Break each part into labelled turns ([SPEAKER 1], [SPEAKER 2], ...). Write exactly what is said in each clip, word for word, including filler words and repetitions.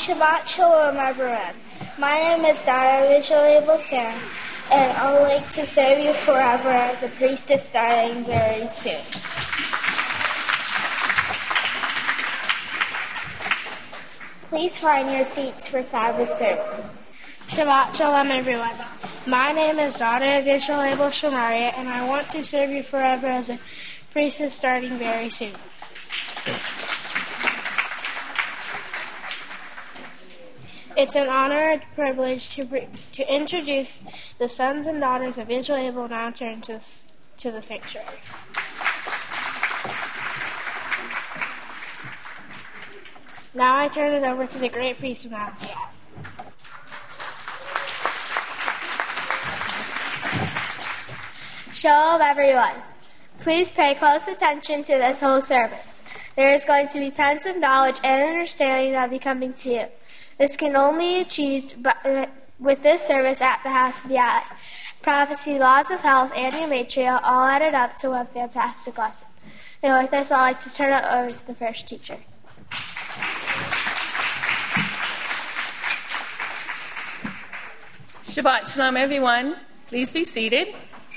[SPEAKER 1] Shabbat Shalom, everyone. My name is Dara Visual Able Sam, and I would like to serve you forever as a priestess starting very soon. Please find your seats for Sabbath service.
[SPEAKER 2] Shabbat Shalom, everyone. My name is Dara Visual Able Shamaria, and I want to serve you forever as a priestess starting very soon. It's an honor and privilege to to introduce the sons and daughters of Israel Able now turn to, to the sanctuary. Now I turn it over to the great priest of Mount Seattle.
[SPEAKER 3] Shalom, everyone. Please pay close attention to this whole service. There is going to be tons of knowledge and understanding that will be coming to you. This can only be achieved by, with this service at the House of Yahweh. Prophecy, laws of health, and gematria all added up to one fantastic lesson. And with this, I'd like to turn it over to the first teacher.
[SPEAKER 4] Shabbat Shalom, everyone. Please be seated.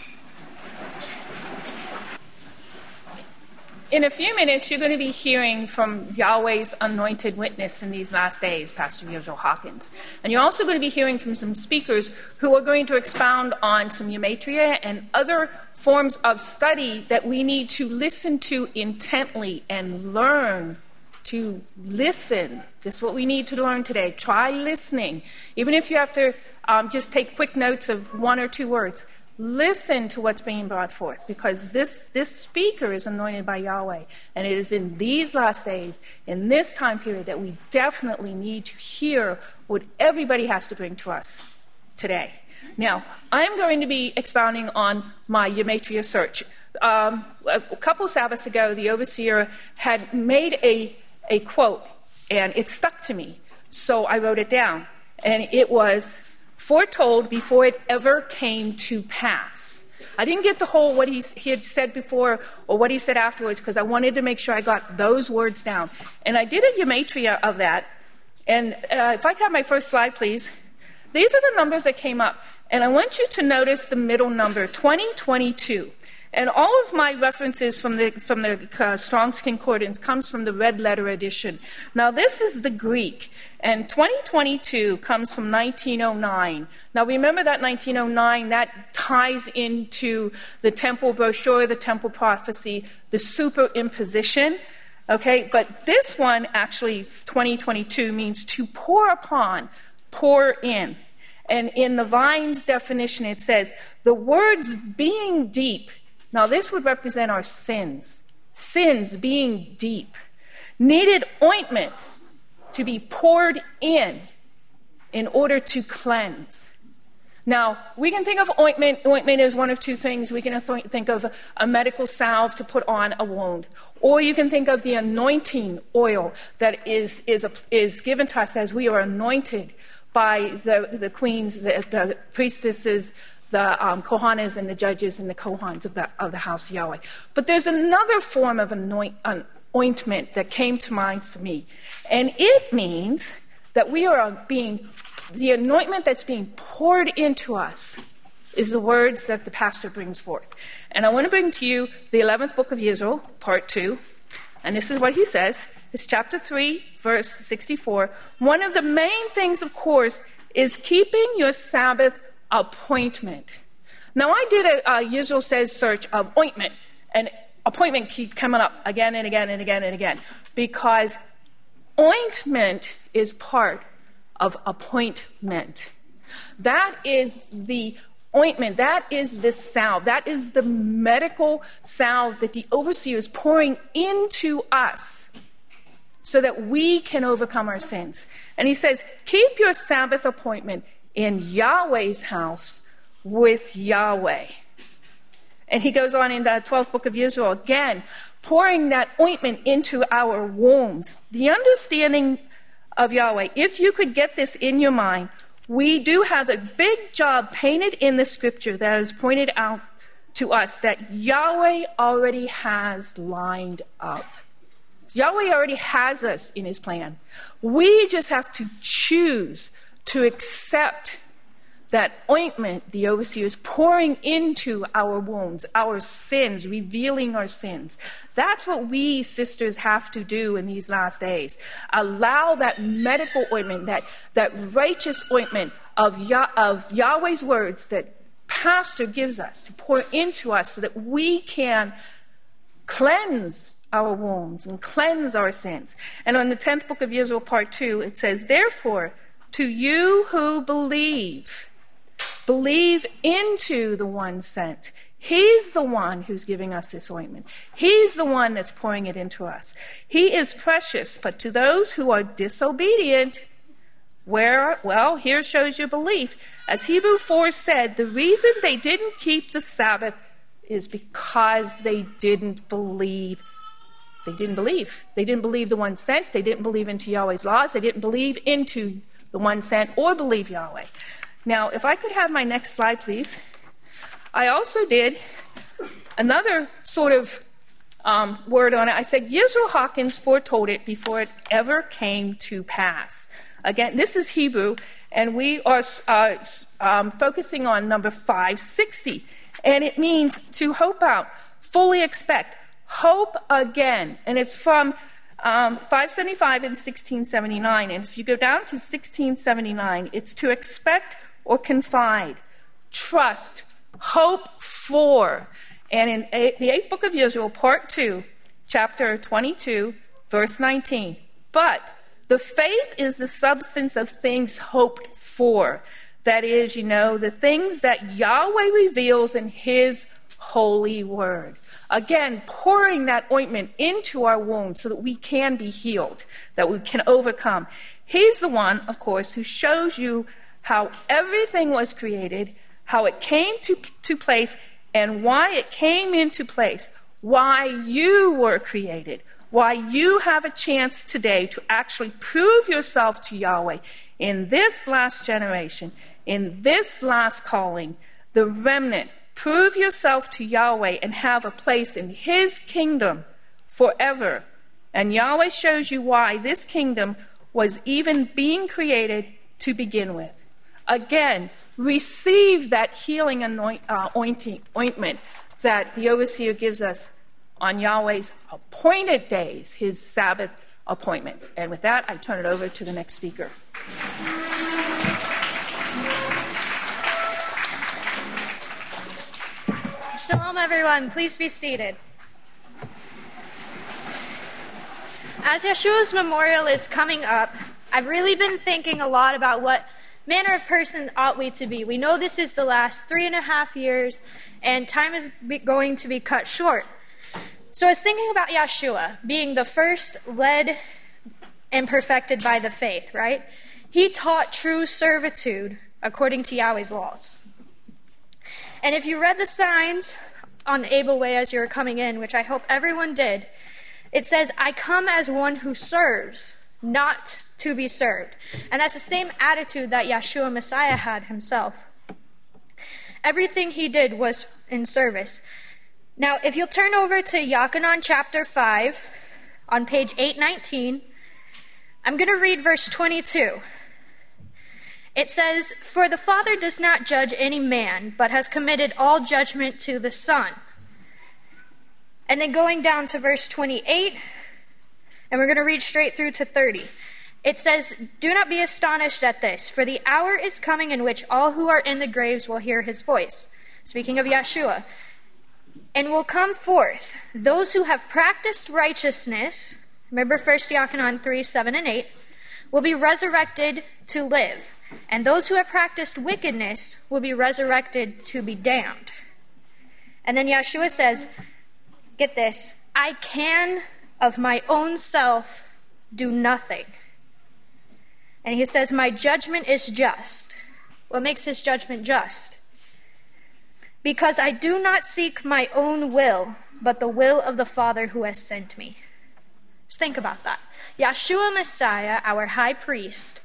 [SPEAKER 4] In a few minutes, you're going to be hearing from Yahweh's anointed witness in these last days, Pastor Virgil Hawkins. And you're also going to be hearing from some speakers who are going to expound on some gematria and other forms of study that we need to listen to intently and learn to listen. This is what we need to learn today. Try listening. Even if you have to um, just take quick notes of one or two words. Listen to what's being brought forth, because this, this speaker is anointed by Yahweh, and it is in these last days, in this time period, that we definitely need to hear what everybody has to bring to us today. Now, I'm going to be expounding on my gematria search. Um, a couple Sabbaths ago, the overseer had made a, a quote, and it stuck to me, so I wrote it down, and it was foretold before it ever came to pass. I didn't get the whole what he, he had said before or what he said afterwards, because I wanted to make sure I got those words down. And I did a gematria of that. And uh, if I could have my first slide, please. These are the numbers that came up. And I want you to notice the middle number, twenty twenty-two. And all of my references from the from the uh, Strong's Concordance comes from the red letter edition. Now, this is the Greek, and twenty twenty-two comes from nineteen oh nine. Now, remember that nineteen oh nine, that ties into the temple brochure, the temple prophecy, the superimposition, okay? But this one, actually, twenty twenty-two, means to pour upon, pour in. And in the Vine's definition, it says, the words being deep. Now, this would represent our sins. Sins being deep. Needed ointment to be poured in in order to cleanse. Now, we can think of ointment. Ointment is one of two things. We can th- think of a medical salve to put on a wound. Or you can think of the anointing oil that is, is, a, is given to us as we are anointed by the, the queens, the, the priestesses, the um, Kohanas and the judges and the Kohans of the, of the house of Yahweh. But there's another form of anoint, an ointment that came to mind for me. And it means that we are being, the anointment that's being poured into us is the words that the pastor brings forth. And I want to bring to you the eleventh book of Israel, part two. And this is what he says. It's chapter three, verse sixty-four. One of the main things, of course, is keeping your Sabbath appointment. Now, I did a, a Yisrael Says search of ointment, and appointment keep coming up again and again and again and again, because ointment is part of appointment. That is the ointment, that is the salve, that is the medical salve that the overseer is pouring into us so that we can overcome our sins. And he says, keep your Sabbath appointment in Yahweh's house with Yahweh. And he goes on in the twelfth book of Israel again, pouring that ointment into our wombs. The understanding of Yahweh, if you could get this in your mind, we do have a big job painted in the scripture that is pointed out to us that Yahweh already has lined up. Yahweh already has us in his plan. We just have to choose to accept that ointment the overseer is pouring into our wounds, our sins, revealing our sins. That's what we sisters have to do in these last days. Allow that medical ointment, that, that righteous ointment of, Yah- of Yahweh's words that Pastor gives us to pour into us so that we can cleanse our wounds and cleanse our sins. And on the tenth book of Israel, part two, it says, therefore, to you who believe, believe into the one sent. He's the one who's giving us this ointment. He's the one that's pouring it into us. He is precious, but to those who are disobedient, where, well, here shows your belief. As Hebrew four said, the reason they didn't keep the Sabbath is because they didn't believe. They didn't believe. They didn't believe the one sent. They didn't believe into Yahweh's laws. They didn't believe into the one sent or believe Yahweh. Now, if I could have my next slide, please. I also did another sort of um, word on it. I said, Yisroel Hawkins foretold it before it ever came to pass. Again, this is Hebrew, and we are uh, um, focusing on number five sixty. And it means to hope out, fully expect, hope again. And it's from um, five seventy-five and sixteen seventy-nine. And if you go down to sixteen seventy-nine, it's to expect or confide, trust, hope for. And in a- the eighth book of Israel, part two, chapter twenty-two, verse nineteen. But the faith is the substance of things hoped for. That is, you know, the things that Yahweh reveals in his holy word. Again, pouring that ointment into our wounds so that we can be healed, that we can overcome. He's the one, of course, who shows you how everything was created, how it came to, to place, and why it came into place, why you were created, why you have a chance today to actually prove yourself to Yahweh in this last generation, in this last calling, the remnant. Prove yourself to Yahweh and have a place in his kingdom forever. And Yahweh shows you why this kingdom was even being created to begin with. Again, receive that healing anoint, uh, ointing, ointment that the overseer gives us on Yahweh's appointed days, his Sabbath appointments. And with that, I turn it over to the next speaker.
[SPEAKER 5] Shalom, everyone. Please be seated. As Yeshua's memorial is coming up, I've really been thinking a lot about what manner of person ought we to be. We know this is the last three and a half years, and time is going to be cut short. So I was thinking about Yeshua being the first led and perfected by the faith, right? He taught true servitude according to Yahweh's laws. And if you read the signs on the Abel Way as you were coming in, which I hope everyone did, it says, I come as one who serves, not to be served. And that's the same attitude that Yeshua Messiah had himself. Everything he did was in service. Now, if you'll turn over to Yochanan chapter five, on page eight nineteen, I'm going to read verse twenty-two. It says, For the Father does not judge any man, but has committed all judgment to the Son. And then going down to verse twenty-eight, and we're going to read straight through to thirty. It says, Do not be astonished at this, for the hour is coming in which all who are in the graves will hear his voice. Speaking of Yeshua. And will come forth those who have practiced righteousness, remember First Yochanan three, seven, and eight, will be resurrected to live. And those who have practiced wickedness will be resurrected to be damned. And then Yeshua says, get this, I can of my own self do nothing. And he says, my judgment is just. What makes his judgment just? Because I do not seek my own will, but the will of the Father who has sent me. Just think about that. Yeshua Messiah, our high priest,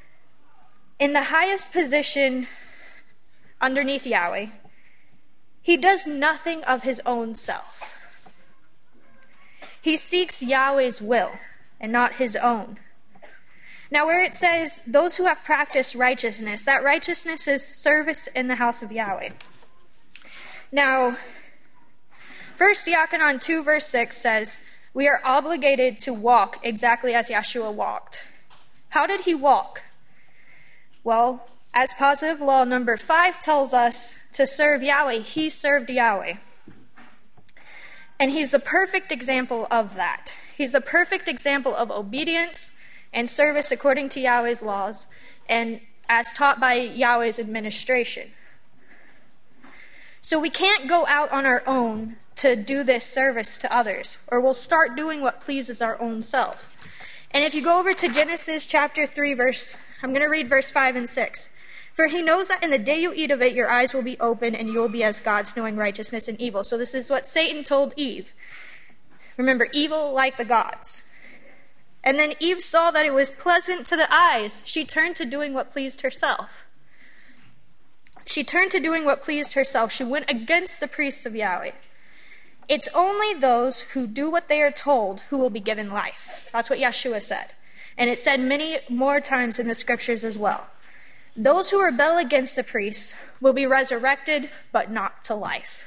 [SPEAKER 5] in the highest position underneath Yahweh, he does nothing of his own self. He seeks Yahweh's will and not his own. Now, where it says, those who have practiced righteousness, that righteousness is service in the house of Yahweh. Now, First Diakonon two, verse six says, we are obligated to walk exactly as Yeshua walked. How did he walk? Well, as positive law number five tells us to serve Yahweh, he served Yahweh. And he's the perfect example of that. He's a perfect example of obedience and service according to Yahweh's laws and as taught by Yahweh's administration. So we can't go out on our own to do this service to others, or we'll start doing what pleases our own self. And if you go over to Genesis chapter three, verse, I'm going to read verse five and six. For he knows that in the day you eat of it, your eyes will be open and you will be as gods, knowing righteousness and evil. So this is what Satan told Eve. Remember, evil like the gods. And then Eve saw that it was pleasant to the eyes. She turned to doing what pleased herself. She turned to doing what pleased herself. She went against the priests of Yahweh. It's only those who do what they are told who will be given life. That's what Yeshua said. And it said many more times in the scriptures as well. Those who rebel against the priests will be resurrected, but not to life.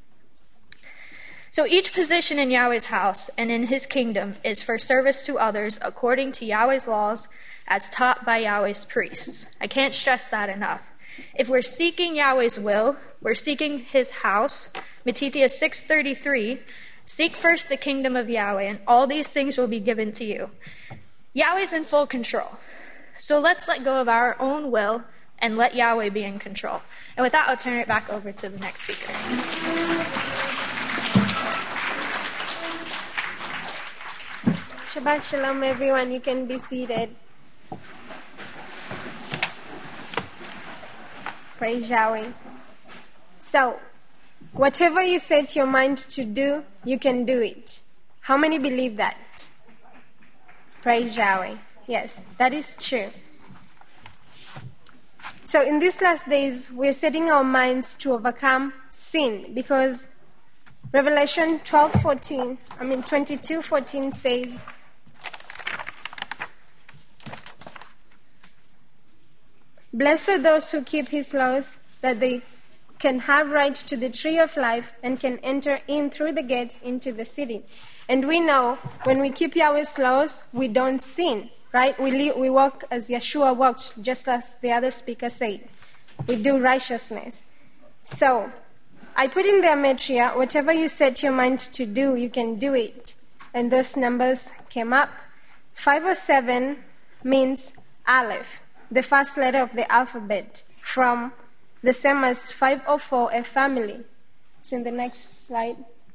[SPEAKER 5] So each position in Yahweh's house and in his kingdom is for service to others according to Yahweh's laws as taught by Yahweh's priests. I can't stress that enough. If we're seeking Yahweh's will, we're seeking his house. Matthew six thirty-three, seek first the kingdom of Yahweh, and all these things will be given to you. Yahweh's in full control. So let's let go of our own will and let Yahweh be in control. And with that, I'll turn it back over to the next speaker.
[SPEAKER 6] Shabbat Shalom, everyone. You can be seated. Praise Yahweh. So, whatever you set your mind to do, you can do it. How many believe that? Praise Yahweh. Yes, that is true. So in these last days, we're setting our minds to overcome sin because Revelation twelve fourteen, I mean twenty-two fourteen says, blessed are those who keep his laws, that they can have right to the tree of life and can enter in through the gates into the city. And we know when we keep Yahweh's laws, we don't sin. Right? We live, we walk as Yeshua walked, just as the other speaker said. We do righteousness. So, I put in there, Metria, whatever you set your mind to do, you can do it. And those numbers came up. five oh seven means Aleph, the first letter of the alphabet, from the same as five oh four, a family. It's in the next slide.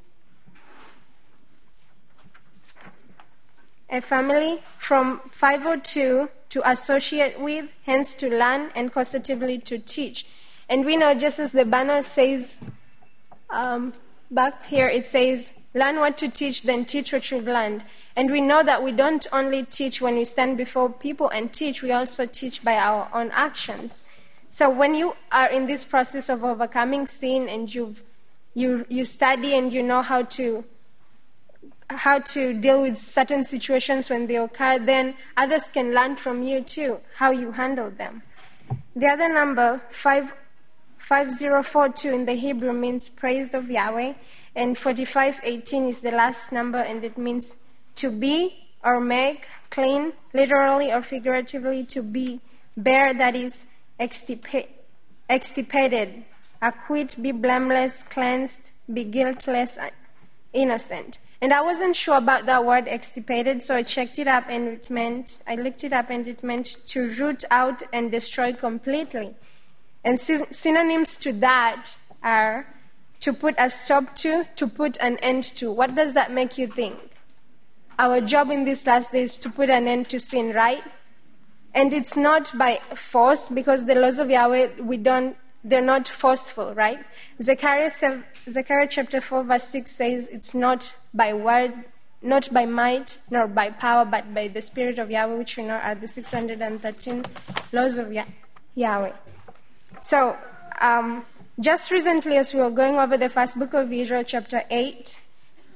[SPEAKER 6] A family, from five oh two, to associate with, hence to learn, and causatively to teach. And we know, just as the banner says um, back here, it says, learn what to teach, then teach what you've learned. And we know that we don't only teach when we stand before people and teach, we also teach by our own actions. So when you are in this process of overcoming sin and you've, you you study and you know how to how to deal with certain situations when they occur, then others can learn from you too, how you handle them. The other number, five, five zero four two in the Hebrew, means praised of Yahweh, and forty-five eighteen is the last number, and it means to be or make, clean, literally or figuratively, to be bare, that is extirpa- extirpated, acquit, be blameless, cleansed, be guiltless, innocent. And I wasn't sure about that word extirpated, so I checked it up and it meant, I looked it up and it meant to root out and destroy completely. And synonyms to that are to put a stop to, to put an end to. What does that make you think? Our job in these last days is to put an end to sin, right? And it's not by force, because the laws of Yahweh, we don't, they're not forceful, right? Zechariah, Zechariah chapter four verse six says it's not by word, not by might, nor by power, but by the Spirit of Yahweh, which we know are the six hundred thirteen laws of Yah- Yahweh. So, um, just recently as we were going over the first book of Israel, chapter eight,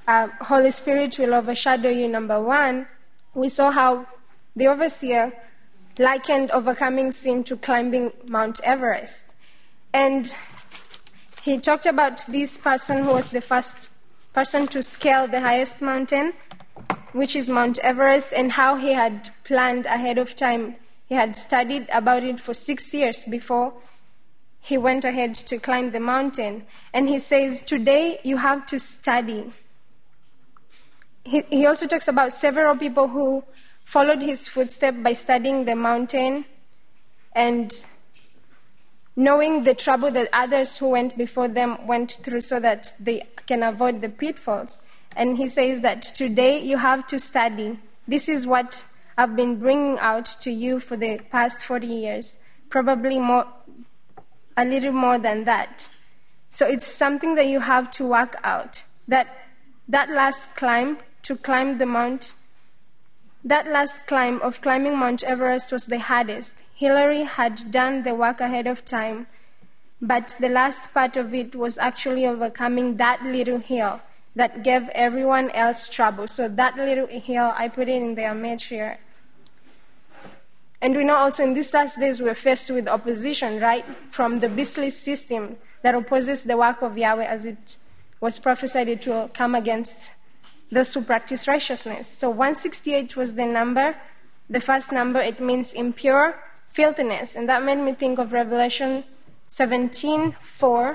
[SPEAKER 6] uh, Holy Spirit will overshadow you, number one, we saw how the overseer likened overcoming sin to climbing Mount Everest. And he talked about this person who was the first person to scale the highest mountain, which is Mount Everest, and how he had planned ahead of time. He had studied about it for six years before he went ahead to climb the mountain. And he says, today you have to study. He, he also talks about several people who followed his footsteps by studying the mountain and knowing the trouble that others who went before them went through so that they can avoid the pitfalls. And he says that today you have to study. This is what I've been bringing out to you for the past forty years, probably more, a little more than that. So it's something that you have to work out. That that last climb, to climb the mount, that last climb of climbing Mount Everest was the hardest. Hillary had done the work ahead of time, but the last part of it was actually overcoming that little hill that gave everyone else trouble. So that little hill, I put it in the image here. And we know also in these last days we're faced with opposition, right? From the beastly system that opposes the work of Yahweh, as it was prophesied it will come against those who practice righteousness. So one sixty-eight was the number, the first number. It means impure filthiness. And that made me think of Revelation seventeen four,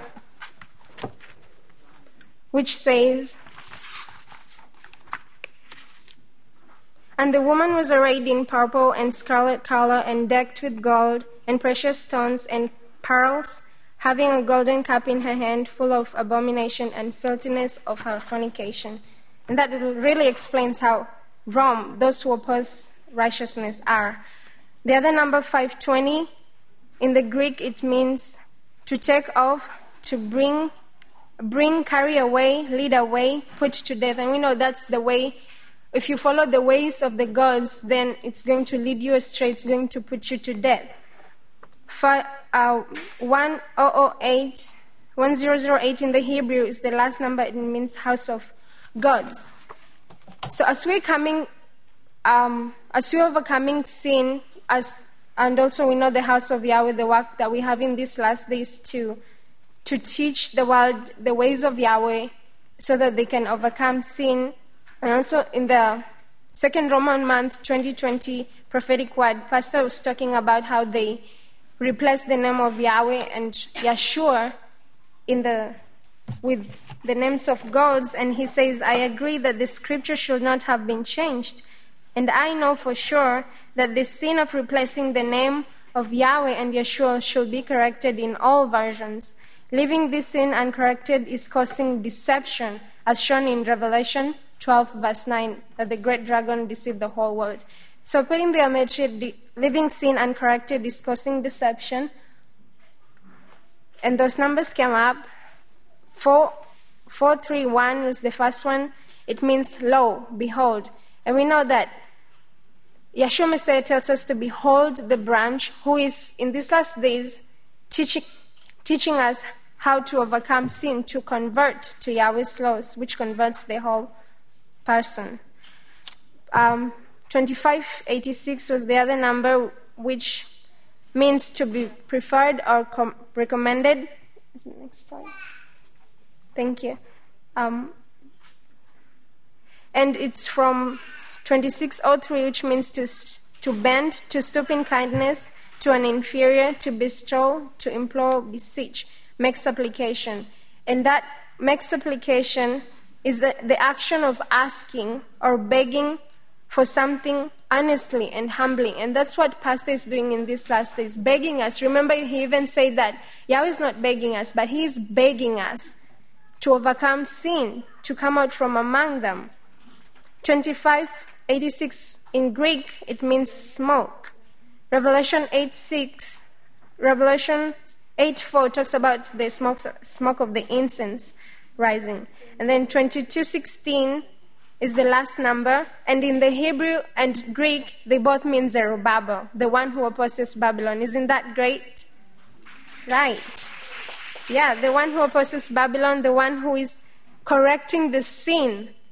[SPEAKER 6] which says, "And the woman was arrayed in purple and scarlet color and decked with gold and precious stones and pearls, having a golden cup in her hand full of abomination and filthiness of her fornication." And that really explains how wrong those who oppose righteousness are. The other number, five twenty, in the Greek it means to take off, to bring, bring, carry away, lead away, put to death. And we know that's the way. If you follow the ways of the gods, then it's going to lead you astray. It's going to put you to death. For, uh, one thousand eight, one thousand eight in the Hebrew is the last number. It means house of gods. So as we're coming, um, as we're overcoming sin, as and also we know the house of Yahweh, the work that we have in these last days to to teach the world the ways of Yahweh, so that they can overcome sin. And also in the second Roman month, twenty twenty prophetic word, Pastor was talking about how they replaced the name of Yahweh and Yeshua in the with the names of gods, and he says, I agree that the scripture should not have been changed, and I know for sure that the sin of replacing the name of Yahweh and Yeshua should be corrected in all versions. Leaving this sin uncorrected is causing deception, as shown in Revelation twelve verse nine, that the great dragon deceived the whole world. So putting the omitted, leaving sin uncorrected is causing deception, and those numbers came up. Four, four, three, one was the first one. It means lo, behold. And we know that Yeshua Messiah tells us to behold the branch who is in these last days teaching, teaching us how to overcome sin, to convert to Yahweh's laws, which converts the whole person. Um, twenty-five eighty-six was the other number, which means to be preferred or com- recommended. Is the next slide? Thank you. Um, and it's from twenty-six oh three, which means to to bend, to stoop in kindness, to an inferior, to bestow, to implore, beseech, make supplication. And that make supplication is the, the action of asking or begging for something honestly and humbly. And that's what Pastor is doing in these last days, begging us. Remember, he even said that Yahweh is not begging us, but he is begging us to overcome sin, to come out from among them. twenty-five eighty-six in Greek, it means smoke. Revelation eight six, Revelation eight four talks about the smoke, smoke of the incense rising. And then twenty-two sixteen is the last number, and in the Hebrew and Greek, they both mean Zerubbabel, the one who opposes Babylon. Isn't that great? Right. Yeah, the one who opposes Babylon, the one who is correcting the sin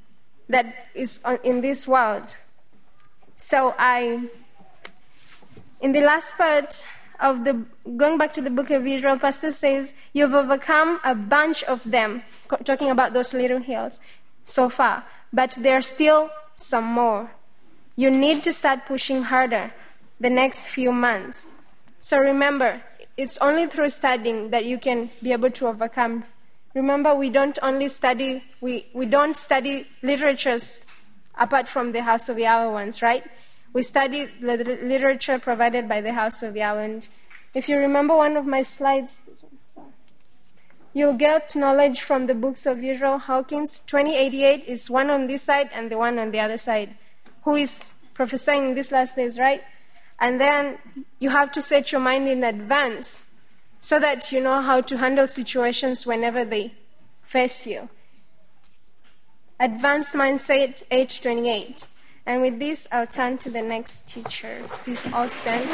[SPEAKER 6] that is on, in this world. So I, in the last part of the, going back to the book of Israel, Pastor says, you've overcome a bunch of them, talking about those little hills so far, but there are still some more. You need to start pushing harder the next few months. So remember, it's only through studying that you can be able to overcome. Remember, we don't only study, we, we don't study literatures apart from the House of Yahweh ones, right? We study literature provided by the House of Yahweh. And if you remember one of my slides, you'll get knowledge from the books of Israel Hawkins. twenty eighty-eight is one on this side and the one on the other side, who is prophesying in these last days, right? And then you have to set your mind in advance so that you know how to handle situations whenever they face you. Advanced Mindset eight twenty-eight. And with this, I'll turn to the next teacher. Please all stand,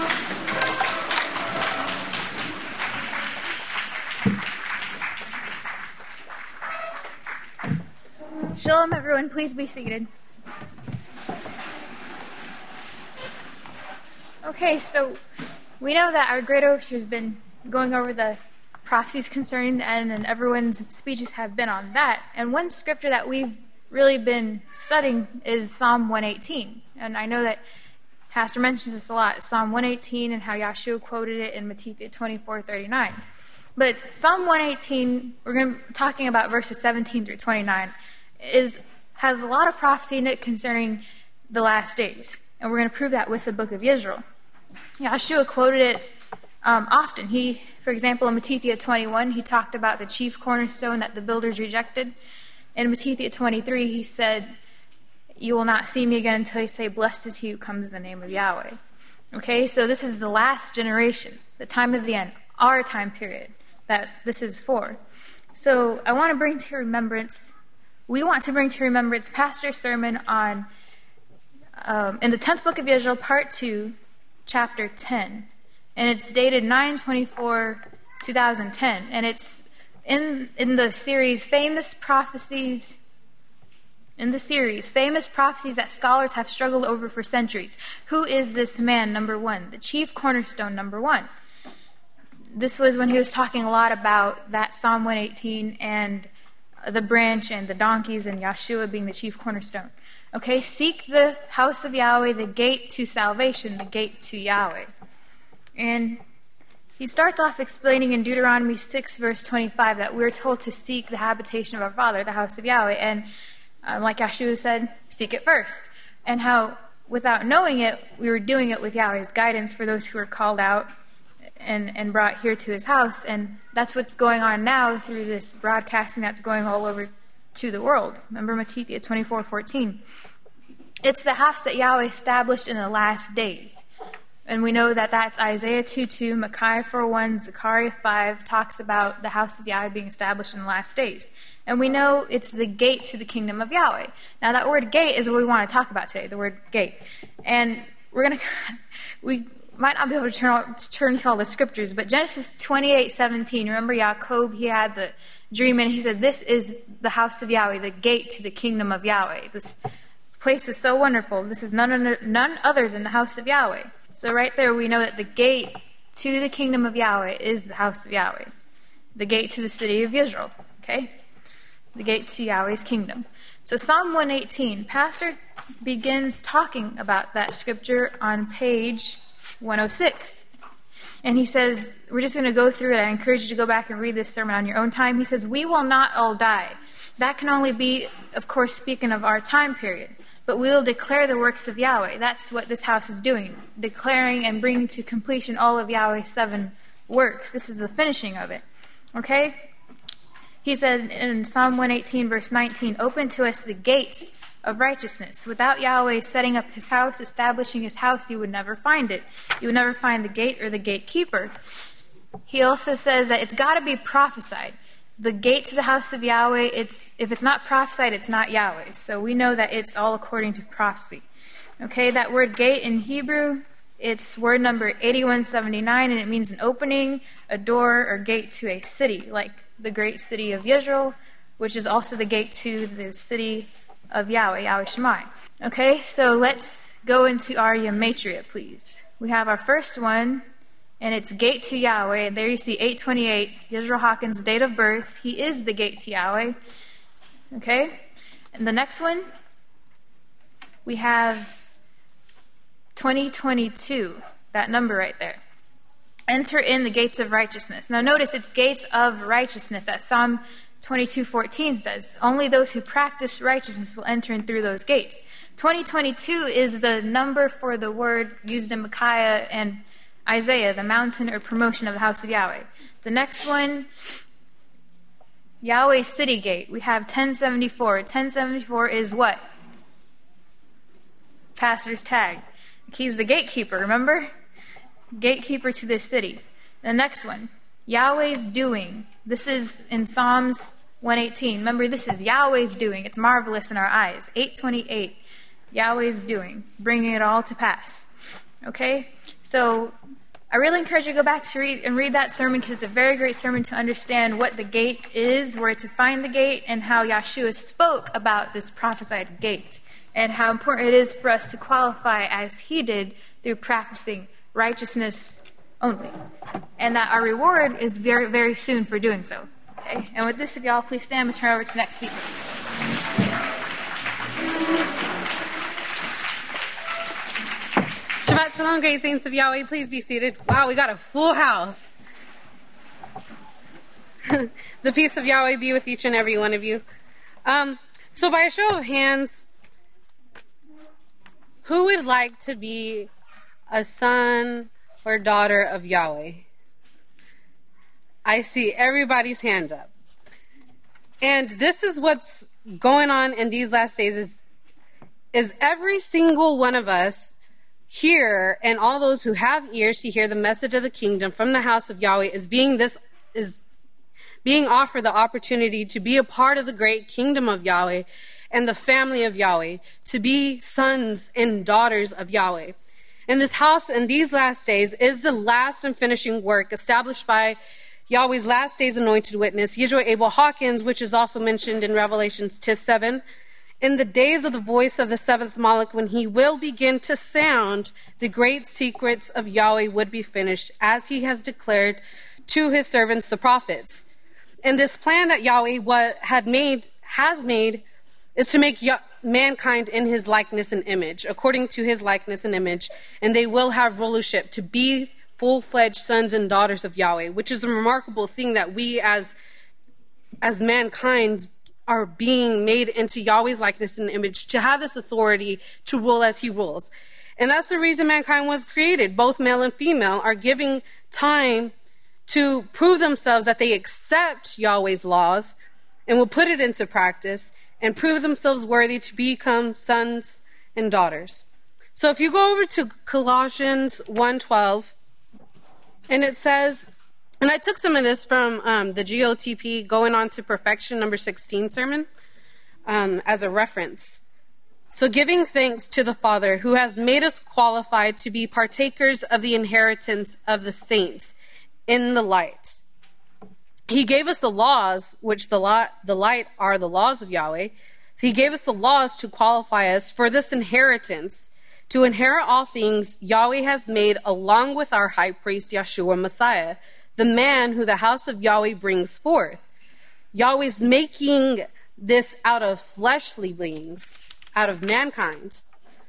[SPEAKER 5] please. Shalom, everyone. Please be seated. Okay, so we know that our great overseer has been going over the prophecies concerning the end, and everyone's speeches have been on that. And one scripture that we've really been studying is Psalm one eighteen. And I know that Pastor mentions this a lot, Psalm one eighteen, and how Yahshua quoted it in Matthew twenty-four thirty-nine. But Psalm one eighteen, we're going to be talking about verses seventeen through twenty-nine, is has a lot of prophecy in it concerning the last days. And we're going to prove that with the book of Israel. Yahshua quoted it um, often. He, for example, in Matthew twenty-one, he talked about the chief cornerstone that the builders rejected. In Matthew twenty-three, he said, you will not see me again until you say, blessed is he who comes in the name of Yahweh. Okay, so this is the last generation, the time of the end, our time period that this is for. So I want to bring to remembrance, we want to bring to remembrance Pastor's sermon on, um, in the tenth book of Israel, part two, chapter ten. And it's dated nine twenty-four twenty ten. And it's in in the series Famous Prophecies, in the series, Famous Prophecies that Scholars Have Struggled Over for Centuries. Who is this man, number one? The chief cornerstone, number one. This was when he was talking a lot about that Psalm one eighteen and the branch and the donkeys and Yahshua being the chief cornerstone. Okay, seek the house of Yahweh, the gate to salvation, the gate to Yahweh. And he starts off explaining in Deuteronomy six, verse twenty-five, that we're told to seek the habitation of our Father, the house of Yahweh. And uh, like Yahshua said, seek it first. And how, without knowing it, we were doing it with Yahweh's guidance for those who were called out and, and brought here to his house. And that's what's going on now through this broadcasting that's going all over to the world. Remember Matthew twenty-four fourteen. It's the house that Yahweh established in the last days. And we know that that's Isaiah two two, Micaiah four one, Zechariah five talks about the house of Yahweh being established in the last days. And we know it's the gate to the kingdom of Yahweh. Now that word gate is what we want to talk about today, the word gate. And we're going to, we might not be able to turn, turn to all the scriptures, but Genesis twenty-eight seventeen, remember Jacob, he had the dream and he said, this is the house of Yahweh, the gate to the kingdom of Yahweh. This place is so wonderful. This is none, under, none other than the house of Yahweh. So right there we know that the gate to the kingdom of Yahweh is the house of Yahweh. The gate to the city of Israel, okay? The gate to Yahweh's kingdom. So Psalm one eighteen, Pastor begins talking about that scripture on page one oh six. And he says, we're just going to go through it. I encourage you to go back and read this sermon on your own time. He says, we will not all die. That can only be, of course, speaking of our time period. But we will declare the works of Yahweh. That's what this house is doing, declaring and bringing to completion all of Yahweh's seven works. This is the finishing of it. Okay? He said in Psalm one eighteen, verse nineteen, open to us the gates of righteousness. Without Yahweh setting up his house, establishing his house, you would never find it. You would never find the gate or the gatekeeper. He also says that it's got to be prophesied. The gate to the house of Yahweh, it's if it's not prophesied, it's not Yahweh. So we know that it's all according to prophecy. Okay, that word gate in Hebrew, it's word number eighty-one seventy-nine, and it means an opening, a door, or gate to a city, like the great city of Israel, which is also the gate to the city
[SPEAKER 7] of Yahweh, Yahweh Shammai. Okay, so let's go into our Gematria, please. We have our first one, and it's Gate to Yahweh. There you see eight twenty-eight, Yisrael Hawkins' date of birth. He is the Gate to Yahweh. Okay, and the next one, we have twenty twenty-two, that number right there. Enter in the gates of righteousness. Now notice it's gates of righteousness, as Psalm twenty-two fourteen says. Only those who practice righteousness will enter in through those gates. twenty twenty-two is the number for the word used in Micaiah and Isaiah, the mountain or promotion of the house of Yahweh. The next one, Yahweh City Gate. We have ten seventy-four. ten seventy-four is what? Pastor's tag. He's the gatekeeper, remember? Gatekeeper to this city. The next one, Yahweh's doing. This is in Psalms one eighteen. Remember, this is Yahweh's doing. It's marvelous in our eyes. eight twenty-eight, Yahweh's doing, bringing it all to pass. Okay? So I really encourage you to go back to read and read that sermon, because it's a very great sermon to understand what the gate is, where to find the gate, and how Yahshua spoke about this prophesied gate, and how important it is for us to qualify as he did through practicing righteousness only, and that our reward is very, very soon for doing so. Okay, and with this, if y'all please stand and turn over to the next speaker.
[SPEAKER 8] Shabbat Shalom, great saints of Yahweh. Please be seated. Wow, we got a full house. The peace of Yahweh be with each and every one of you. Um, so by a show of hands, who would like to be a son or daughter of Yahweh? I see everybody's hand up. And this is what's going on in these last days is, is every single one of us here, and all those who have ears to hear the message of the kingdom from the house of Yahweh, is being this is being offered the opportunity to be a part of the great kingdom of Yahweh and the family of Yahweh, to be sons and daughters of Yahweh. And this house in these last days is the last and finishing work established by Yahweh's last days anointed witness, Yisrael Abel Hawkins, which is also mentioned in Revelations Tis seven. In the days of the voice of the seventh Malach, when he will begin to sound, the great secrets of Yahweh would be finished, as he has declared to his servants, the prophets. And this plan that Yahweh what had made, has made, is to make mankind in his likeness and image, according to his likeness and image, and they will have rulership to be full-fledged sons and daughters of Yahweh, which is a remarkable thing that we as, as mankind are being made into Yahweh's likeness and image, to have this authority to rule as he rules. And that's the reason mankind was created. Both male and female are giving time to prove themselves that they accept Yahweh's laws and will put it into practice, and prove themselves worthy to become sons and daughters. So if you go over to Colossians one twelve, and it says, and I took some of this from um, the G O T P Going On to Perfection number sixteen sermon um, as a reference. So giving thanks to the Father who has made us qualified to be partakers of the inheritance of the saints in the light. He gave us the laws, which the, lot, the light are the laws of Yahweh. He gave us the laws to qualify us for this inheritance, to inherit all things Yahweh has made, along with our high priest, Yeshua Messiah, the man who the house of Yahweh brings forth. Yahweh's making this out of fleshly beings, out of mankind.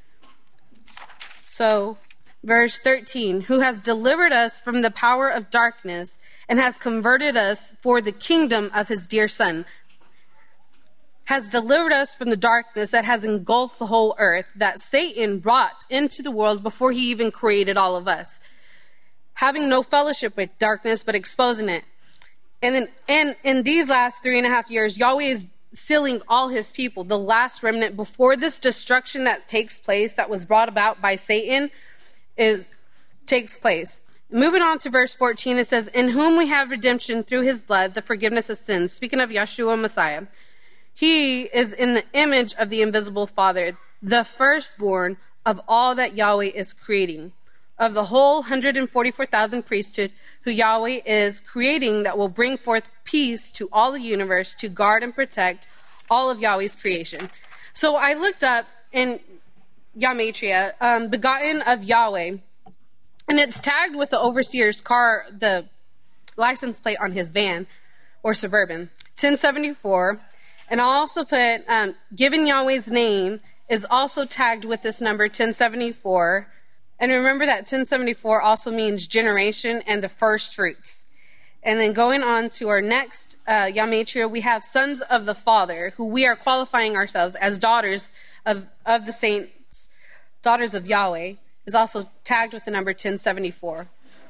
[SPEAKER 8] So, verse thirteen, who has delivered us from the power of darkness and has converted us for the kingdom of his dear Son, has delivered us from the darkness that has engulfed the whole earth, that Satan brought into the world before he even created all of us, having no fellowship with darkness, but exposing it. And then, and in these last three and a half years, Yahweh is sealing all his people, the last remnant, before this destruction that takes place, that was brought about by Satan, is takes place. Moving on to verse fourteen, it says, in whom we have redemption through his blood, the forgiveness of sins. Speaking of Yeshua Messiah, he is in the image of the invisible Father, the firstborn of all that Yahweh is creating, of the whole one hundred forty-four thousand priesthood who Yahweh is creating, that will bring forth peace to all the universe, to guard and protect all of Yahweh's creation. So I looked up in Gematria, um, begotten of Yahweh, and it's tagged with the overseer's car, the license plate on his van or Suburban, ten seventy-four. And I'll also put, um, given Yahweh's name is also tagged with this number ten seventy-four. And remember that ten seventy-four also means generation and the first fruits. And then going on to our next uh, Gematria, we have sons of the Father, who we are qualifying ourselves as daughters of, of the saints, daughters of Yahweh, is also tagged with the number ten seventy-four.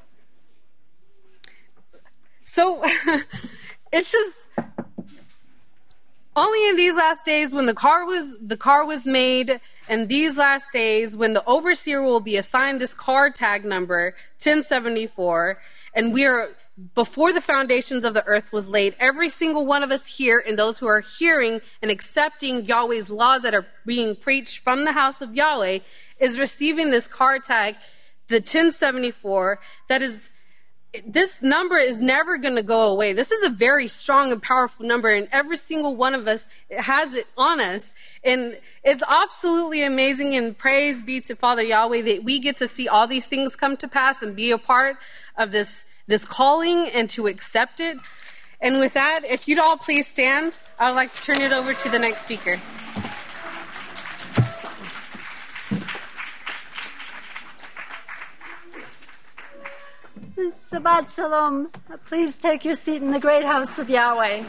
[SPEAKER 8] So it's just only in these last days when the car was the car was made, and these last days when the overseer will be assigned this car tag number ten seventy-four, and we are before the foundations of the earth was laid, every single one of us here and those who are hearing and accepting Yahweh's laws that are being preached from the house of Yahweh is receiving this car tag, the ten seventy-four. That is, this number is never going to go away. This is a very strong and powerful number, and every single one of us has it on us. And it's absolutely amazing, and praise be to Father Yahweh that we get to see all these things come to pass and be a part of this this calling and to accept it. And with that, if you'd all please stand, I would like to turn it over to the next speaker.
[SPEAKER 9] Shabbat Shalom. Please take your seat in the great house of Yahweh.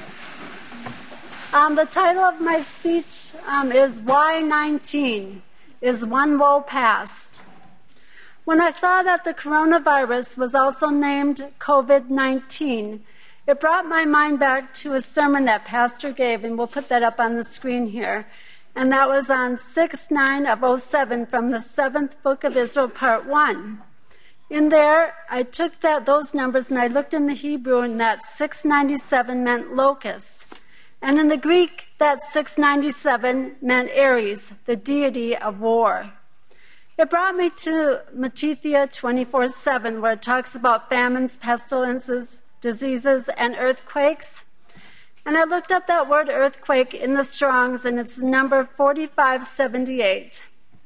[SPEAKER 9] Um, the title of my speech um, is Y nineteen, Is One Woe Past? When I saw that the coronavirus was also named COVID nineteen, it brought my mind back to a sermon that Pastor gave, and we'll put that up on the screen here. And that was on six nine of oh seven from the seventh book of Israel, part one. In there, I took that those numbers and I looked in the Hebrew, and that six ninety-seven meant locusts. And in the Greek, that six ninety-seven meant Ares, the deity of war. It brought me to Matthew twenty-four seven, where it talks about famines, pestilences, diseases, and earthquakes. And I looked up that word earthquake in the Strongs, and it's number forty-five seventy-eight.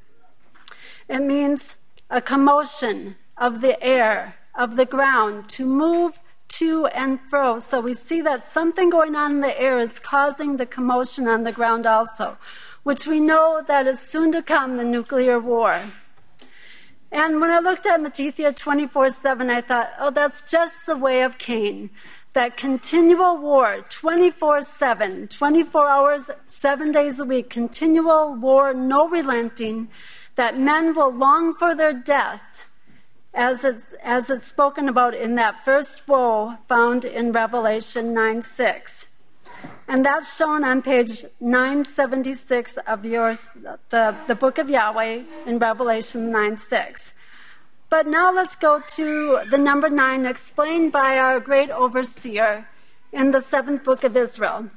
[SPEAKER 9] It means a commotion of the air, of the ground, to move to and fro. So we see that something going on in the air is causing the commotion on the ground also, which we know that is soon to come, the nuclear war. And when I looked at Matthew twenty-four seven, I thought, oh, that's just the way of Cain. That continual war, twenty-four seven, twenty-four hours, seven days a week, continual war, no relenting, that men will long for their death, as it's, as it's spoken about in that first woe found in Revelation nine six. And that's shown on page nine seventy-six of yours, the, the book of Yahweh in Revelation nine six. But now let's go to the number nine, explained by our great overseer in the seventh book of Israel.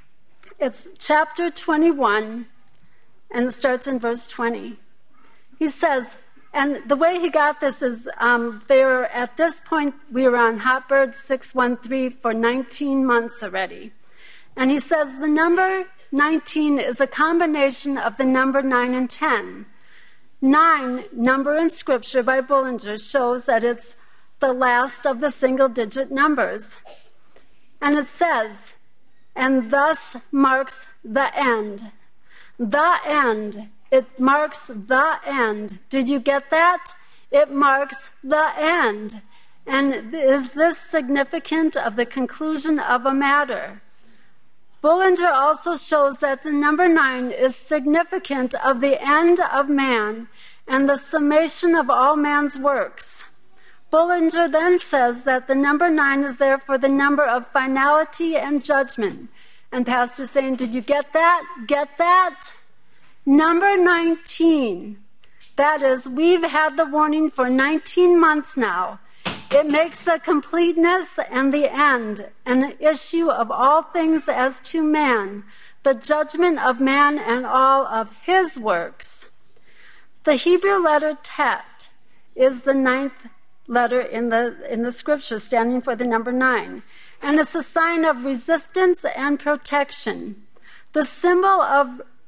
[SPEAKER 9] It's chapter twenty-one, and it starts in verse twenty. He says, and the way he got this is um, they were, at this point, we were on Hotbird six one three for nineteen months already. And he says the number nineteen is a combination of the number nine and ten. Nine, number in Scripture by Bullinger, shows that it's the last of the single-digit numbers. And it says, and thus marks the end. The end. It marks the end. Did you get that? It marks the end. And is this significant of the conclusion of a matter? Bullinger also shows that the number nine is significant of the end of man and the summation of all man's works. Bullinger then says that the number nine is there for the number of finality and judgment. And Pastor's saying, did you get that? Get that? Number nineteen. That is, we've had the warning for nineteen months now. It makes a completeness and the end, an issue of all things as to man, the judgment of man and all of his works. The Hebrew letter tet is the ninth letter in the in the scripture, standing for the number nine, and it's a sign of resistance and protection. The symbol of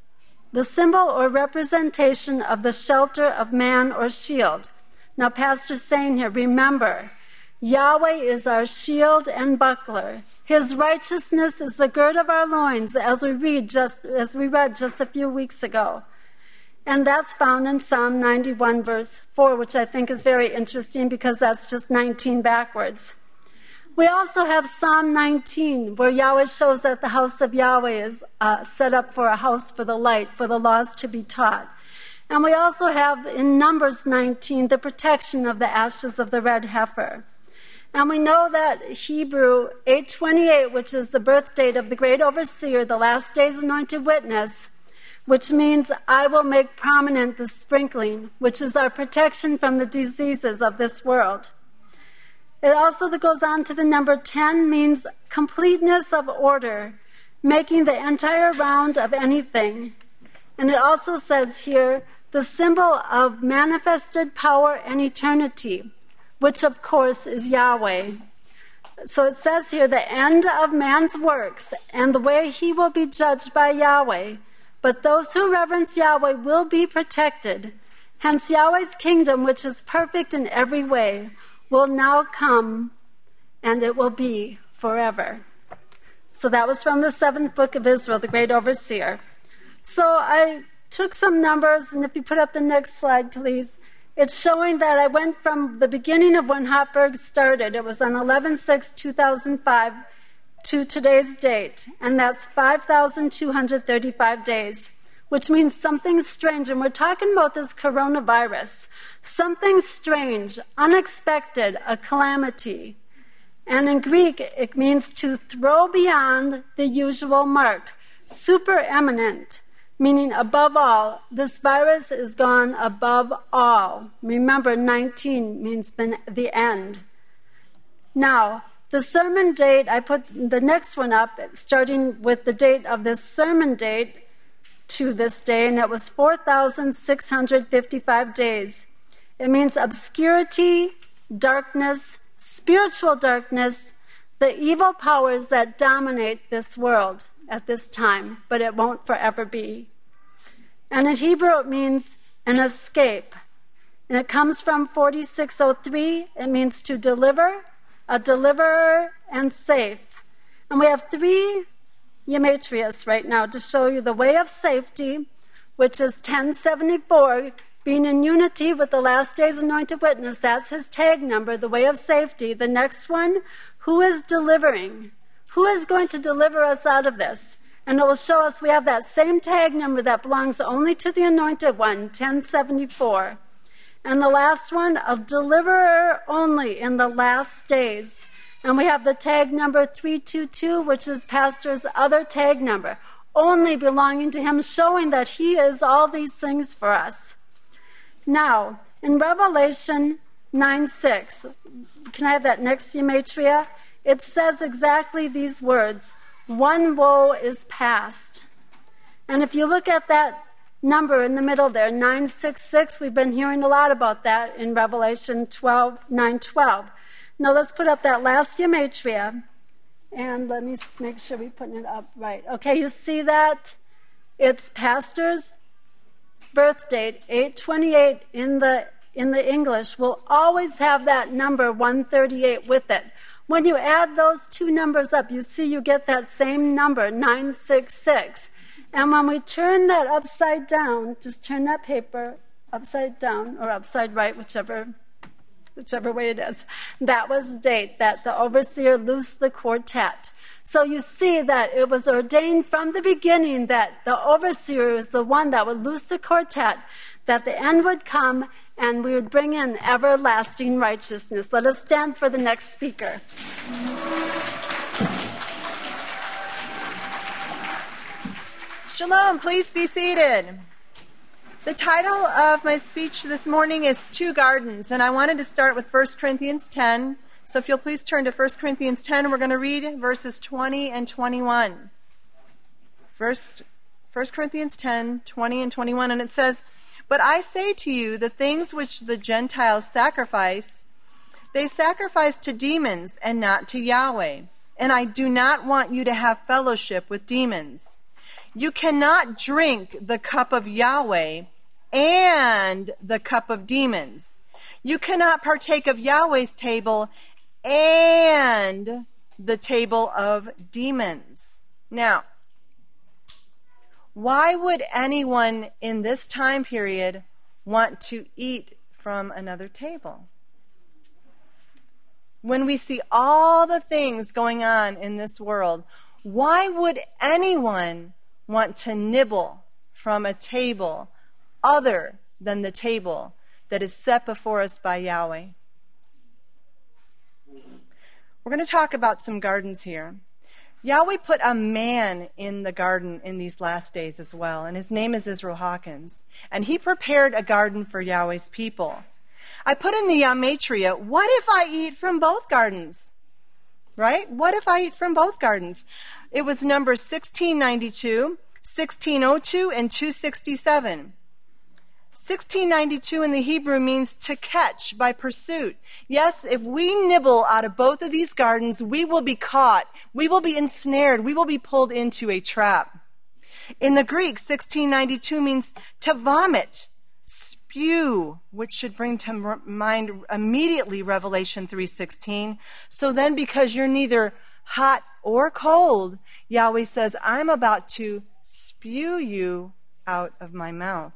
[SPEAKER 9] the symbol or representation of the shelter of man or shield. Now, Pastor's saying here, remember, Yahweh is our shield and buckler. His righteousness is the gird of our loins, as we read just as we read just a few weeks ago. And that's found in Psalm ninety-one, verse four, which I think is very interesting because that's just nineteen backwards. We also have Psalm nineteen, where Yahweh shows that the house of Yahweh is uh, set up for a house for the light, for the laws to be taught. And we also have in Numbers nineteen, the protection of the ashes of the red heifer. And we know that Hebrew eight twenty-eight, which is the birth date of the great overseer, the last day's anointed witness, which means I will make prominent the sprinkling, which is our protection from the diseases of this world. It also that goes on to the number ten, means completeness of order, making the entire round of anything. And it also says here, the symbol of manifested power and eternity, which of course is Yahweh. So it says here, the end of man's works and the way he will be judged by Yahweh. But those who reverence Yahweh will be protected. Hence Yahweh's kingdom, which is perfect in every way, will now come, and it will be forever. So that was from the seventh book of Israel, the great overseer. So I took some numbers, and if you put up the next slide, please. It's showing that I went from the beginning of when Hotberg started. It was on eleven six two thousand five to today's date, and that's five thousand two hundred thirty-five days, which means something strange. And we're talking about this coronavirus. Something strange, unexpected, a calamity. And in Greek, it means to throw beyond the usual mark, supereminent, meaning above all. This virus is gone above all. Remember, nineteen means the, the end. Now, the sermon date, I put the next one up, starting with the date of this sermon date to this day, and it was four thousand six hundred fifty-five days. It means obscurity, darkness, spiritual darkness, the evil powers that dominate this world at this time, but it won't forever be. And in Hebrew, it means an escape. And it comes from forty-six oh three. It means to deliver, a deliverer, and safe. And we have three gematриas right now to show you the way of safety, which is ten seventy-four, being in unity with the last day's anointed witness. That's his tag number, the way of safety. The next one, who is delivering? Who is going to deliver us out of this? And it will show us we have that same tag number that belongs only to the anointed one, ten seventy-four. And the last one, a deliverer only in the last days. And we have the tag number three two two, which is Pastor's other tag number, only belonging to him, showing that he is all these things for us. Now, in Revelation nine six, can I have that next gematria? It says exactly these words, one woe is past. And if you look at that number in the middle there, nine six six, we've been hearing a lot about that in Revelation twelve nine twelve. Now let's put up that last gematria, and let me make sure we're putting it up right. Okay, you see that? It's Pastor's birth date, eight twenty-eight in the in the English, will always have that number one thirty-eight with it. When you add those two numbers up, you see you get that same number, nine six six. And when we turn that upside down, just turn that paper upside down or upside right, whichever whichever way it is. That was the date that the overseer loosed the quartet. So you see that it was ordained from the beginning that the overseer is the one that would loose the quartet, that the end would come, and we would bring in everlasting righteousness. Let us stand for the next speaker.
[SPEAKER 10] Shalom, please be seated. The title of my speech this morning is Two Gardens, and I wanted to start with First Corinthians ten. So if you'll please turn to First Corinthians ten, we're going to read verses twenty and twenty-one. First, First Corinthians ten, twenty and twenty-one, and it says, "But I say to you, the things which the Gentiles sacrifice, they sacrifice to demons and not to Yahweh. And I do not want you to have fellowship with demons. You cannot drink the cup of Yahweh and the cup of demons. You cannot partake of Yahweh's table and the table of demons. Now, why would anyone in this time period want to eat from another table? When we see all the things going on in this world, why would anyone want to nibble from a table other than the table that is set before us by Yahweh? We're going to talk about some gardens here. Yahweh put a man in the garden in these last days as well, and his name is Israel Hawkins. And he prepared a garden for Yahweh's people. I put in the Gematria, what if I eat from both gardens? Right? What if I eat from both gardens? It was number sixteen ninety-two, sixteen oh two, and two sixty-seven. sixteen ninety-two in the Hebrew means to catch by pursuit. Yes, if we nibble out of both of these gardens, we will be caught. We will be ensnared. We will be pulled into a trap. In the Greek, sixteen ninety-two means to vomit, spew, which should bring to mind immediately Revelation three sixteen. So then, because you're neither hot or cold, Yahweh says, I'm about to spew you out of my mouth.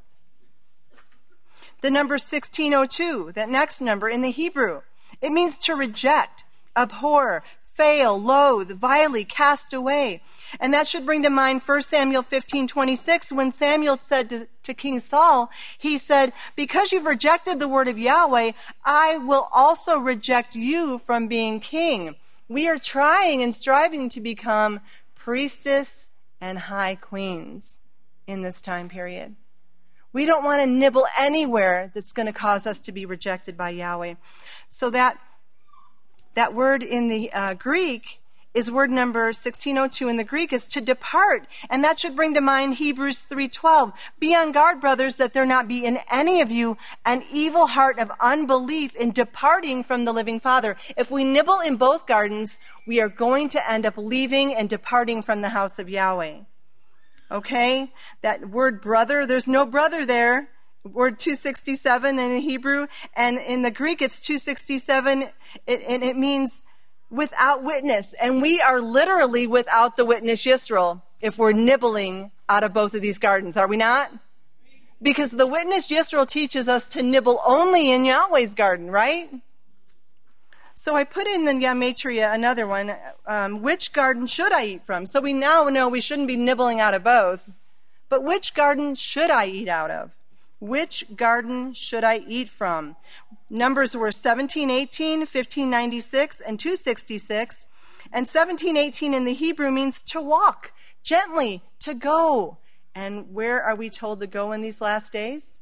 [SPEAKER 10] The number sixteen oh two, that next number in the Hebrew, it means to reject, abhor, fail, loathe, vilely, cast away. And that should bring to mind First Samuel fifteen twenty-six, when Samuel said to, to King Saul, he said, because you've rejected the word of Yahweh, I will also reject you from being king. We are trying and striving to become priestess and high queens in this time period. We don't want to nibble anywhere that's going to cause us to be rejected by Yahweh. So that that word in the uh, Greek is word number sixteen oh two in the Greek is to depart. And that should bring to mind Hebrews three twelve. Be on guard, brothers, that there not be in any of you an evil heart of unbelief in departing from the living Father. If we nibble in both gardens, we are going to end up leaving and departing from the house of Yahweh. Okay, that word brother, there's no brother there. Word two sixty-seven in the Hebrew, and in the Greek it's two sixty-seven, it, and it means without witness. And we are literally without the witness Yisrael if we're nibbling out of both of these gardens, are we not? Because the witness Yisrael teaches us to nibble only in Yahweh's garden, right? So I put in the Gematria another one. Um, which garden should I eat from? So we now know we shouldn't be nibbling out of both. But which garden should I eat out of? Which garden should I eat from? Numbers were seventeen eighteen, fifteen ninety-six, and two sixty-six. And seventeen eighteen in the Hebrew means to walk, gently, to go. And where are we told to go in these last days?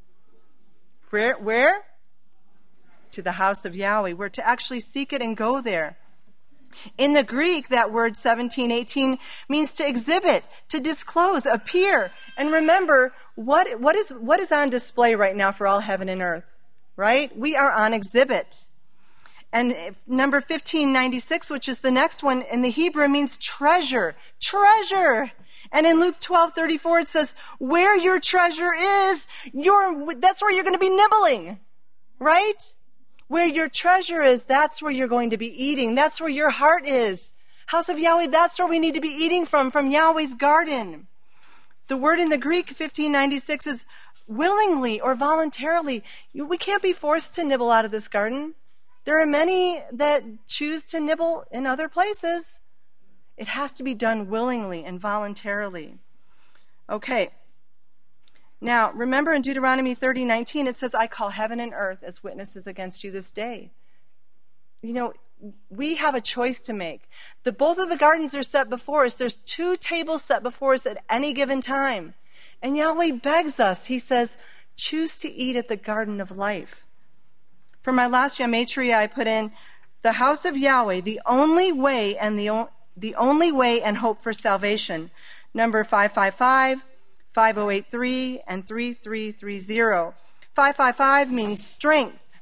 [SPEAKER 10] Where? Where? To the house of Yahweh. We're to actually seek it and go there. In the Greek, that word seventeen eighteen means to exhibit, to disclose, appear. And remember, what, what, is, what is on display right now for all heaven and earth? Right? We are on exhibit. And number fifteen ninety-six, which is the next one, in the Hebrew means treasure. Treasure! And in Luke twelve thirty-four, it says, where your treasure is, you're, that's where you're going to be nibbling. Right? Where your treasure is, that's where you're going to be eating. That's where your heart is. House of Yahweh, that's where we need to be eating from, from Yahweh's garden. The word in the Greek, fifteen ninety-six, is willingly or voluntarily. We can't be forced to nibble out of this garden. There are many that choose to nibble in other places. It has to be done willingly and voluntarily. Okay. Now, remember in Deuteronomy thirty nineteen, it says, I call heaven and earth as witnesses against you this day. You know, we have a choice to make. The, both of the gardens are set before us. There's two tables set before us at any given time. And Yahweh begs us. He says, choose to eat at the garden of life. For my last Gematria, I put in the house of Yahweh, the only way and the, the only way and hope for salvation. Number five five five, five oh eight three, and three three three zero. five five five means strength.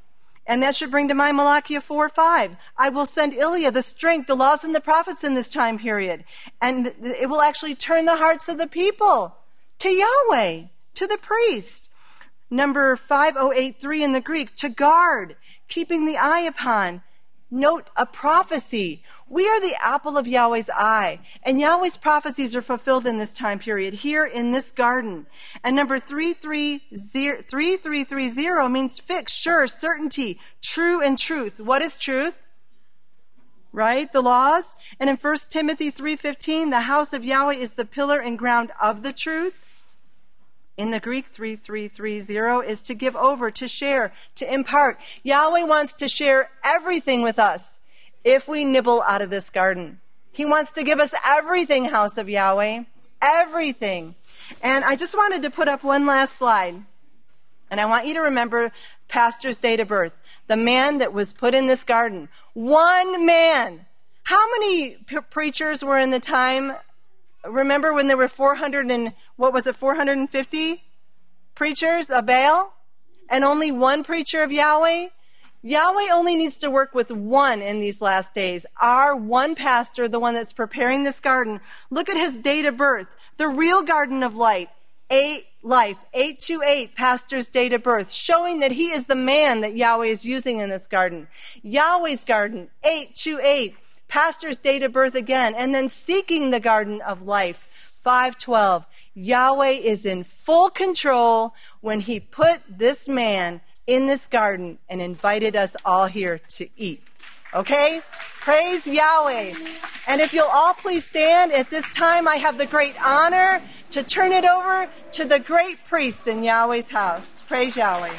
[SPEAKER 10] And that should bring to mind Malachi four five. I will send Ilya, the strength, the laws, and the prophets in this time period. And it will actually turn the hearts of the people to Yahweh, to the priest. Number five oh eight three in the Greek, to guard, keeping the eye upon. Note a prophecy. We are the apple of Yahweh's eye. And Yahweh's prophecies are fulfilled in this time period, here in this garden. And number three three three thirty means fixed, sure, certainty, true, and truth. What is truth? Right? The laws. And in First Timothy three fifteen, the house of Yahweh is the pillar and ground of the truth. In the Greek, three three three zero is to give over, to share, to impart. Yahweh wants to share everything with us if we nibble out of this garden. He wants to give us everything, house of Yahweh. Everything. And I just wanted to put up one last slide. And I want you to remember Pastor's date of birth. The man that was put in this garden. One man. How many p- preachers were in the time? Remember when there were four hundred and, what was it, four hundred fifty preachers of Baal? And only one preacher of Yahweh? Yahweh only needs to work with one in these last days. Our one pastor, the one that's preparing this garden. Look at his date of birth. The real garden of light. Eight life, eight two eight, pastor's date of birth, showing that he is the man that Yahweh is using in this garden. Yahweh's garden, eight two eight. Pastor's date of birth again, and then seeking the garden of life, five twelve. Yahweh is in full control when he put this man in this garden and invited us all here to eat. Okay? Praise Yahweh. And if you'll all please stand, at this time I have the great honor to turn it over to the great priest in Yahweh's house. Praise Yahweh.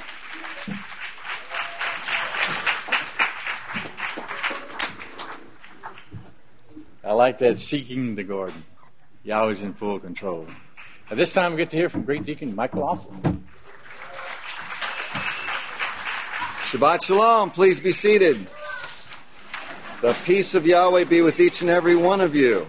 [SPEAKER 11] I like that, seeking the garden. Yahweh's in full control. At this time, we get to hear from Great Deacon Michael Austin.
[SPEAKER 12] Shabbat Shalom. Please be seated. The peace of Yahweh be with each and every one of you.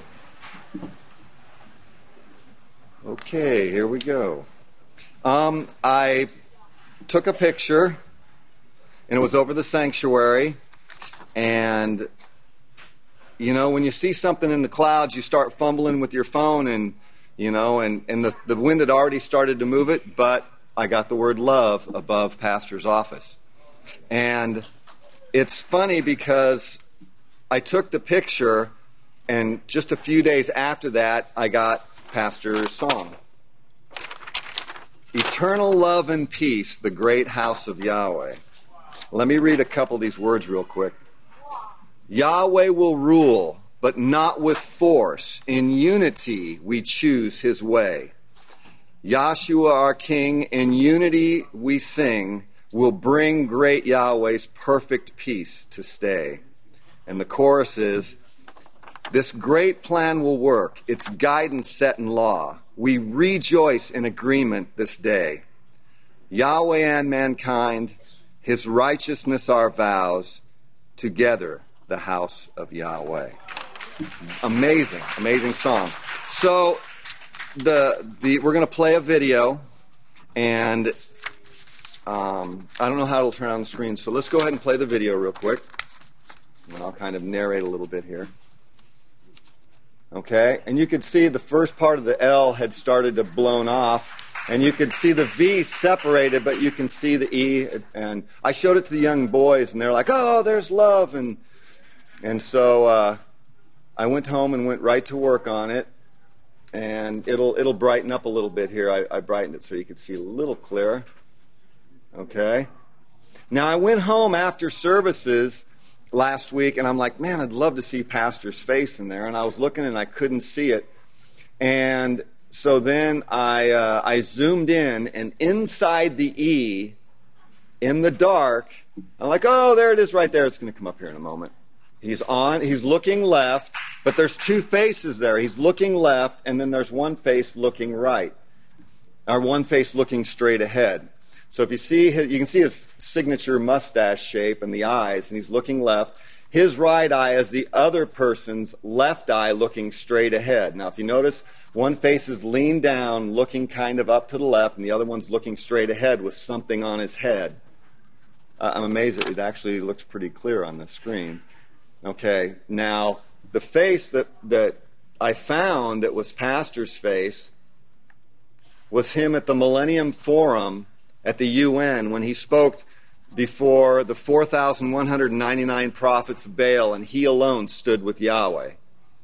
[SPEAKER 12] Okay, here we go. Um, I took a picture, and it was over the sanctuary, and you know, when you see something in the clouds, you start fumbling with your phone, and, you know, and, and the, the wind had already started to move it, but I got the word love above Pastor's office. And it's funny because I took the picture, and just a few days after that, I got Pastor's song. Eternal love and peace, the great house of Yahweh. Let me read a couple of these words real quick. Yahweh will rule, but not with force. In unity, we choose his way. Yahshua, our King, in unity we sing, will bring great Yahweh's perfect peace to stay. And the chorus is, this great plan will work, its guidance set in law. We rejoice in agreement this day. Yahweh and mankind, his righteousness our vows, together the house of Yahweh. Amazing, amazing song. So the the we're going to play a video, and um, I don't know how it'll turn on the screen, so let's go ahead and play the video real quick, and I'll kind of narrate a little bit here. Okay, and you could see the first part of the L had started to blown off, and you could see the V separated, but you can see the E, and I showed it to the young boys, and they're like, oh, there's love, and And so uh, I went home and went right to work on it, and it'll it'll brighten up a little bit here. I, I brightened it so you could see a little clearer. Okay. Now I went home after services last week, and I'm like, man, I'd love to see Pastor's face in there. And I was looking, and I couldn't see it. And so then I uh, I zoomed in, and inside the E, in the dark, I'm like, oh, there it is right there. It's going to come up here in a moment. He's on, he's looking left, but there's two faces there. He's looking left, and then there's one face looking right, or one face looking straight ahead. So if you see, his, you can see his signature mustache shape and the eyes, and he's looking left. His right eye is the other person's left eye looking straight ahead. Now, if you notice, one face is leaned down, looking kind of up to the left, and the other one's looking straight ahead with something on his head. Uh, I'm amazed that it actually looks pretty clear on the screen. Okay, now the face that, that I found that was Pastor's face was him at the Millennium Forum at the U N when he spoke before the four thousand one hundred ninety-nine prophets of Baal, and he alone stood with Yahweh.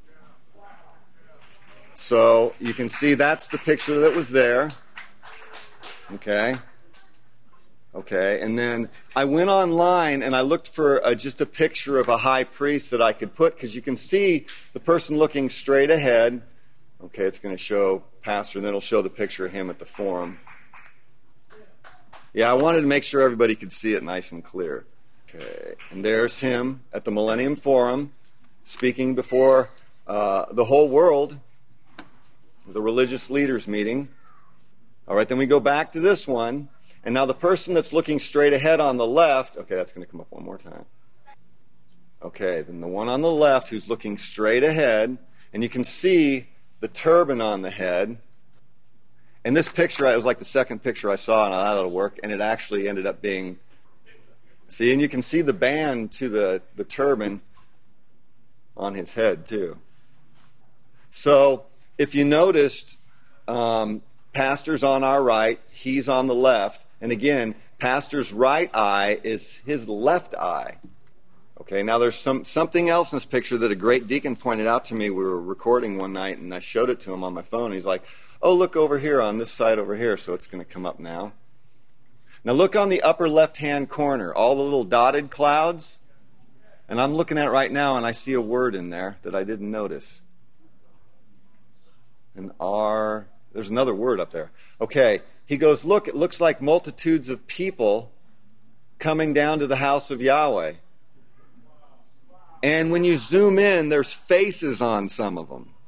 [SPEAKER 12] So you can see that's the picture that was there. Okay. Okay, and then I went online and I looked for uh, just a picture of a high priest that I could put, because you can see the person looking straight ahead. Okay, it's going to show Pastor, and then it'll show the picture of him at the forum. Yeah, I wanted to make sure everybody could see it nice and clear. Okay, and there's him at the Millennium Forum speaking before uh, the whole world, the religious leaders meeting. All right, then we go back to this one. And now the person that's looking straight ahead on the left, okay, that's going to come up one more time. Okay, then the one on the left who's looking straight ahead, and you can see the turban on the head. And this picture, it was like the second picture I saw, and I thought it'll work, and it actually ended up being, see, and you can see the band to the, the turban on his head too. So if you noticed, um, Pastor's on our right, he's on the left. And again, Pastor's right eye is his left eye. Okay, now there's some something else in this picture that a great deacon pointed out to me. We were recording one night, and I showed it to him on my phone. He's like, oh, look over here on this side over here. So it's going to come up now. Now look on the upper left-hand corner, all the little dotted clouds. And I'm looking at it right now, and I see a word in there that I didn't notice. An R... There's another word up there. Okay, he goes, look, it looks like multitudes of people coming down to the house of Yahweh. And when you zoom in, there's faces on some of them.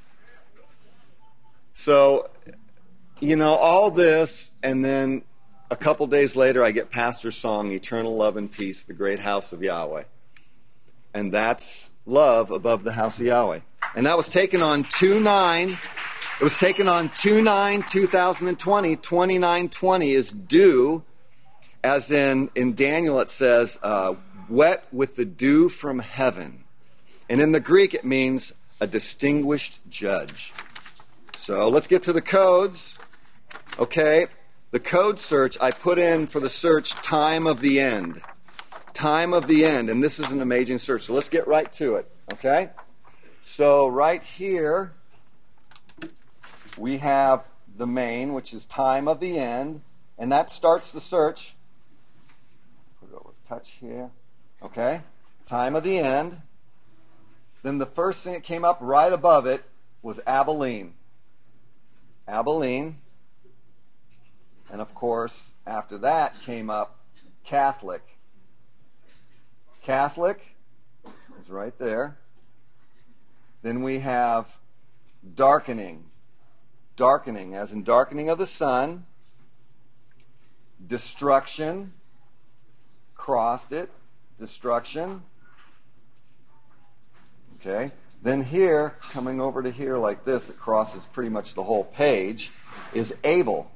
[SPEAKER 12] So, you know, all this, and then a couple days later, I get Pastor's song, Eternal Love and Peace, the Great House of Yahweh. And that's love above the house of Yahweh. And that was taken on two nine... It was taken on two nine twenty twenty. twenty-nine twenty is dew, as in, in Daniel it says, uh, wet with the dew from heaven. And in the Greek it means a distinguished judge. So let's get to the codes. Okay, the code search, I put in for the search time of the end. Time of the end, and this is an amazing search. So let's get right to it, okay? So right here, we have the main, which is time of the end, and that starts the search. Put it over touch here. Okay, time of the end. Then the first thing that came up right above it was Abilene. Abilene. And of course, after that came up Catholic. Catholic is right there. Then we have darkening. Darkening, as in darkening of the sun. Destruction. Crossed it. Destruction. Okay. Then here, coming over to here like this, it crosses pretty much the whole page, is Abel.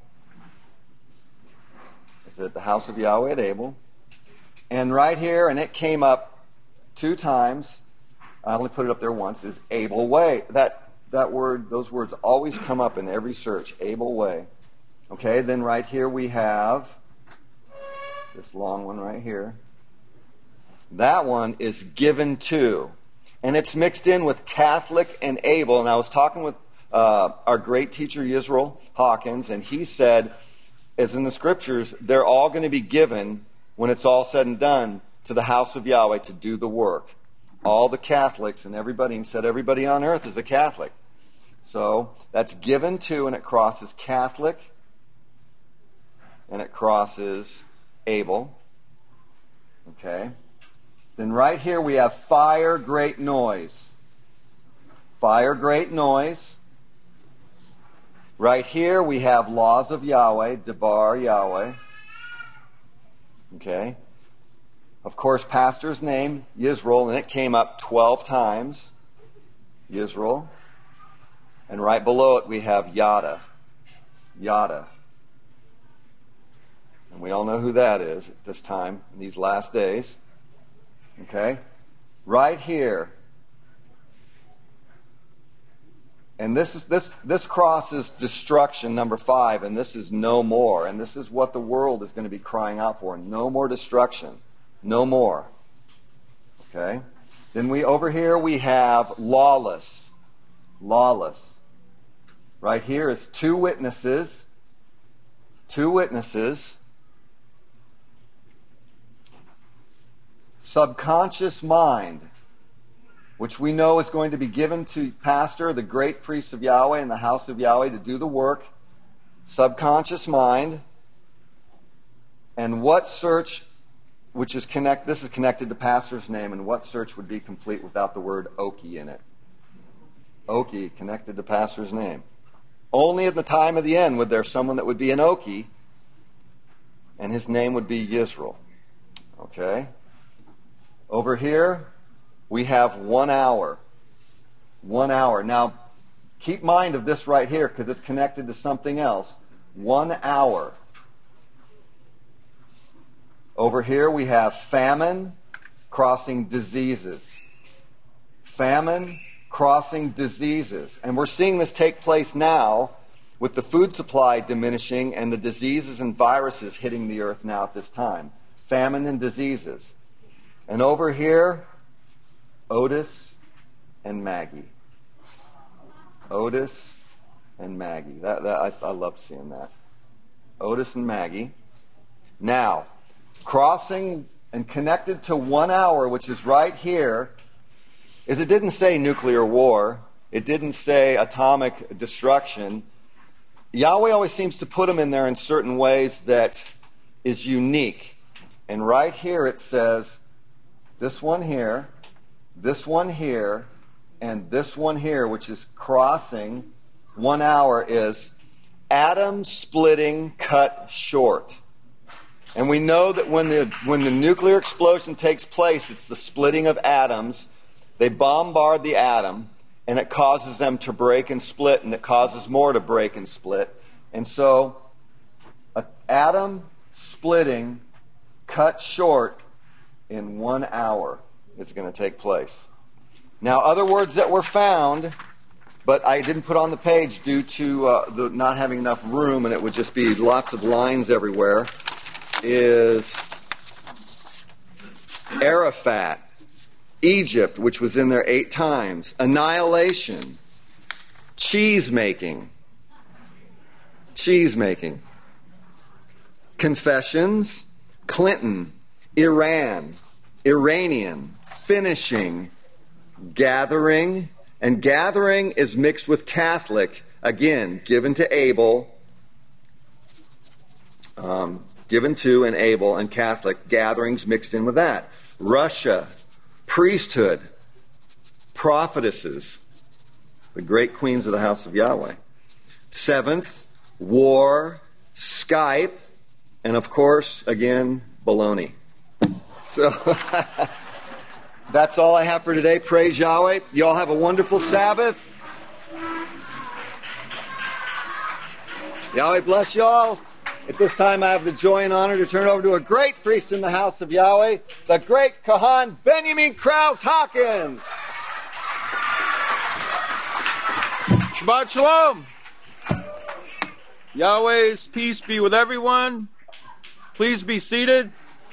[SPEAKER 12] It's at the house of Yahweh at Abel. And right here, and it came up two times, I only put it up there once, is Abel Way. That that word, those words always come up in every search, Abel Way. Okay, then right here we have this long one right here. That one is given to. And it's mixed in with Catholic and Abel. And I was talking with uh, our great teacher, Yisrael Hawkins, and he said, as in the scriptures, they're all going to be given, when it's all said and done, to the house of Yahweh to do the work. All the Catholics and everybody, and said everybody on earth is a Catholic. So that's given to, and it crosses Catholic, and it crosses Abel. Okay. Then right here we have fire, great noise. Fire, great noise. Right here we have laws of Yahweh, Debar Yahweh. Okay. Of course, pastor's name, Yisrael, and it came up twelve times. Yisrael. And right below it we have Yada. Yada. And we all know who that is at this time, in these last days. Okay? Right here. And this is this this cross is destruction, number five, and this is no more. And this is what the world is going to be crying out for. No more destruction. No more. Okay? Then we over here we have lawless. Lawless. Right here is two witnesses. Two witnesses. Subconscious mind, which we know is going to be given to pastor, the great priest of Yahweh in the house of Yahweh, to do the work. Subconscious mind. And what search, which is connect, this is connected to pastor's name, and what search would be complete without the word Oki in it? Oki, connected to pastor's name. Only at the time of the end would there someone that would be an Oki, and his name would be Yisrael. Okay? Over here, we have one hour. One hour. Now, keep mind of this right here because it's connected to something else. One hour. Over here, we have famine crossing diseases. Famine crossing diseases. And we're seeing this take place now with the food supply diminishing and the diseases and viruses hitting the earth now at this time. Famine and diseases. And over here, Otis and Maggie. Otis and Maggie. That, that I, I love seeing that. Otis and Maggie. Now, crossing and connected to one hour, which is right here, is it didn't say nuclear war. It didn't say atomic destruction. Yahweh always seems to put them in there in certain ways that is unique. And right here it says, this one here, this one here, and this one here, which is crossing one hour, is atom splitting cut short. And we know that when the when the nuclear explosion takes place, it's the splitting of atoms. They bombard the atom, and it causes them to break and split, and it causes more to break and split. And so, an atom splitting cut short in one hour is going to take place. Now, other words that were found, but I didn't put on the page due to uh, the not having enough room, and it would just be lots of lines everywhere, is Arafat, Egypt, which was in there eight times, annihilation, cheese making, cheese making, confessions, Clinton, Iran, Iranian, finishing, gathering, and gathering is mixed with Catholic, again, given to Abel, um, given to and Abel, and Catholic, gatherings mixed in with that. Russia, priesthood, prophetesses, the great queens of the house of Yahweh. Seventh, war, Skype, and of course, again, baloney. So, that's all I have for today. Praise Yahweh. You all have a wonderful Sabbath. Yahweh bless you all. At this time, I have the joy and honor to turn over to a great priest in the house of Yahweh, the great Kahan Benjamin Krause Hawkins.
[SPEAKER 13] Shabbat Shalom. Yahweh's peace be with everyone. Please be seated.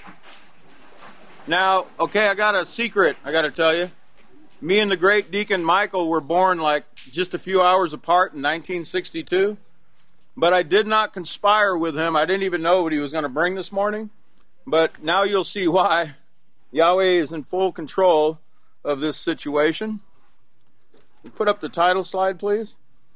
[SPEAKER 13] Now, okay, I got a secret I got to tell you. Me and the great Deacon Michael were born like just a few hours apart in nineteen sixty-two. But I did not conspire with him. I didn't even know what he was going to bring this morning. But now you'll see why. Yahweh is in full control of this situation. Put up the title slide, please.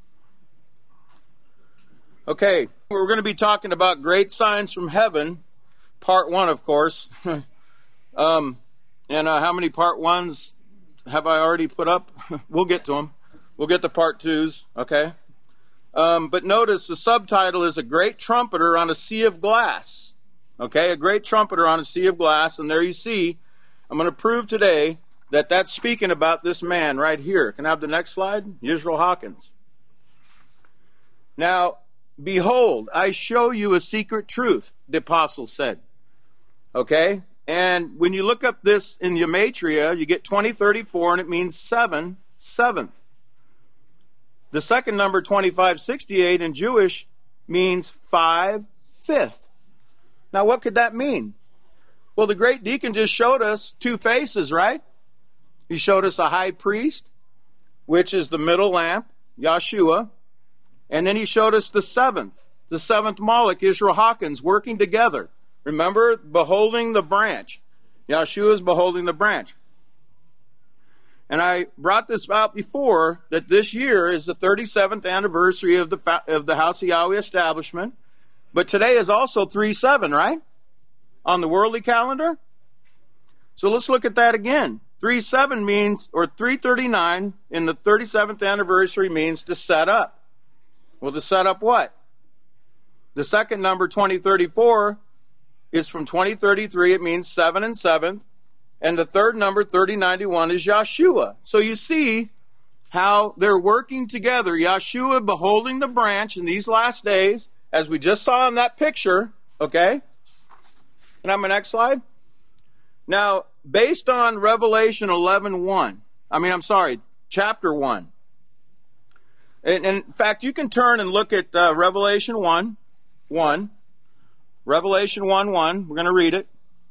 [SPEAKER 13] Okay, we're going to be talking about great signs from heaven, part one, of course. um, and uh, how many part ones have I already put up? We'll get to them. We'll get to part twos, okay? Um, but notice the subtitle is A Great Trumpeter on a Sea of Glass. Okay, a great trumpeter on a sea of glass. And there you see, I'm going to prove today that that's speaking about this man right here. Can I have the next slide? Yisrael Hawkins. Now, behold, I show you a secret truth, the apostle said. Okay? And when you look up this in Gematria, you get twenty thirty-four, and it means seven, seventh. The second number, twenty-five sixty-eight, in Jewish means five, fifth. Now, what could that mean? Well, the great deacon just showed us two faces, right? He showed us a high priest, which is the middle lamp, Yeshua. And then he showed us the seventh, the seventh Moloch, Israel Hawkins, working together. Remember, beholding the branch. Yeshua is beholding the branch. And I brought this out before, that this year is the thirty-seventh anniversary of the of the House of Yahweh establishment. But today is also three seven, right? On the worldly calendar. So let's look at that again. three seven means, or three thirty-nine in the thirty-seventh anniversary means to set up. Well, to set up what? The second number, twenty thirty-four, is from twenty thirty-three. It means seven and seventh. And the third number, thirty ninety-one, is Yeshua. So you see how they're working together. Yeshua beholding the branch in these last days, as we just saw in that picture. Okay? Can I have my next slide? Now, based on Revelation eleven one, I mean, I'm sorry, chapter one. And, and in fact, you can turn and look at uh, Revelation one, one. Revelation one, one. We're going to read it.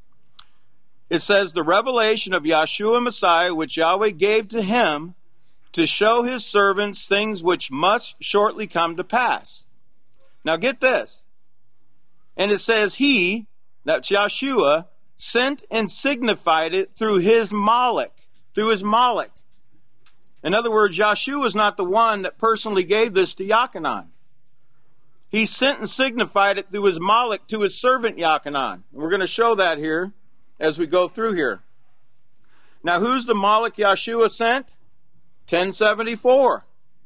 [SPEAKER 13] It says, the revelation of Yeshua Messiah, which Yahweh gave to him to show his servants things which must shortly come to pass. Now get this. And it says, he, that's Yeshua, sent and signified it through his Moloch, through his Moloch. In other words, Yeshua is not the one that personally gave this to Yachanan. He sent and signified it through his Moloch to his servant Yachanan. We're going to show that here as we go through here. Now, who's the Moloch Yeshua sent? ten seventy-four.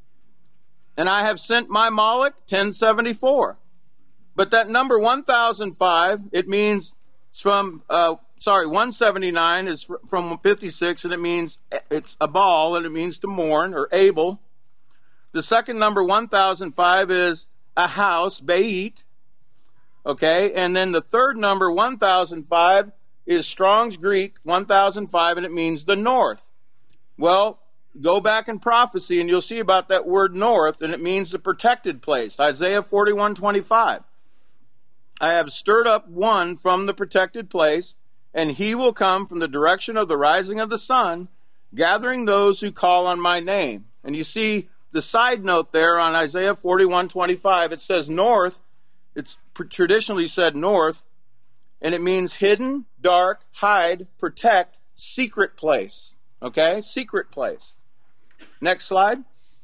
[SPEAKER 13] And I have sent my Moloch, ten seventy-four. But that number one thousand five, it means it's from, uh, sorry, one seventy-nine is from fifty-six, and it means it's a ball, and it means to mourn, or Abel. The second number, one thousand five, is a house, Beit. Okay, and then the third number, one thousand five, is Strong's Greek, one thousand five, and it means the north. Well, go back in prophecy, and you'll see about that word north, and it means the protected place. Isaiah forty-one twenty-five. I have stirred up one from the protected place, and he will come from the direction of the rising of the sun, gathering those who call on my name. And you see the side note there on Isaiah forty-one twenty-five. It says north. It's traditionally said north, and it means hidden, dark, hide, protect, secret place. Okay? Secret place. Next slide.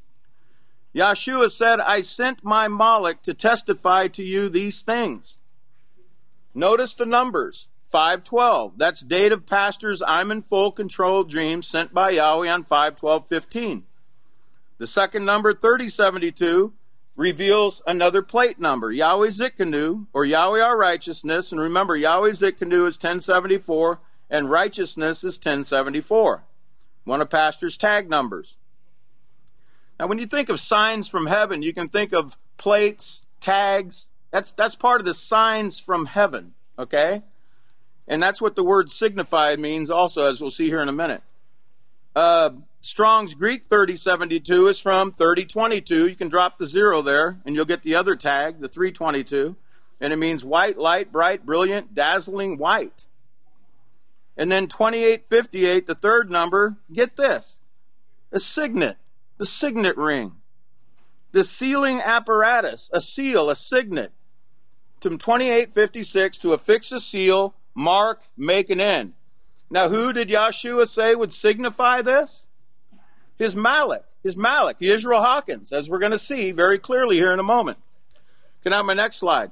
[SPEAKER 13] Yeshua said, I sent my Moloch to testify to you these things. Notice the numbers. five twelve. That's date of pastor's I'm in full control dream sent by Yahweh on five twelve fifteen. The second number, thirty seventy-two, reveals another plate number, Yahweh Zitkanu, or Yahweh our righteousness. And remember, Yahweh Zitkanu is ten seventy-four, and righteousness is ten seventy-four. One of pastor's tag numbers. Now, when you think of signs from heaven, you can think of plates, tags. That's, that's part of the signs from heaven, okay? And that's what the word signified means also, as we'll see here in a minute. Uh, Strong's Greek thirty seventy-two is from thirty twenty-two. You can drop the zero there, and you'll get the other tag, the three twenty-two. And it means white, light, bright, brilliant, dazzling white. And then twenty-eight fifty-eight, the third number, get this, a signet, the signet ring. The sealing apparatus, a seal, a signet. To twenty-eight fifty-six, to affix a seal, mark, make an end. Now, who did Yeshua say would signify this? His Malach, his Malach, the Israel Hawkins, as we're going to see very clearly here in a moment. Can I have my next slide?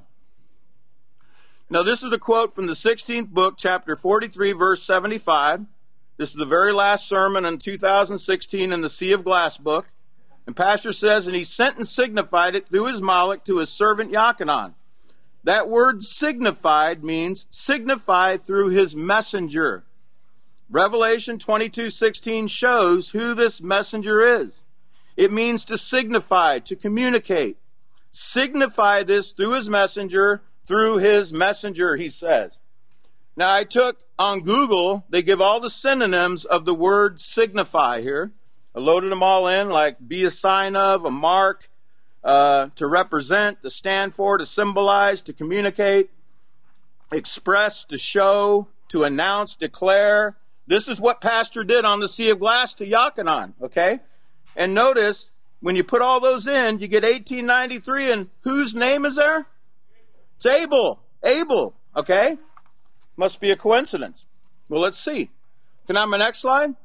[SPEAKER 13] Now, this is a quote from the sixteenth book, chapter forty-three, verse seventy-five. This is the very last sermon in two thousand sixteen in the Sea of Glass book. And Pastor says, and he sent and signified it through his Moloch to his servant Yachanan. That word signified means signify through his messenger. Revelation twenty-two sixteen shows who this messenger is. It means to signify, to communicate. signify this through his messenger, through his messenger, he says. Now, I took on Google, they give all the synonyms of the word signify here. I loaded them all in, like be a sign of, a mark, uh, to represent, to stand for, to symbolize, to communicate, express, to show, to announce, declare. This is what Pastor did on the Sea of Glass to Yochanan, okay? And notice, when you put all those in, you get eighteen ninety-three, and whose name is there? It's Abel. Abel, okay? Must be a coincidence. Well, let's see. Can I have my next slide?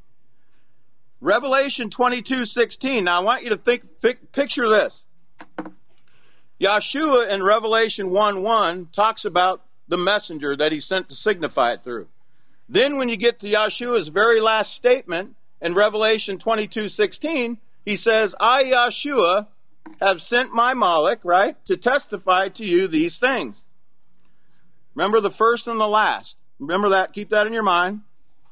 [SPEAKER 13] Revelation twenty-two sixteen. Now, I want you to think, fi- picture this. Yeshua in Revelation one one talks about the messenger that he sent to signify it through. Then when you get to Yeshua's very last statement in Revelation twenty-two sixteen, he says, I, Yeshua, have sent my Malach, right, to testify to you these things. Remember the first and the last. Remember that. Keep that in your mind.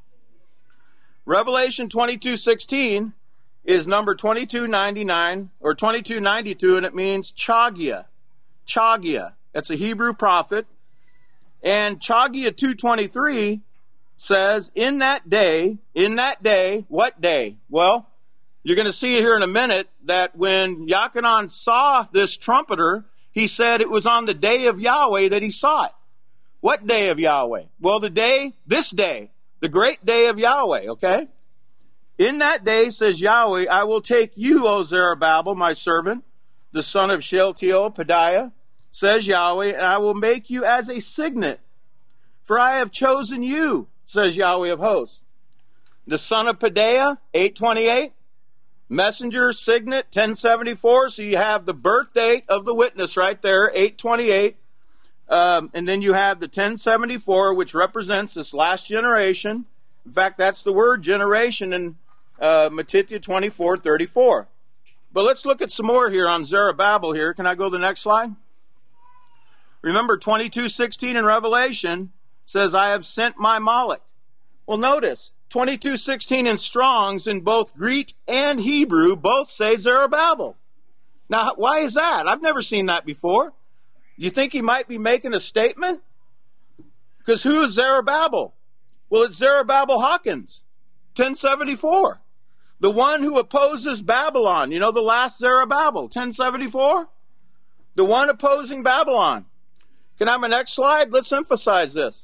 [SPEAKER 13] Revelation twenty-two sixteen is number twenty-two ninety-nine or twenty-two ninety-two, and it means Chagia. Chagia. It's a Hebrew prophet. And Chagia two twenty-three says, in that day, in that day, what day? Well, you're going to see here in a minute that when Yochanan saw this trumpeter, he said it was on the day of Yahweh that he saw it. What day of Yahweh? Well, the day, this day, the great day of Yahweh, okay? In that day, says Yahweh, I will take you, O Zerubbabel, my servant, the son of Shealtiel, Pedaiah, says Yahweh, and I will make you as a signet, for I have chosen you, says Yahweh of hosts. The son of Pedaiah, eight twenty-eight, messenger, signet, ten seventy-four, so you have the birth date of the witness right there, eight twenty-eight. Um, and then you have the ten seventy-four, which represents this last generation. In fact, that's the word generation in uh, Matthew twenty-four thirty-four. But let's look at some more here on Zerubbabel here. Can I go to the next slide? Remember, twenty-two sixteen in Revelation says, I have sent my Malach. Well, notice, twenty-two sixteen in Strong's in both Greek and Hebrew both say Zerubbabel. Now, why is that? I've never seen that before. You think he might be making a statement? Because who is Zerubbabel? Well, it's Zerubbabel Hawkins, ten seventy-four. The one who opposes Babylon. You know the last Zerubbabel, ten seventy-four? The one opposing Babylon. Can I have my next slide? Let's emphasize this.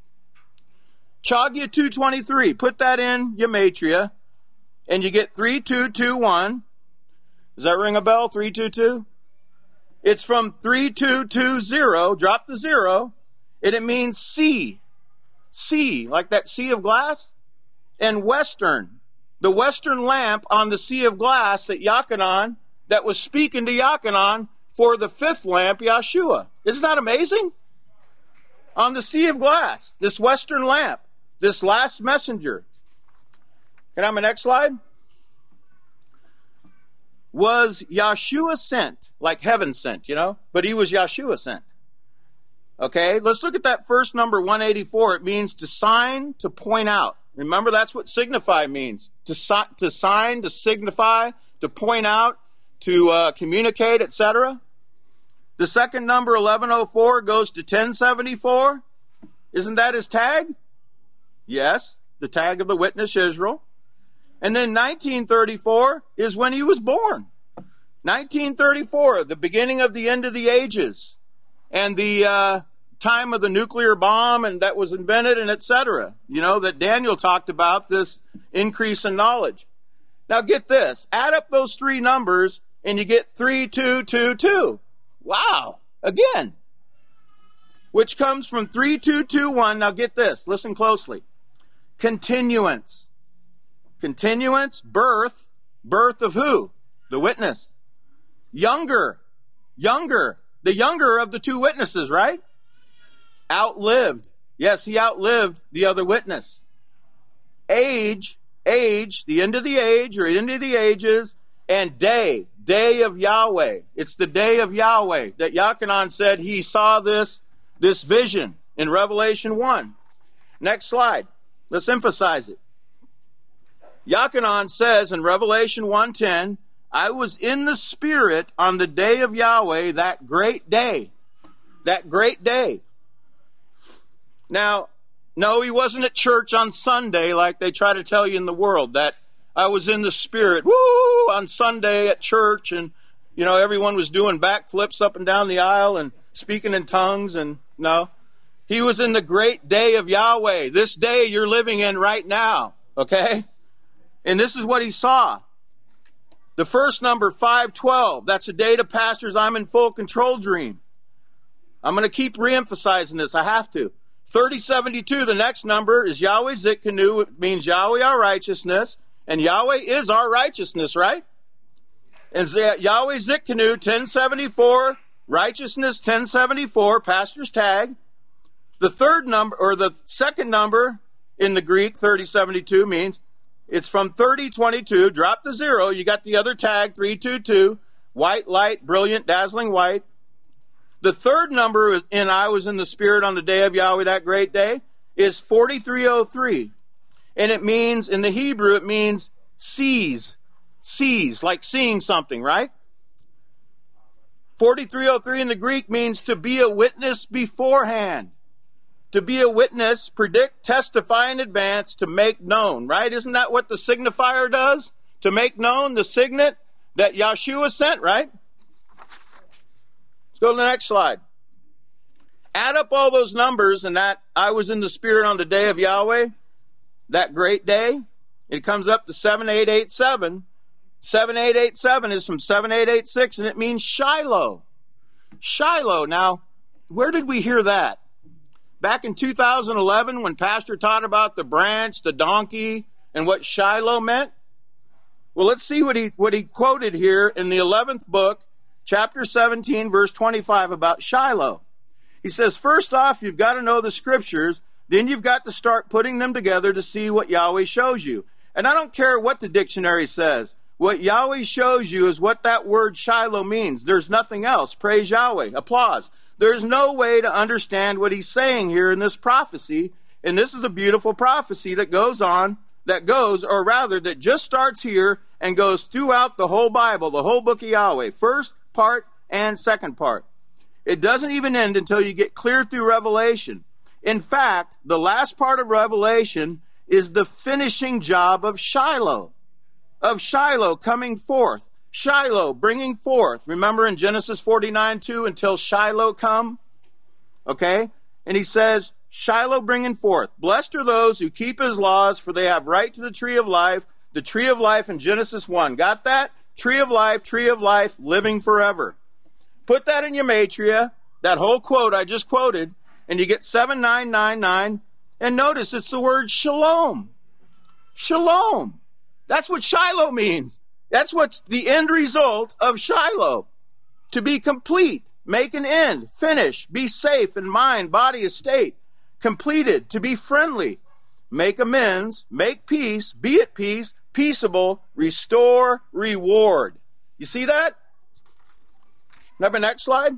[SPEAKER 13] Chagia two twenty-three. Put that in Gematria, and you get three two two one. Does that ring a bell, three two two? It's from three two two zero, drop the zero, and it means sea. Sea, like that sea of glass. And western, the western lamp on the sea of glass that Yochanan, that was speaking to Yochanan for the fifth lamp, Yeshua. Isn't that amazing? On the sea of glass, this western lamp, this last messenger. Can I have my next slide? Was Yeshua sent, like heaven sent, you know? But he was Yeshua sent. Okay, let's look at that first number, one eighty-four. It means to sign, to point out. Remember, that's what signify means. To, si- to sign, to signify, to point out, to uh, communicate, et cetera. The second number, eleven oh four, goes to ten seventy-four. Isn't that his tag? Yes, the tag of the witness Israel. And then nineteen thirty-four is when he was born. nineteen thirty-four, the beginning of the end of the ages. And the uh, time of the nuclear bomb and that was invented and et cetera. You know, that Daniel talked about, this increase in knowledge. Now get this. Add up those three numbers and you get three two two two. Wow. Again. Which comes from three two two one. Now get this. Listen closely. Continuance. Continuance, birth, birth of who? The witness. Younger, younger, the younger of the two witnesses, right? Outlived. Yes, he outlived the other witness. Age, age, the end of the age or end of the ages, and day, day of Yahweh. It's the day of Yahweh that Yochanan said he saw this, this vision in Revelation one. Next slide. Let's emphasize it. Yochanan says in Revelation one ten, I was in the Spirit on the day of Yahweh, that great day. That great day. Now, no, he wasn't at church on Sunday like they try to tell you in the world, that I was in the Spirit, woo, on Sunday at church, and, you know, everyone was doing backflips up and down the aisle and speaking in tongues, and no. He was in the great day of Yahweh, this day you're living in right now, okay? And this is what he saw. The first number, five twelve, that's a day to pastors, I'm in full control dream. I'm going to keep reemphasizing this, I have to. thirty seventy-two, the next number, is Yahweh Zitkanu. It means Yahweh our righteousness. And Yahweh is our righteousness, right? And Yahweh Zitkanu, ten seventy-four, righteousness ten seventy-four, pastor's tag. The third number, or the second number in the Greek, thirty seventy-two, means it's from thirty twenty-two, drop the zero, you got the other tag, three twenty-two, white light, brilliant, dazzling white. The third number is in I was in the Spirit on the day of Yahweh, that great day, is forty-three oh three. And it means, in the Hebrew, it means sees. Sees, like seeing something, right? forty-three oh three in the Greek means to be a witness beforehand. To be a witness, predict, testify in advance, to make known, right? Isn't that what the signifier does? To make known, the signet that Yahshua sent, right? Let's go to the next slide. Add up all those numbers, and that I was in the Spirit on the day of Yahweh, that great day, it comes up to seven eight eight seven. seven eight eight seven is from seven eight eight six, and it means Shiloh. Shiloh. Now, where did we hear that? Back in two thousand eleven, when Pastor taught about the branch, the donkey, and what Shiloh meant? Well, let's see what he, what he quoted here in the eleventh book, chapter seventeen, verse twenty-five, about Shiloh. He says, first off, you've got to know the scriptures, then you've got to start putting them together to see what Yahweh shows you. And I don't care what the dictionary says. What Yahweh shows you is what that word Shiloh means. There's nothing else. Praise Yahweh. Applause. There's no way to understand what he's saying here in this prophecy. And this is a beautiful prophecy that goes on, that goes, or rather, that just starts here and goes throughout the whole Bible, the whole book of Yahweh. First part and second part. It doesn't even end until you get clear through Revelation. In fact, the last part of Revelation is the finishing job of Shiloh. Of Shiloh coming forth. Shiloh bringing forth. Remember in Genesis forty-nine two, until Shiloh come? Okay? And he says, Shiloh bringing forth. Blessed are those who keep his laws, for they have right to the tree of life. The tree of life in Genesis one. Got that? Tree of life, tree of life, living forever. Put that in your matria, that whole quote I just quoted, and you get seven nine nine nine. And notice it's the word shalom. Shalom. That's what Shiloh means. That's what's the end result of Shiloh. To be complete, make an end, finish, be safe in mind, body, estate, completed, to be friendly, make amends, make peace, be at peace, peaceable, restore, reward. You see that? Number next slide.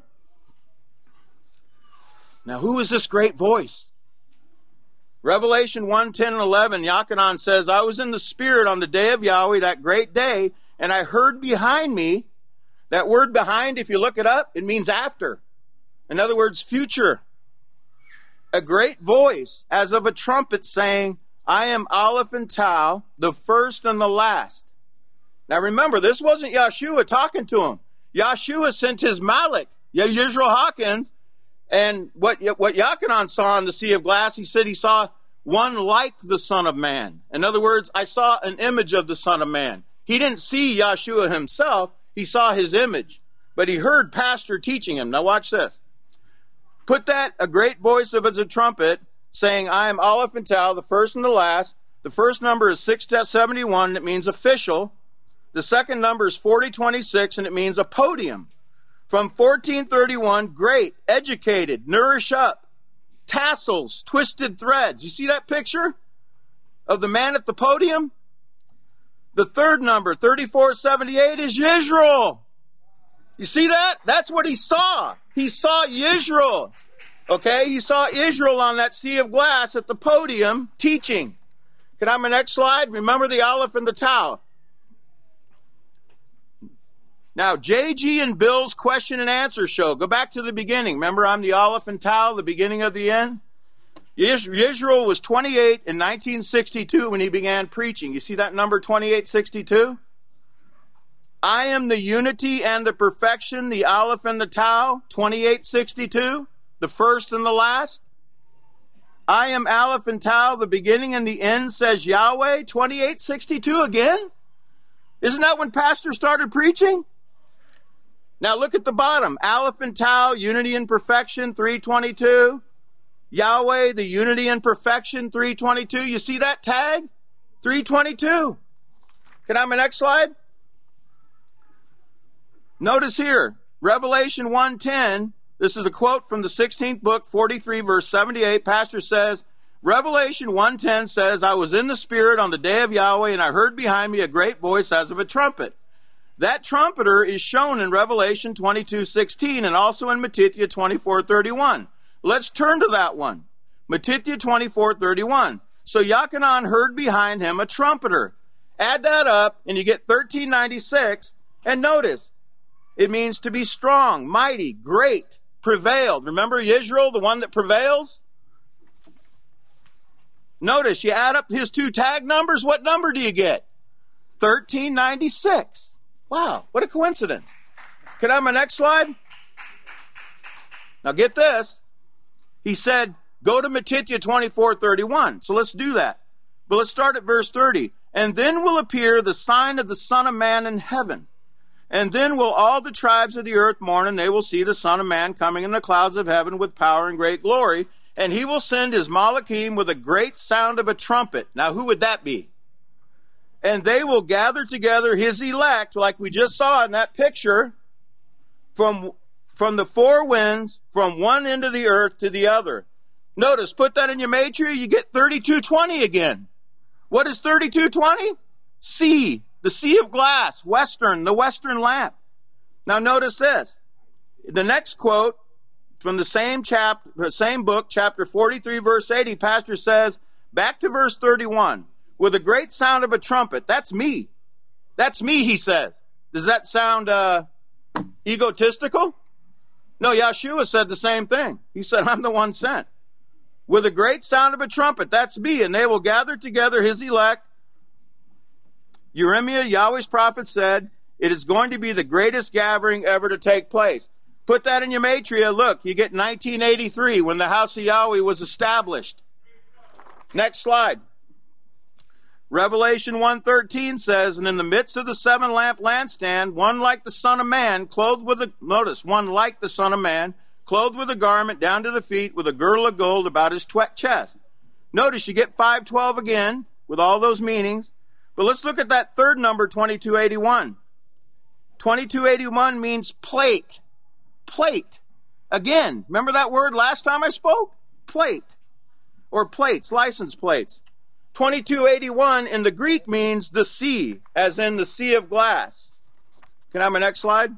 [SPEAKER 13] Now, who is this great voice? Revelation one, ten, and eleven, Yachanan says, I was in the Spirit on the day of Yahweh, that great day, and I heard behind me, that word behind, if you look it up, it means after. In other words, future. A great voice, as of a trumpet, saying, I am Aleph and Tau, the first and the last. Now remember, this wasn't Yahshua talking to him. Yahshua sent his Malach, Yisrael Hawkins, and what, what Yachanan saw in the Sea of Glass, he said he saw one like the Son of Man. In other words, I saw an image of the Son of Man. He didn't see Yahshua himself, he saw his image. But he heard Pastor teaching him. Now watch this. Put that, a great voice of as a trumpet, saying, I am Aleph and Tau, the first and the last. The first number is six seventy-one, it means official. The second number is forty twenty-six, and it means a podium. From fourteen thirty-one, great, educated, nourish up, tassels, twisted threads. You see that picture of the man at the podium? The third number, thirty-four seventy-eight, is Yisrael. You see that? That's what he saw. He saw Yisrael. Okay, he saw Israel on that sea of glass at the podium teaching. Can I have my next slide? Remember the Aleph and the Tau. Now, J G and Bill's question and answer show. Go back to the beginning. Remember, I'm the Aleph and Tau, the beginning of the end? Yisroel was twenty-eight in nineteen sixty-two when he began preaching. You see that number, twenty-eight sixty-two? I am the unity and the perfection, the Aleph and the Tau, twenty-eight sixty-two, the first and the last. I am Aleph and Tau, the beginning and the end, says Yahweh, twenty-eight sixty-two again? Isn't that when Pastor started preaching? Now look at the bottom. Aleph and Tau, unity and perfection, three twenty-two. Yahweh, the unity and perfection, three twenty-two. You see that tag? three twenty-two. Can I have my next slide? Notice here, Revelation one ten. This is a quote from the sixteenth book, forty-three, verse seventy-eight. Pastor says, Revelation one ten says, I was in the Spirit on the day of Yahweh, and I heard behind me a great voice as of a trumpet. That trumpeter is shown in Revelation twenty-two sixteen and also in Matthew twenty-four thirty-one. Let's turn to that one. Matthew twenty-four thirty-one. So Yachanan heard behind him a trumpeter. Add that up, and you get thirteen ninety-six. And notice, it means to be strong, mighty, great, prevailed. Remember Yisroel, the one that prevails? Notice, you add up his two tag numbers, what number do you get? thirteen ninety-six. Wow, what a coincidence. Can I have my next slide? Now get this. He said, go to Matthew twenty-four thirty-one. So let's do that. But let's start at verse thirty. And then will appear the sign of the Son of Man in heaven. And then will all the tribes of the earth mourn, and they will see the Son of Man coming in the clouds of heaven with power and great glory. And he will send his Malachim with a great sound of a trumpet. Now, who would that be? And they will gather together his elect, like we just saw in that picture, from, from the four winds, from one end of the earth to the other. Notice, put that in your matrix, you get thirty-two twenty again. What is thirty-two twenty? Sea. The sea of glass, western, the western lamp. Now notice this. The next quote from the same chapter, same book, chapter forty-three, verse eighty, Pastor says, back to verse thirty-one, with a great sound of a trumpet. That's me. That's me, he says. Does that sound uh, egotistical? No, Yeshua said the same thing. He said, I'm the one sent. With a great sound of a trumpet, that's me, and they will gather together his elect. Jeremiah, Yahweh's prophet, said, it is going to be the greatest gathering ever to take place. Put that in your matria. Look, you get nineteen eighty-three, when the house of Yahweh was established. Next slide. Revelation one thirteen says, and in the midst of the seven lamp lampstand, one like the Son of Man, clothed with a, notice, one like the Son of Man, clothed with a garment down to the feet, with a girdle of gold about his tw- chest. Notice you get five twelve again, with all those meanings. But let's look at that third number, twenty-two eighty-one. twenty-two eighty-one means plate. Plate. Again, remember that word last time I spoke? Plate. Or plates, license plates. twenty-two eighty-one in the Greek means the sea, as in the sea of glass. Can I have my next slide?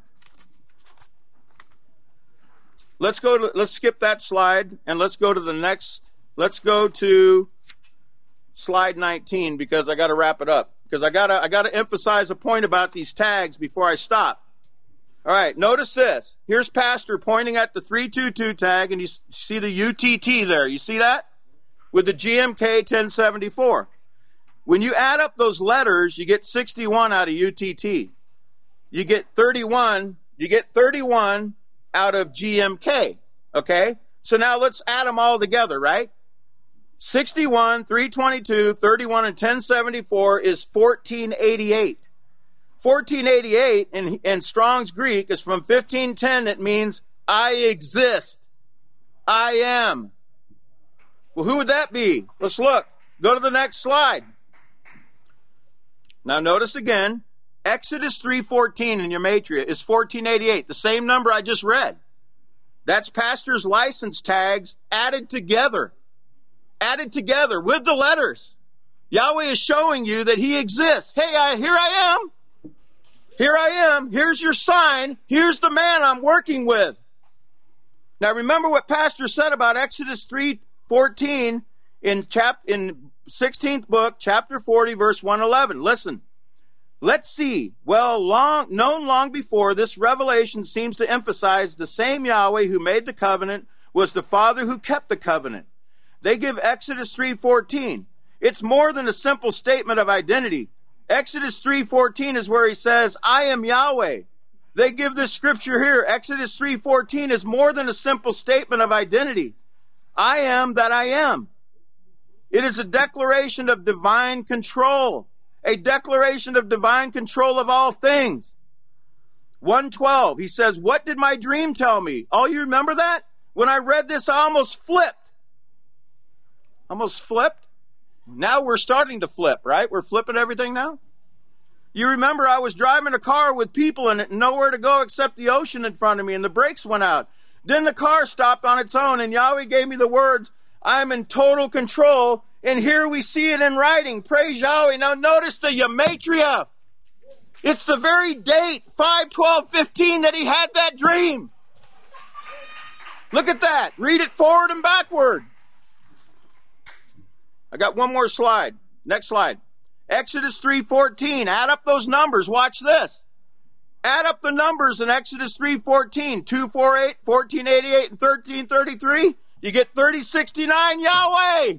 [SPEAKER 13] Let's go to, let's skip that slide, and let's go to the next. Let's go to slide nineteen, because I got to wrap it up. Because I got to I got to emphasize a point about these tags before I stop. All right, notice this. Here's Pastor pointing at the three two two tag, and you see the U T T there. You see that? With the G M K ten seventy-four. When you add up those letters, you get sixty-one out of U T T. You get thirty-one, you get thirty-one out of G M K. Okay? So now let's add them all together, right? sixty-one, three twenty-two, thirty-one, and ten seventy-four is fourteen eighty-eight. fourteen eighty-eight in, in Strong's Greek is from fifteen ten. It means I exist. I am. Well, who would that be? Let's look. Go to the next slide. Now notice again, Exodus three fourteen in your matria is fourteen eighty-eight, the same number I just read. That's Pastor's license tags added together. Added together with the letters. Yahweh is showing you that he exists. Hey, I, here I am. Here I am. Here's your sign. Here's the man I'm working with. Now remember what Pastor said about Exodus three fourteen in chap in sixteenth book, chapter forty, verse one eleven. Listen. Let's see. Well, long, known long before, this revelation seems to emphasize the same Yahweh who made the covenant was the Father who kept the covenant. They give Exodus three fourteen. It's more than a simple statement of identity. Exodus three fourteen is where he says, I am Yahweh. They give this scripture here. Exodus three fourteen is more than a simple statement of identity. I am that I am. It is a declaration of divine control. A declaration of divine control of all things. one twelve, he says, what did my dream tell me? Oh, you remember that? When I read this, I almost flipped. Almost flipped? Now we're starting to flip, right? We're flipping everything now? You remember I was driving a car with people and nowhere to go except the ocean in front of me, and the brakes went out. Then the car stopped on its own, and Yahweh gave me the words, I'm in total control. And here we see it in writing. Praise Yahweh. Now notice the gematria. It's the very date, five twelve fifteen, that he had that dream. Look at that. Read it forward and backward. I got one more slide. Next slide. Exodus three fourteen. Add up those numbers. Watch this. Add up the numbers in Exodus three fourteen. two forty-eight, fourteen eighty-eight, and thirteen thirty-three. You get thirty sixty-nine Yahweh.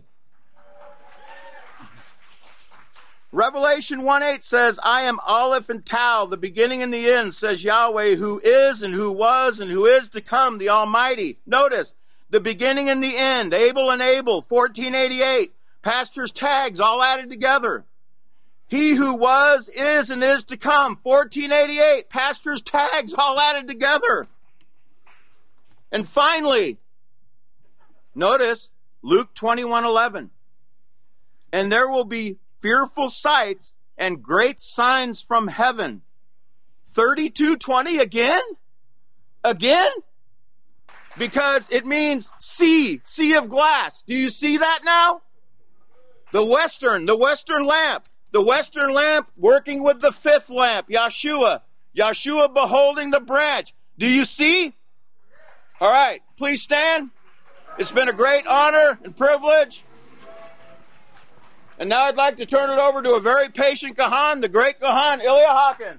[SPEAKER 13] Revelation one eight says, I am Aleph and Tau, the beginning and the end, says Yahweh, who is and who was and who is to come, the Almighty. Notice, the beginning and the end, Abel and Abel, fourteen eighty-eight, pastor's tags all added together. He who was, is, and is to come, fourteen eighty-eight, pastor's tags all added together. And finally, notice, Luke twenty-one eleven, and there will be fearful sights and great signs from heaven. thirty-two twenty again? Again? Because it means sea, sea of glass. Do you see that now? The western, the western lamp. The western lamp working with the fifth lamp, Yeshua. Yeshua beholding the branch. Do you see? All right, please stand. It's been a great honor and privilege. And now I'd like to turn it over to a very patient Kahan, the great Kahan, Ilya Hawkins.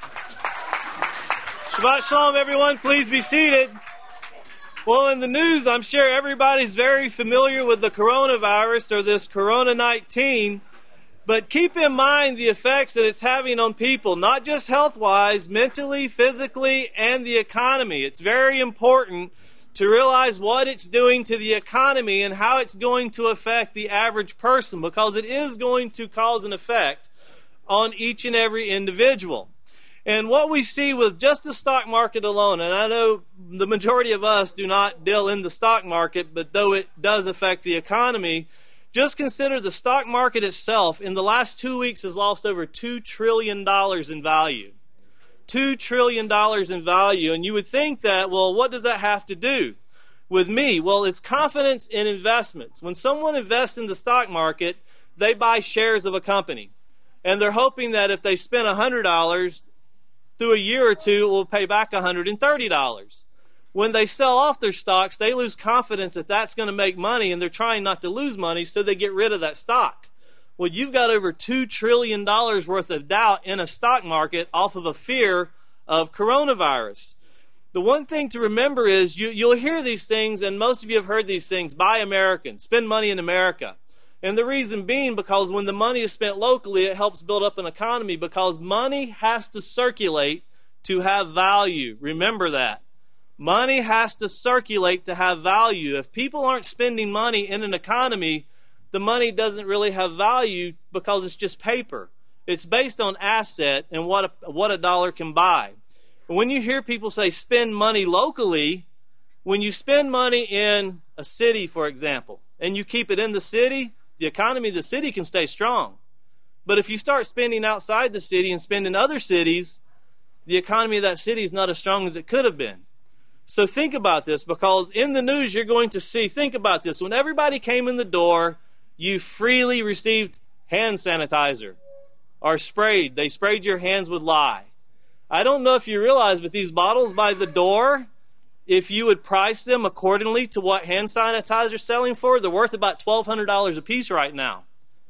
[SPEAKER 14] Shabbat Shalom, everyone. Please be seated. Well, in the news, I'm sure everybody's very familiar with the coronavirus or this Corona nineteen. But keep in mind the effects that it's having on people, not just health-wise, mentally, physically, and the economy. It's very important to realize what it's doing to the economy and how it's going to affect the average person, because it is going to cause an effect on each and every individual. And what we see with just the stock market alone, and I know the majority of us do not deal in the stock market, but though it does affect the economy, just consider the stock market itself in the last two weeks has lost over two trillion dollars in value. two trillion dollars in value. And you would think that, well, what does that have to do with me? Well, it's confidence in investments. When someone invests in the stock market, they buy shares of a company. And they're hoping that if they spend one hundred dollars through a year or two, it will pay back one hundred thirty dollars. When they sell off their stocks, they lose confidence that that's going to make money, and they're trying not to lose money, so they get rid of that stock. Well, you've got over two trillion dollars worth of doubt in a stock market off of a fear of coronavirus. The one thing to remember is you, you'll hear these things, and most of you have heard these things, buy American, spend money in America. And the reason being because when the money is spent locally, it helps build up an economy, because money has to circulate to have value. Remember that. Money has to circulate to have value. If people aren't spending money in an economy, the money doesn't really have value because it's just paper. It's based on asset and what a, what a dollar can buy. When you hear people say spend money locally, when you spend money in a city, for example, and you keep it in the city, the economy of the city can stay strong. But if you start spending outside the city and spend in other cities, the economy of that city is not as strong as it could have been. So think about this, because in the news you're going to see, think about this, when everybody came in the door, you freely received hand sanitizer or sprayed. They sprayed your hands with lye. I don't know if you realize, but these bottles by the door, if you would price them accordingly to what hand sanitizer is selling for, they're worth about twelve hundred dollars a piece right now.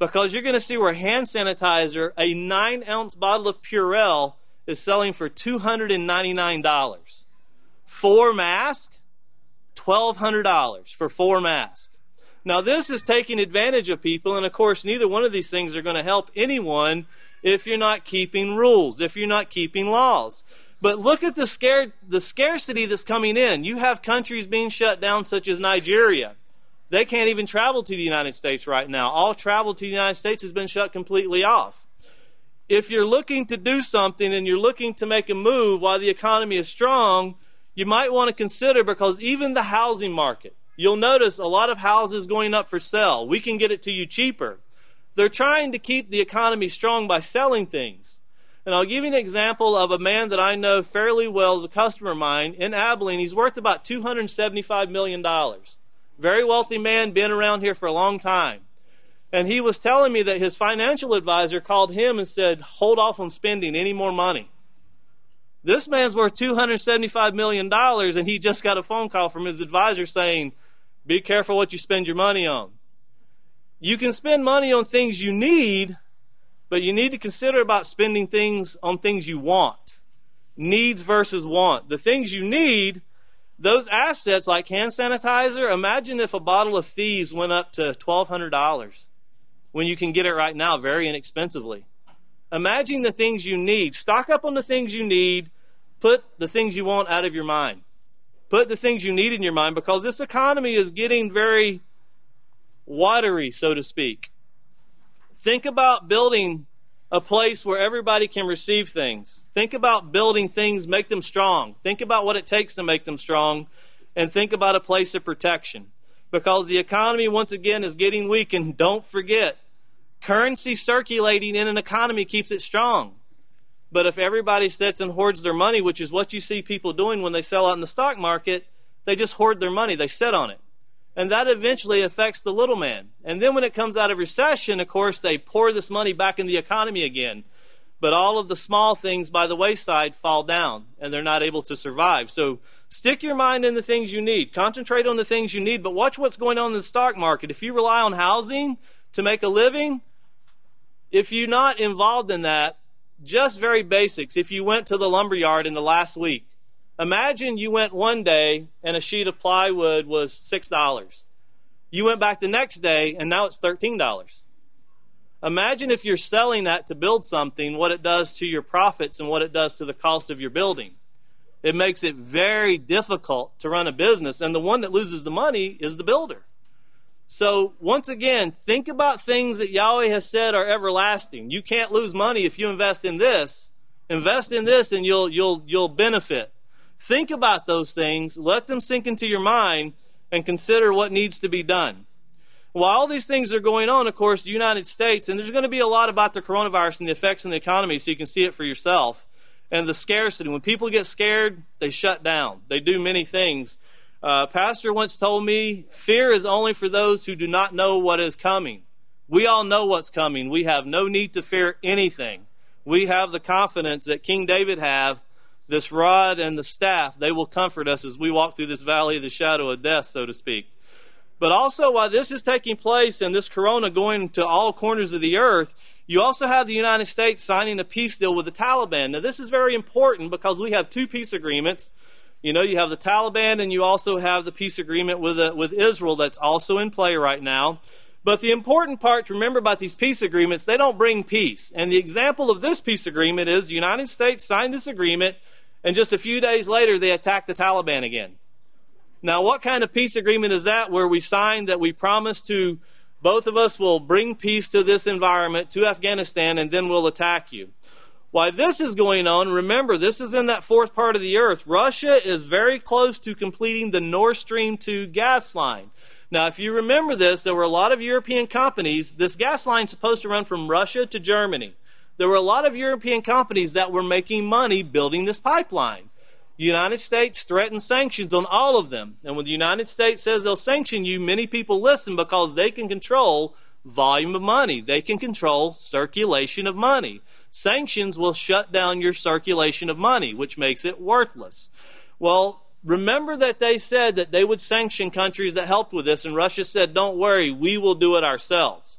[SPEAKER 14] because you're going to see where hand sanitizer, a nine-ounce bottle of Purell, is selling for two hundred ninety-nine dollars. Four masks, twelve hundred dollars for four masks. Now, this is taking advantage of people, and of course, neither one of these things are going to help anyone if you're not keeping rules, if you're not keeping laws. But look at the scare, the scarcity that's coming in. You have countries being shut down, such as Nigeria. They can't even travel to the United States right now. All travel to the United States has been shut completely off. If you're looking to do something and you're looking to make a move while the economy is strong, you might want to consider, because even the housing market, you'll notice a lot of houses going up for sale. We can get it to you cheaper. They're trying to keep the economy strong by selling things. And I'll give you an example of a man that I know fairly well as a customer of mine in Abilene. He's worth about two hundred seventy-five million dollars. Very wealthy man, been around here for a long time. And he was telling me that his financial advisor called him and said, hold off on spending any more money. This man's worth two hundred seventy-five million dollars, and he just got a phone call from his advisor saying, be careful what you spend your money on. You can spend money on things you need, but you need to consider about spending things on things you want. Needs versus want. The things you need, those assets like hand sanitizer, imagine if a bottle of Thieves went up to twelve hundred dollars when you can get it right now very inexpensively. Imagine the things you need. Stock up on the things you need. Put the things you want out of your mind. Put the things you need in your mind, because this economy is getting very watery, so to speak. Think about building a place where everybody can receive things. Think about building things, make them strong. Think about what it takes to make them strong, and think about a place of protection. Because the economy, once again, is getting weak, and don't forget, currency circulating in an economy keeps it strong. But if everybody sits and hoards their money, which is what you see people doing when they sell out in the stock market, they just hoard their money. They sit on it. And that eventually affects the little man. And then when it comes out of recession, of course, they pour this money back in the economy again. But all of the small things by the wayside fall down, and they're not able to survive. So stick your mind in the things you need. Concentrate on the things you need, but watch what's going on in the stock market. If you rely on housing to make a living, if you're not involved in that, just very basics. If you went to the lumber yard in the last week, imagine you went one day and a sheet of plywood was six dollars. You went back the next day and now it's thirteen dollars. Imagine if you're selling that to build something, what it does to your profits and what it does to the cost of your building. It makes it very difficult to run a business, and the one that loses the money is the builder. So once again, think about things that Yahweh has said are everlasting. You can't lose money if you invest in this. Invest in this and you'll you'll you'll benefit. Think about those things, let them sink into your mind, and consider what needs to be done. While all these things are going on, of course, the United States, and there's going to be a lot about the coronavirus and the effects on the economy so you can see it for yourself, and the scarcity. When people get scared, they shut down. They do many things. Uh, pastor once told me, fear is only for those who do not know what is coming. We all know what's coming. We have no need to fear anything. We have the confidence that King David had. This rod and the staff, they will comfort us as we walk through this valley of the shadow of death, so to speak. But also, while this is taking place and this corona going to all corners of the earth, you also have the United States signing a peace deal with the Taliban. Now, this is very important because we have two peace agreements. You know, you have the Taliban and you also have the peace agreement with uh, with Israel that's also in play right now. But the important part to remember about these peace agreements, they don't bring peace. And the example of this peace agreement is the United States signed this agreement, and just a few days later, they attacked the Taliban again. Now, what kind of peace agreement is that where we signed that we promise to, both of us will bring peace to this environment, to Afghanistan, and then we'll attack you? While this is going on, remember, this is in that fourth part of the earth. Russia is very close to completing the Nord Stream two gas line. Now, if you remember this, there were a lot of European companies. This gas line is supposed to run from Russia to Germany. There were a lot of European companies that were making money building this pipeline. The United States threatened sanctions on all of them. And when the United States says they'll sanction you, many people listen because they can control volume of money. They can control circulation of money. Sanctions will shut down your circulation of money, which makes it worthless. Well, remember that they said that they would sanction countries that helped with this, and Russia said, don't worry, we will do it ourselves.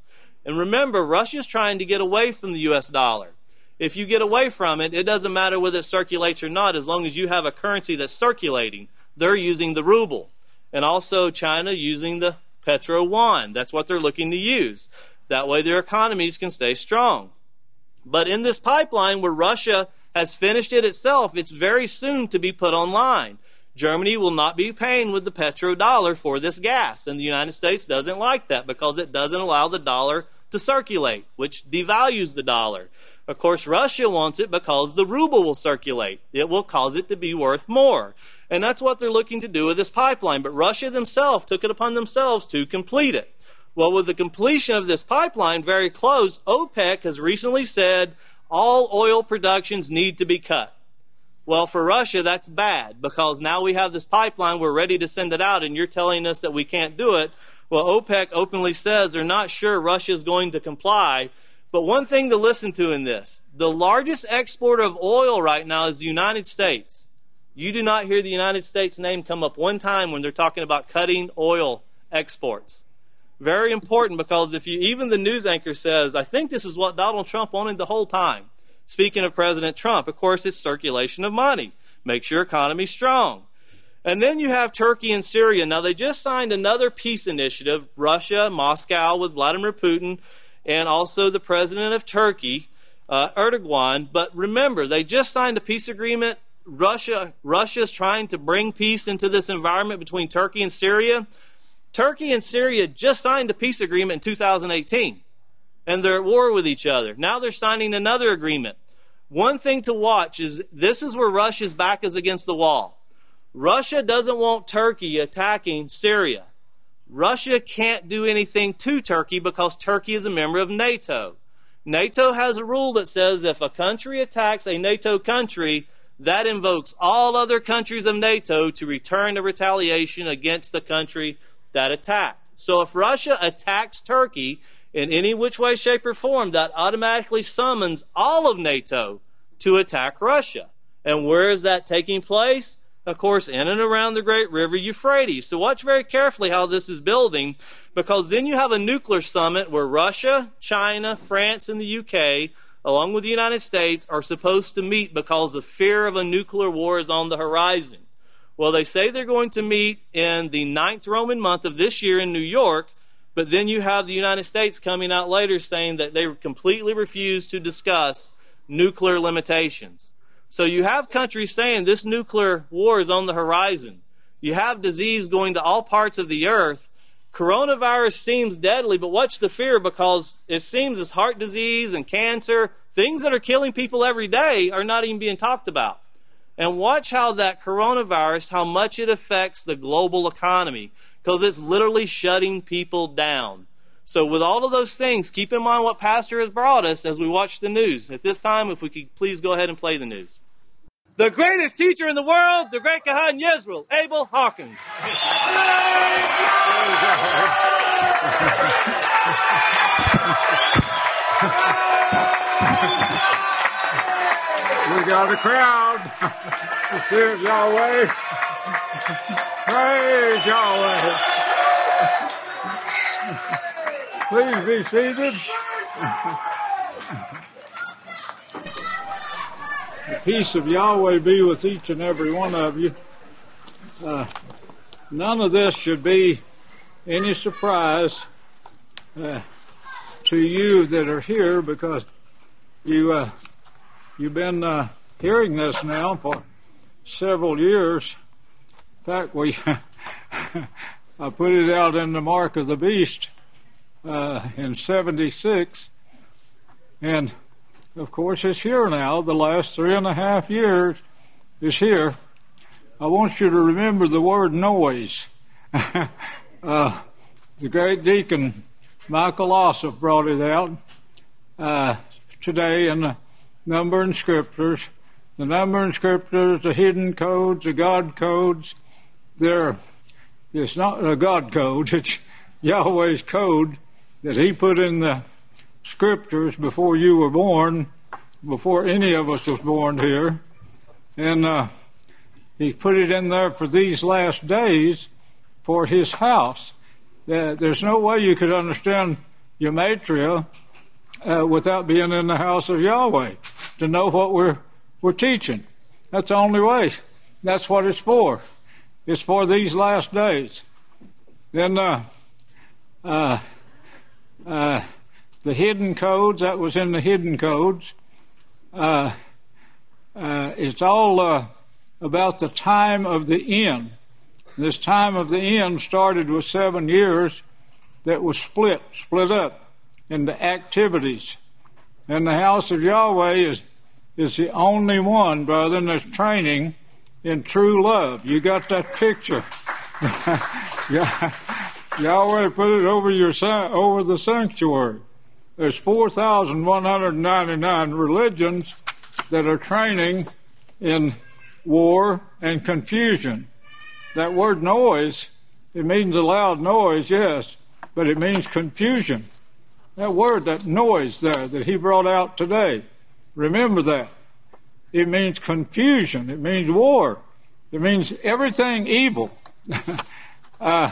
[SPEAKER 14] And remember, Russia's trying to get away from the U S dollar. If you get away from it, it doesn't matter whether it circulates or not, as long as you have a currency that's circulating. They're using the ruble. And also China using the petro yuan. That's what they're looking to use. That way their economies can stay strong. But in this pipeline where Russia has finished it itself, it's very soon to be put online. Germany will not be paying with the petrodollar for this gas, and the United States doesn't like that because it doesn't allow the dollar to circulate, which devalues the dollar. Of course, Russia wants it because the ruble will circulate. It will cause it to be worth more. And that's what they're looking to do with this pipeline. But Russia themselves took it upon themselves to complete it. Well, with the completion of this pipeline very close, OPEC has recently said all oil productions need to be cut. Well, for Russia, that's bad because now we have this pipeline, we're ready to send it out, and you're telling us that we can't do it. Well, OPEC openly says they're not sure Russia is going to comply. But one thing to listen to in this, the largest exporter of oil right now is the United States. You do not hear the United States name come up one time when they're talking about cutting oil exports. Very important, because if you, even the news anchor says, I think this is what Donald Trump wanted the whole time. Speaking of President Trump, of course, it's circulation of money. Makes your economy strong. And then you have Turkey and Syria. Now, they just signed another peace initiative, Russia, Moscow, with Vladimir Putin, and also the president of Turkey, uh, Erdogan. But remember, they just signed a peace agreement. Russia, Russia's trying to bring peace into this environment between Turkey and Syria. Turkey and Syria just signed a peace agreement in two thousand eighteen, and they're at war with each other. Now they're signing another agreement. One thing to watch is this is where Russia's back is against the wall. Russia doesn't want Turkey attacking Syria. Russia can't do anything to Turkey because Turkey is a member of NATO. NATO has a rule that says if a country attacks a NATO country, that invokes all other countries of NATO to return a retaliation against the country that attacked. So if Russia attacks Turkey in any which way, shape, or form, that automatically summons all of NATO to attack Russia. And where is that taking place? Of course, in and around the great river Euphrates. So watch very carefully how this is building, because then you have a nuclear summit where Russia, China, France, and the U K, along with the United States, are supposed to meet because the fear of a nuclear war is on the horizon. Well, they say they're going to meet in the ninth Roman month of this year in New York, but then you have the United States coming out later saying that they completely refuse to discuss nuclear limitations. So you have countries saying this nuclear war is on the horizon. You have disease going to all parts of the earth. Coronavirus seems deadly, but watch the fear, because it seems as heart disease and cancer, things that are killing people every day, are not even being talked about. And watch how that coronavirus, how much it affects the global economy, because it's literally shutting people down. So with all of those things, keep in mind what Pastor has brought us as we watch the news. At this time, if we could please go ahead and play the news. The greatest teacher in the world, the great Kahan Yisrael, Abel Hawkins.
[SPEAKER 15] We got a crowd. You see it, Yahweh. Praise Yahweh. Please be seated. The peace of Yahweh be with each and every one of you. Uh, none of this should be any surprise uh, to you that are here, because you, uh, you've been uh, hearing this now for several years. In fact, we I put it out in the Mark of the Beast uh, in seventy-six, and of course it's here now. The last three and a half years is here. I want you to remember the word noise. uh, the great deacon Michael Ossoff brought it out uh, today in the number in scriptures. The number in scriptures, the hidden codes, the God codes, they're, it's not a God code, it's Yahweh's code that he put in the scriptures before you were born, before any of us was born here. And uh, he put it in there for these last days for his house. Uh, there's no way you could understand gematria uh, without being in the house of Yahweh to know what we're we're teaching. That's the only way. That's what it's for. It's for these last days. Then uh, uh, uh, the hidden codes, that was in the hidden codes. Uh, uh, it's all uh, about the time of the end. This time of the end started with seven years that was split, split up into activities. And the house of Yahweh is is the only one, brother, that's training in true love. You got that picture? Yahweh put it over your over the sanctuary. There's four thousand one hundred ninety-nine religions that are training in war and confusion. That word noise, it means a loud noise, yes, but it means confusion. That word, that noise there that he brought out today, remember that. It means confusion. It means war. It means everything evil. uh,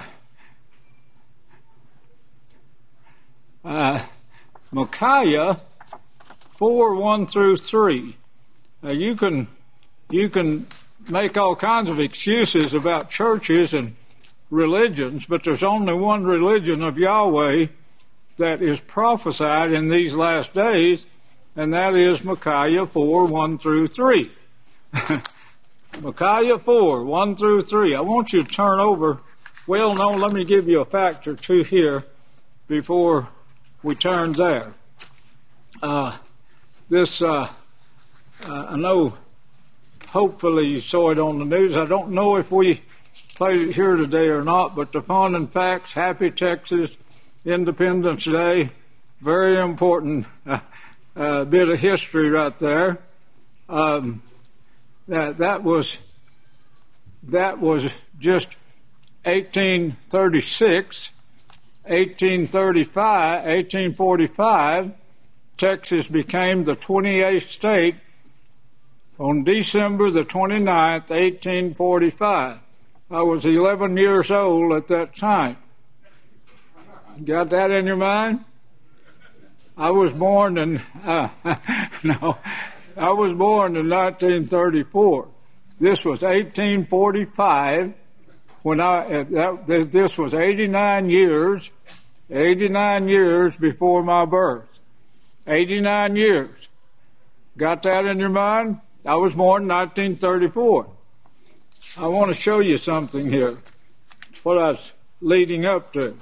[SPEAKER 15] uh, Micaiah four, one through three. Now you can you can make all kinds of excuses about churches and religions, but there's only one religion of Yahweh that is prophesied in these last days, and that is Micaiah four, one through three. Micaiah four, one through three. I want you to turn over. Well, no, let me give you a fact or two here before we turn there. Uh, this, uh, uh, I know, hopefully you saw it on the news. I don't know if we played it here today or not, but the fun and facts, Happy Texas Independence Day, very important uh, uh, bit of history right there. Um, that that was that was just eighteen thirty-six, eighteen thirty-five, eighteen forty-five. Texas became the twenty-eighth state on December the twenty-ninth, eighteen forty-five. I was eleven years old at that time. Got that in your mind? I was born in, uh, no, I was born in nineteen thirty-four. This was eighteen forty-five when I, that, this was eighty-nine years, eighty-nine years before my birth. eighty-nine years. Got that in your mind? I was born in nineteen thirty-four. I want to show you something here. It's what I was leading up to.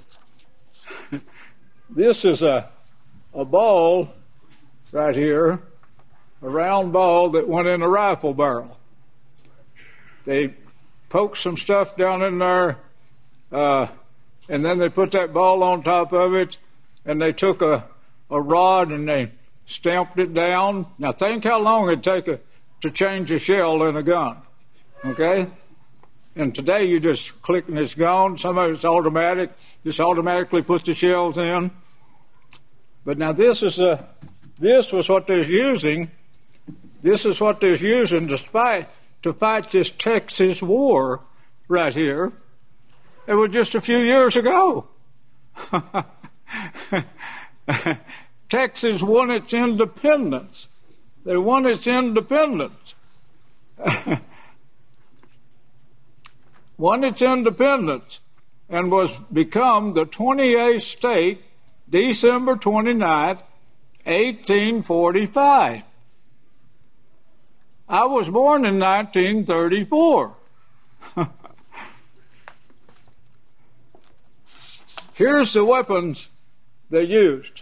[SPEAKER 15] This is a a ball right here, a round ball that went in a rifle barrel. They poked some stuff down in there, uh, and then they put that ball on top of it, and they took a, a rod and they stamped it down. Now think how long it'd take a, to change a shell in a gun, okay? And today you just click and it's gone. Some of it's automatic. Just automatically puts the shells in. But now this is a, this was what they're using. This is what they're using to fight to fight this Texas war right here. It was just a few years ago. Texas won its independence. They won its independence. Won its independence and was become the twenty-eighth state December twenty-ninth, eighteen forty-five. I was born in nineteen thirty-four. Here's the weapons they used.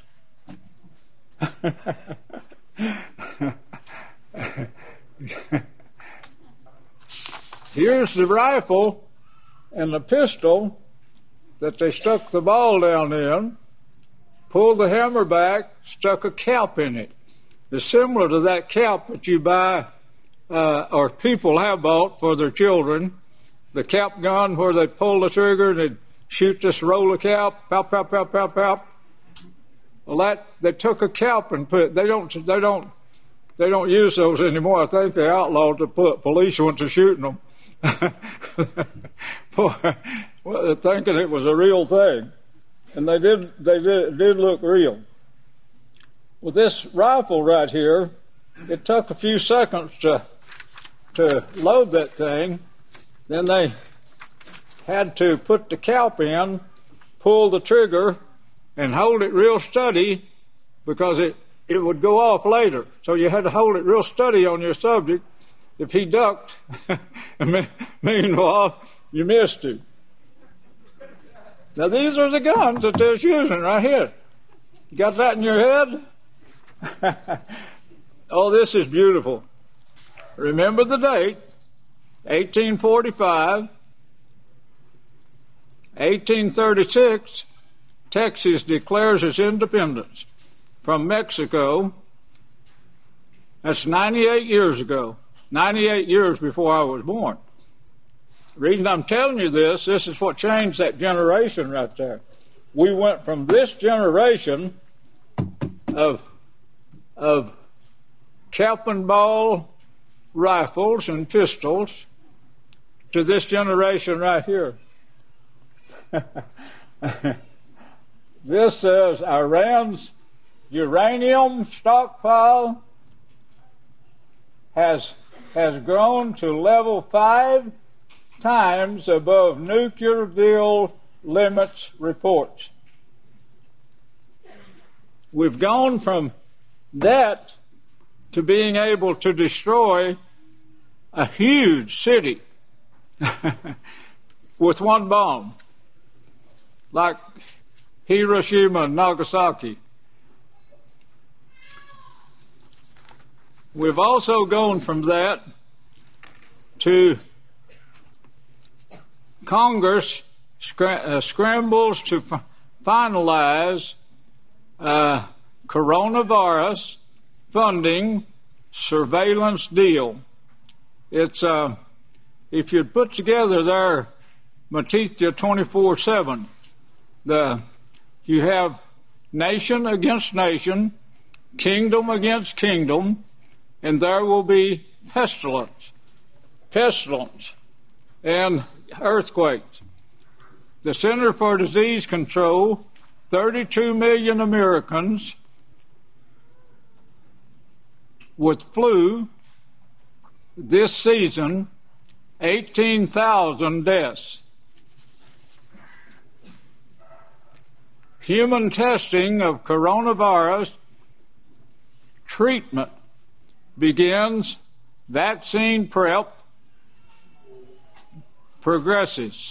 [SPEAKER 15] Here's the rifle and the pistol that they stuck the ball down in, pulled the hammer back, stuck a cap in it. It's similar to that cap that you buy, uh, or people have bought for their children, the cap gun where they pull the trigger and they shoot this roll of cap, pop, pop, pop, pop, pop. Well, that they took a cap and put. They don't. They don't. They don't use those anymore. I think they outlawed the police went to shooting them. Boy, well, they're thinking it was a real thing. and they did they did, did look real. With this rifle right here, it took a few seconds to to load that thing. Then they had to put the cap in, pull the trigger, and hold it real steady because it, it would go off later. So you had to hold it real steady on your subject. If he ducked, meanwhile, you missed him. Now these are the guns that they're using right here. You got that in your head? Oh, this is beautiful. Remember the date, eighteen forty-five, eighteen thirty-six, Texas declares its independence from Mexico. That's ninety-eight years ago, ninety-eight years before I was born. The reason I'm telling you this, this is what changed that generation right there. We went from this generation of, of cap and ball rifles and pistols to this generation right here. This says Iran's uranium stockpile has has grown to level five times above nuclear deal limits reports. We've gone from that to being able to destroy a huge city with one bomb, like Hiroshima and Nagasaki. We've also gone from that to Congress scr- uh, scrambles to f- finalize uh, coronavirus funding surveillance deal. It's uh, if you'd put together there Matthew twenty-four seven, the you have nation against nation, kingdom against kingdom, and there will be pestilence, pestilence, and earthquakes. The Center for Disease Control, thirty-two million Americans with flu this season, eighteen thousand deaths. Human testing of coronavirus treatment begins, vaccine prep progresses.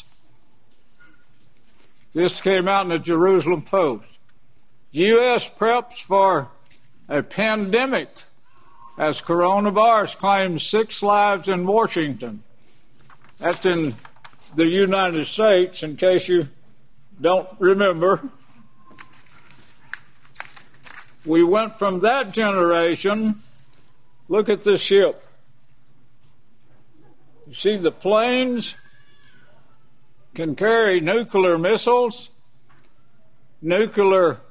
[SPEAKER 15] This came out in the Jerusalem Post. U S preps for a pandemic as coronavirus claims six lives in Washington. That's in the United States, in case you don't remember. We went from that generation. Look at this ship. You see, the planes can carry nuclear missiles, nuclear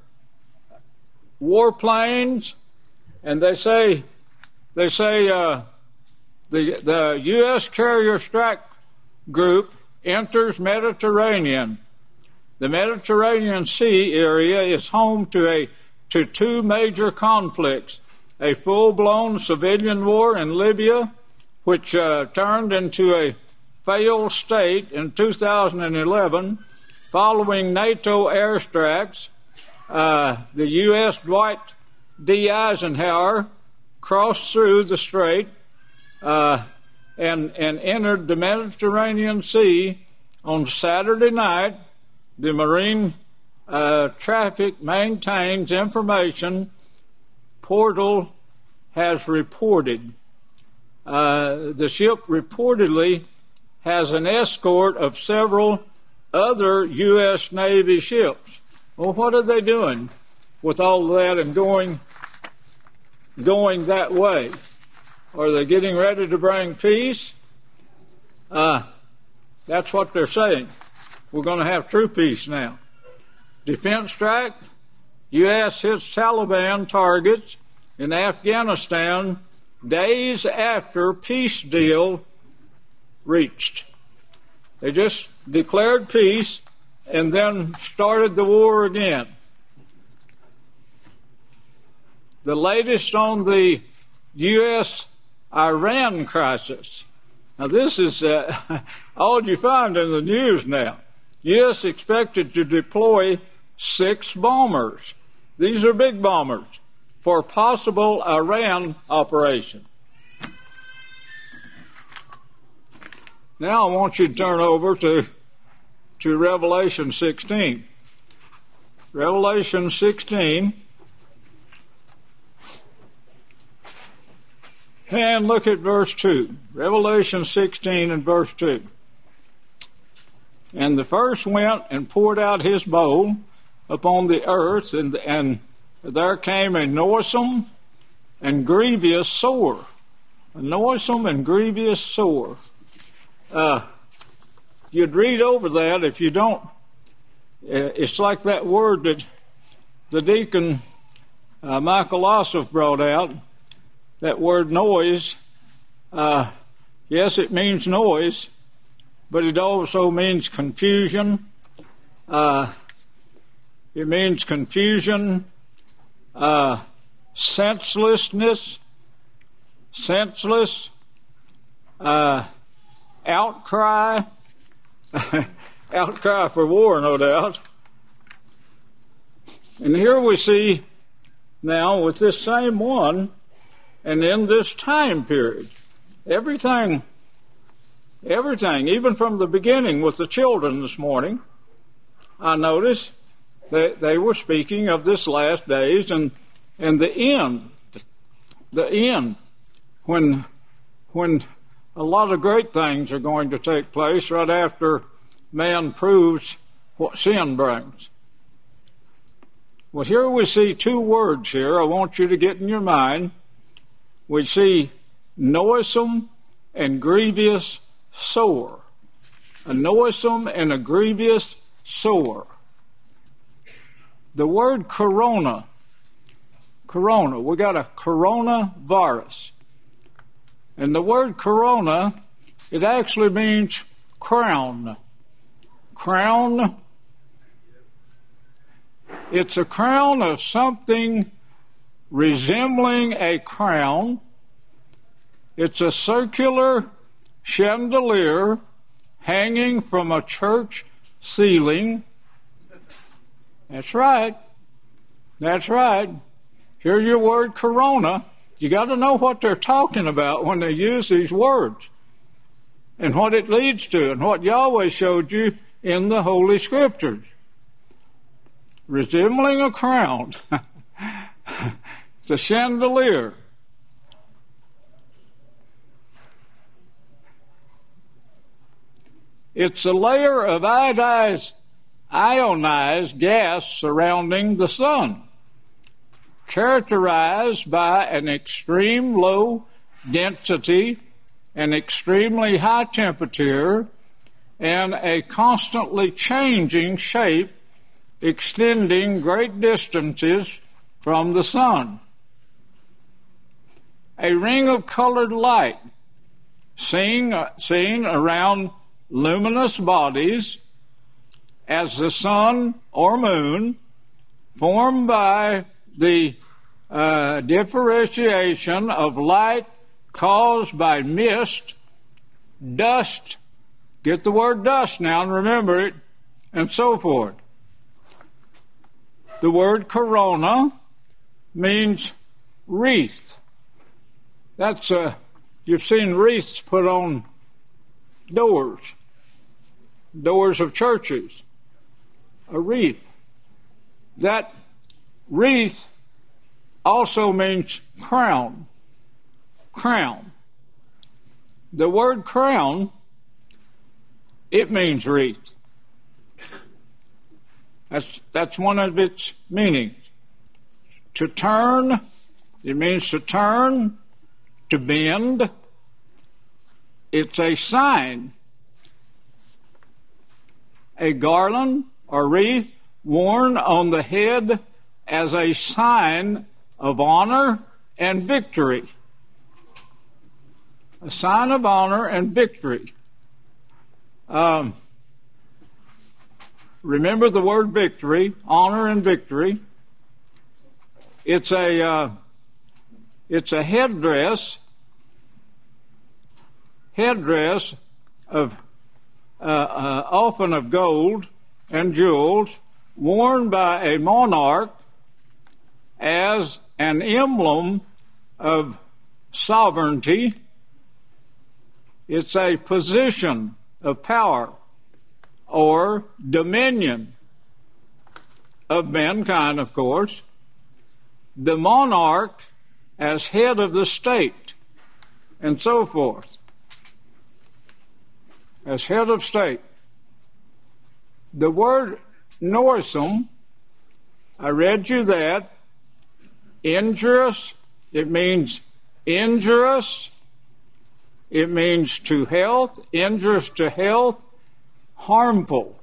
[SPEAKER 15] warplanes, and they say they say uh, the the U S carrier strike group enters Mediterranean. The Mediterranean Sea area is home to a to two major conflicts: a full-blown civilian war in Libya, which uh, turned into a failed state in two thousand eleven, following NATO airstrikes. Uh, the U S Dwight D. Eisenhower crossed through the strait uh, and, and entered the Mediterranean Sea on Saturday night. The Marine uh, traffic maintains information portal has reported. Uh, the ship reportedly has an escort of several other U S Navy ships. Well, what are they doing with all of that and going going that way? Are they getting ready to bring peace? Uh, that's what they're saying. We're going to have true peace now. Defense strike. U S hits Taliban targets in Afghanistan days after peace deal reached. They just declared peace and then started the war again. The latest on the U S Iran crisis. Now, this is uh, all you find in the news now. U S expected to deploy six bombers. These are big bombers for possible Iran operation. Now I want you to turn over to, to Revelation sixteen. Revelation sixteen. And look at verse two. Revelation sixteen and verse two. And the first went and poured out his bowl upon the earth, and, and there came a noisome and grievous sore. A noisome and grievous sore. Uh, you'd read over that if you don't. Uh, it's like that word that the deacon uh, Michael Ossoff brought out. That word noise, uh, yes, it means noise, but it also means confusion. Uh, it means confusion, uh, senselessness, senseless, uh, outcry, outcry for war, no doubt. And here we see now with this same one, and in this time period, everything, everything, even from the beginning with the children this morning, I noticed that they were speaking of this last days and, and the end, the end, when, when a lot of great things are going to take place right after man proves what sin brings. Well, here we see two words here I want you to get in your mind. We see noisome and grievous sore. A noisome and a grievous sore. The word corona, corona, we got a coronavirus. And the word corona, it actually means crown. Crown. It's a crown of something resembling a crown. It's a circular chandelier hanging from a church ceiling. That's right. That's right. Here's your word corona. You got to know what they're talking about when they use these words and what it leads to and what Yahweh showed you in the Holy Scriptures. Resembling a crown. It's a chandelier. It's a layer of iodized, ionized gas surrounding the sun, characterized by an extreme low density, an extremely high temperature, and a constantly changing shape extending great distances from the sun. A ring of colored light seen, seen around luminous bodies as the sun or moon, formed by the uh, differentiation of light caused by mist, dust, get the word dust now and remember it, and so forth. The word corona means wreath. That's uh, you've seen wreaths put on doors, doors of churches. A wreath. That wreath also means crown. Crown. The word crown, it means wreath. That's, that's one of its meanings. To turn, it means to turn, to bend. It's a sign. A garland or wreath worn on the head as a sign of honor and victory. A sign of honor and victory. Um, remember the word victory, honor and victory. It's a uh, it's a headdress, headdress of uh, uh, often of gold and jewels, worn by a monarch as an emblem of sovereignty. It's a position of power or dominion of mankind, of course. The monarch as head of the state, and so forth. As head of state. The word noisome, I read you that, injurious, it means injurious, it means to health, injurious to health, harmful.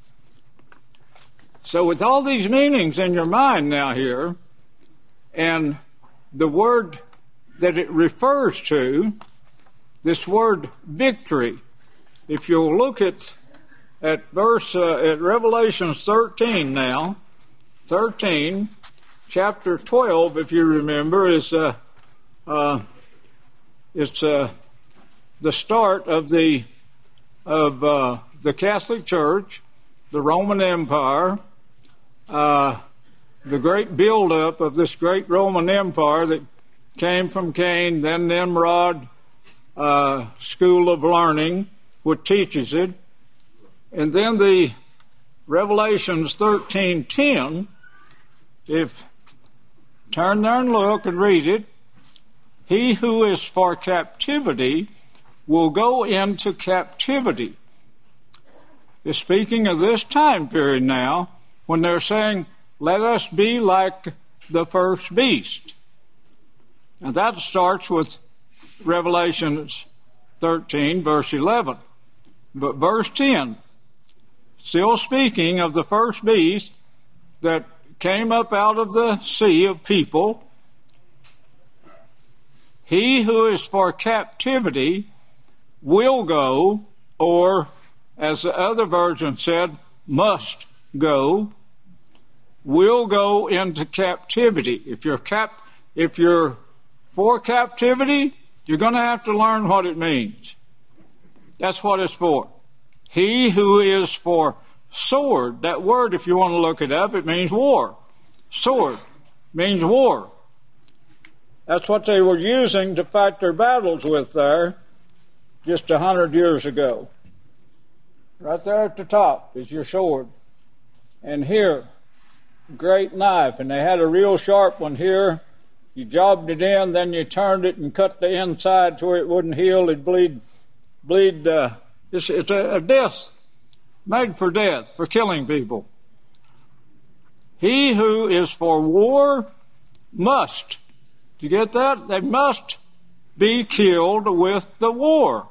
[SPEAKER 15] So with all these meanings in your mind now here, and the word that it refers to, this word victory, if you'll look at at verse uh, at Revelation thirteen now, thirteen, chapter twelve, if you remember, is uh, uh, it's uh, the start of the of uh, the Catholic Church, the Roman Empire, uh, the great buildup of this great Roman Empire that came from Cain, then Nimrod, uh, school of learning, which teaches it, and then the Revelations thirteen ten. If turn there and look and read it, he who is for captivity will go into captivity. It's speaking of this time period now, when they're saying, let us be like the first beast. Now that starts with Revelation thirteen, verse eleven. But verse ten, still speaking of the first beast that came up out of the sea of people, he who is for captivity will go, or as the other version said, must go, will go into captivity. If you're cap, if you're for captivity, you're going to have to learn what it means. That's what it's for. He who is for sword, that word, if you want to look it up, it means war. Sword means war. That's what they were using to fight their battles with there just a hundred years ago. Right there at the top is your sword. And here, great knife, and they had a real sharp one here. You jobbed it in, then you turned it and cut the inside to where it wouldn't heal. It'd bleed, bleed. Uh, it's it's a, a death, made for death, for killing people. He who is for war must. Do you get that? They must be killed with the war.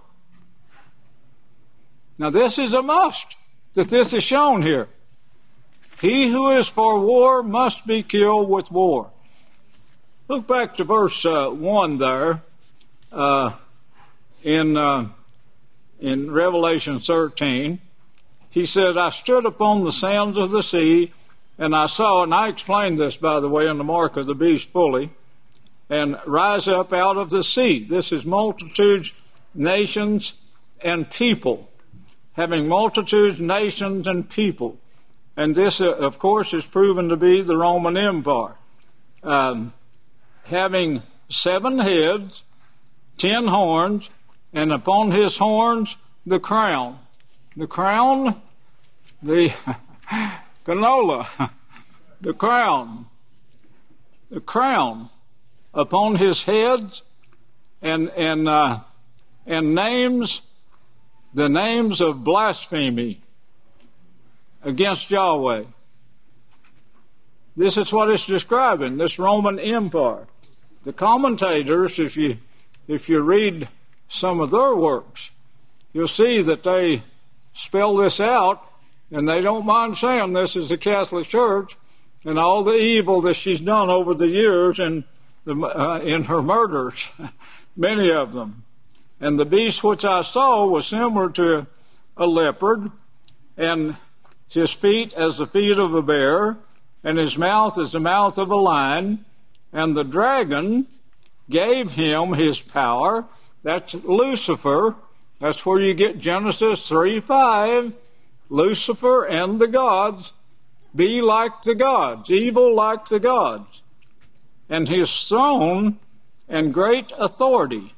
[SPEAKER 15] Now this is a must, that this is shown here. He who is for war must be killed with war. Look back to verse uh, one there uh, in uh, in Revelation thirteen. He said, I stood upon the sands of the sea, and I saw, and I explained this, by the way, in the mark of the beast fully, and rise up out of the sea. This is multitudes, nations, and people. Having multitudes, nations, and people. And this, uh, of course, is proven to be the Roman Empire. Um, having seven heads, ten horns, and upon his horns the crown. The crown, the canola, the crown. The crown upon his heads, and and uh, and names, the names of blasphemy against Yahweh. This is what it's describing, this Roman Empire. The commentators, if you if you read some of their works, you'll see that they spell this out, and they don't mind saying this is the Catholic Church and all the evil that she's done over the years and the, uh, in her murders, many of them. And the beast which I saw was similar to a leopard, and his feet as the feet of a bear, and his mouth as the mouth of a lion. And the dragon gave him his power. That's Lucifer. That's where you get Genesis three five. Lucifer and the gods be like the gods, evil like the gods. And his throne and great authority.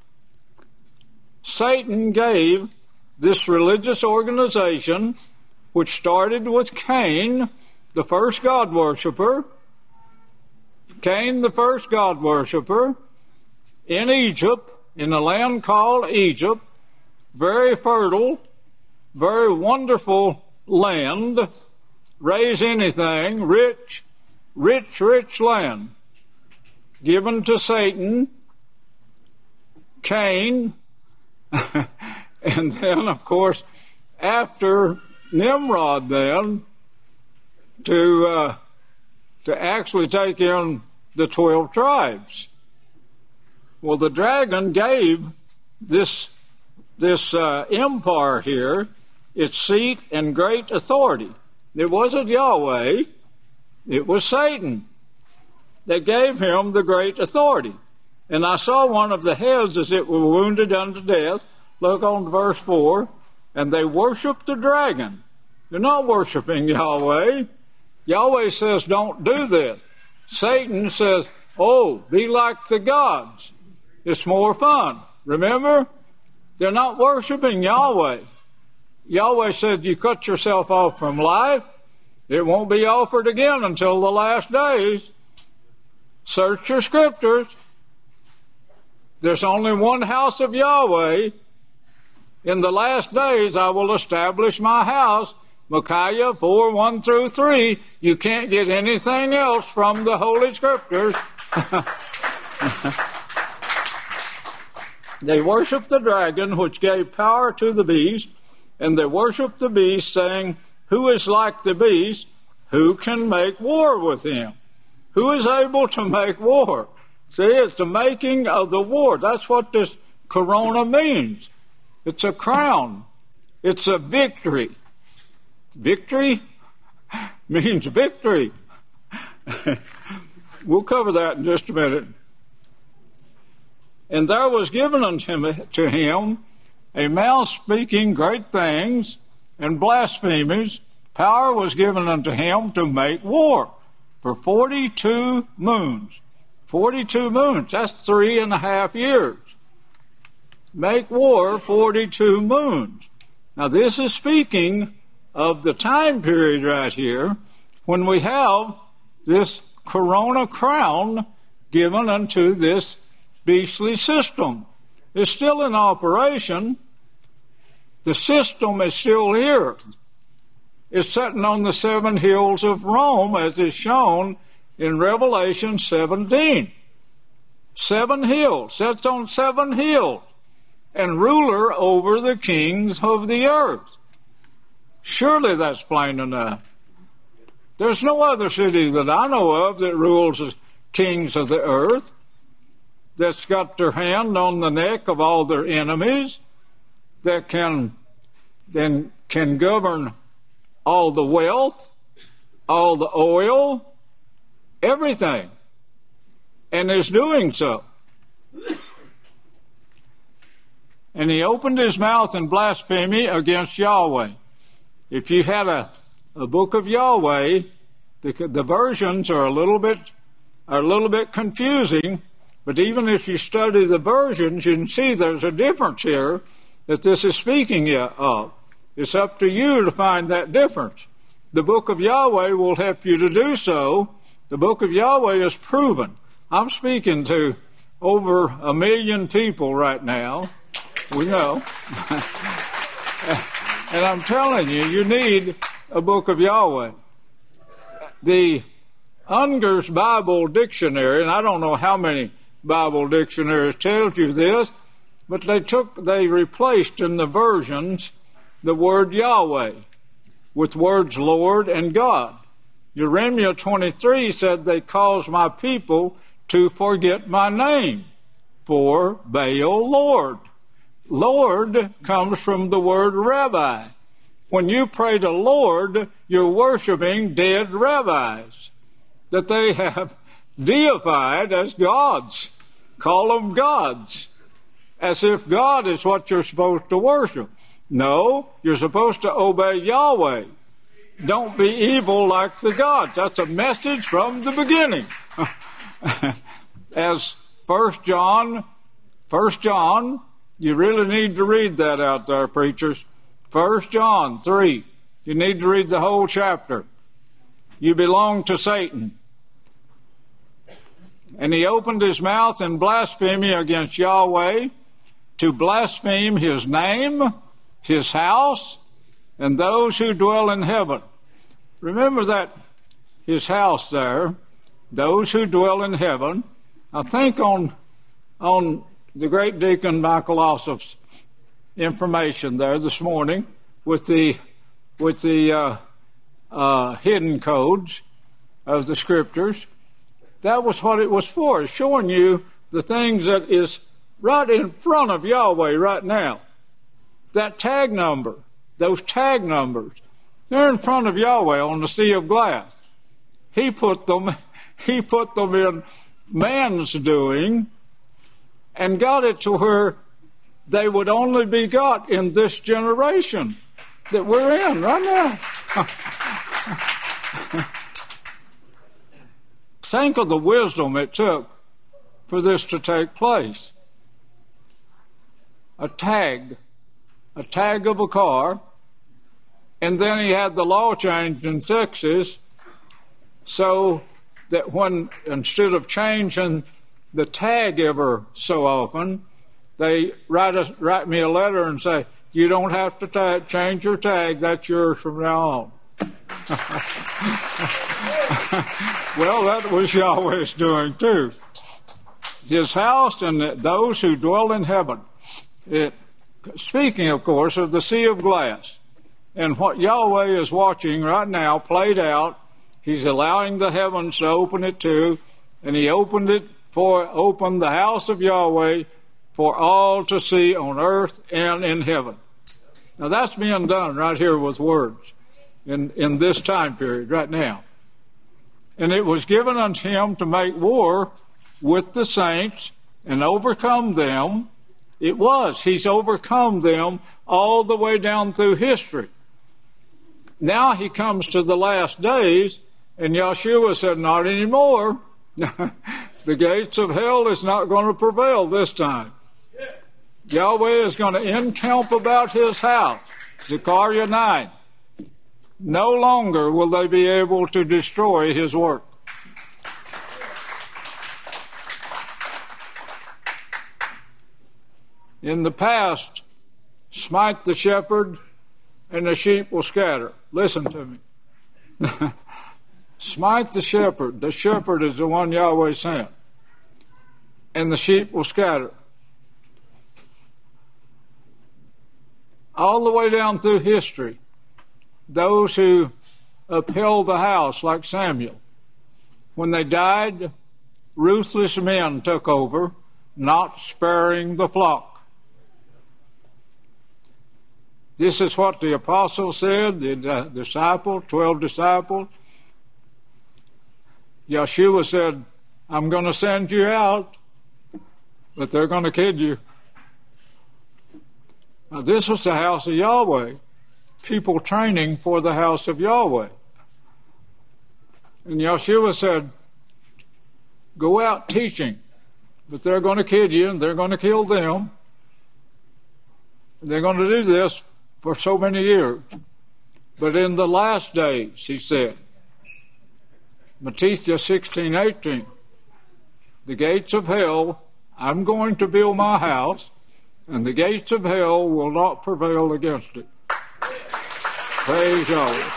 [SPEAKER 15] Satan gave this religious organization, which started with Cain, the first God worshiper, Cain, the first God worshiper, in Egypt, in a land called Egypt, very fertile, very wonderful land, raise anything, rich, rich, rich land, given to Satan, Cain, and then, of course, after Nimrod, then, to uh, to actually take in the twelve tribes. Well, the dragon gave this this uh, empire here its seat and great authority. It wasn't Yahweh, it was Satan that gave him the great authority. And I saw one of the heads as it were wounded unto death. Look on verse four. And they worshiped the dragon. They're not worshiping Yahweh. Yahweh says, don't do this. Satan says, oh, be like the gods. It's more fun. Remember? They're not worshiping Yahweh. Yahweh said, you cut yourself off from life. It won't be offered again until the last days. Search your scriptures. There's only one house of Yahweh. In the last days I will establish my house. Micaiah four, one through three. You can't get anything else from the Holy Scriptures. They worshiped the dragon, which gave power to the beast, and they worshiped the beast, saying, who is like the beast? Who can make war with him? Who is able to make war? See, it's the making of the war. That's what this corona means. It's a crown. It's a victory. Victory means victory. We'll cover that in just a minute. And there was given unto him, to him a mouth speaking great things and blasphemies. Power was given unto him to make war for forty-two moons. forty-two moons, that's three and a half years. Make war forty-two moons. Now this is speaking of the time period right here when we have this corona crown given unto this beastly system. It's still in operation. The system is still here. It's sitting on the seven hills of Rome, as is shown in Revelation seventeen. Seven hills, sits on seven hills, and ruler over the kings of the earth. Surely that's plain enough. There's no other city that I know of that rules as kings of the earth, that's got their hand on the neck of all their enemies, that can then can govern all the wealth, all the oil, everything, and is doing so. And he opened his mouth in blasphemy against Yahweh. If you had a, a book of Yahweh, the, the versions are a little bit are a little bit confusing, but even if you study the versions, you can see there's a difference here that this is speaking of. It's up to you to find that difference. The book of Yahweh will help you to do so. The book of Yahweh is proven. I'm speaking to over a million people right now. We know. And I'm telling you, you need a book of Yahweh. The Unger's Bible Dictionary, and I don't know how many Bible dictionaries tells you this, but they took, they replaced in the versions the word Yahweh with words Lord and God. Jeremiah twenty-three said they caused my people to forget my name, for Baal Lord. Lord comes from the word rabbi, when you pray to Lord, you're worshiping dead rabbis that they have deified as gods. Call them gods, as if God is what you're supposed to worship. No, you're supposed to obey Yahweh. Don't be evil like the gods. That's a message from the beginning. As First John, First John, you really need to read that out there, preachers. First John three. You need to read the whole chapter. You belong to Satan. And he opened his mouth in blasphemy against Yahweh, to blaspheme his name, his house, and those who dwell in heaven. Remember that his house there, those who dwell in heaven. I think on, on the great deacon Michael Ossoff's information there this morning with the, with the uh, uh, hidden codes of the scriptures. That was what it was for, showing you the things that is right in front of Yahweh right now. That tag number, those tag numbers, they're in front of Yahweh on the sea of glass. He put them, he put them in man's doing and got it to where they would only be got in this generation that we're in right now. Think of the wisdom it took for this to take place. A tag, a tag of a car, and then he had the law changed in Texas so that when, instead of changing the tag ever so often, they write, a, write me a letter and say, you don't have to ta- change your tag, that's yours from now on. Well, that was Yahweh's doing too. His house and those who dwell in heaven. It, speaking, of course, of the sea of glass. And what Yahweh is watching right now played out, he's allowing the heavens to open it too, and he opened it for, opened the house of Yahweh for all to see on earth and in heaven. Now that's being done right here with words in, in this time period right now. And it was given unto him to make war with the saints and overcome them. It was. He's overcome them all the way down through history. Now he comes to the last days, and Yeshua said, not anymore. The gates of hell is not going to prevail this time. Yahweh is going to encamp about his house. Zechariah nine. No longer will they be able to destroy his work. In the past, smite the shepherd and the sheep will scatter. Listen to me. Smite the shepherd. The shepherd is the one Yahweh sent. And the sheep will scatter. All the way down through history, those who upheld the house, like Samuel, when they died, ruthless men took over, not sparing the flock. This is what the apostle said, the disciple, twelve disciples. Yeshua said, I'm going to send you out, but they're going to kill you. Now, this was the house of Yahweh. People training for the house of Yahweh. And Yeshua said, go out teaching, but they're going to kill you and they're going to kill them. They're going to do this for so many years. But in the last days, he said, Matthew sixteen eighteen, the gates of hell, I'm going to build my house, and the gates of hell will not prevail against it. Praise Yahweh.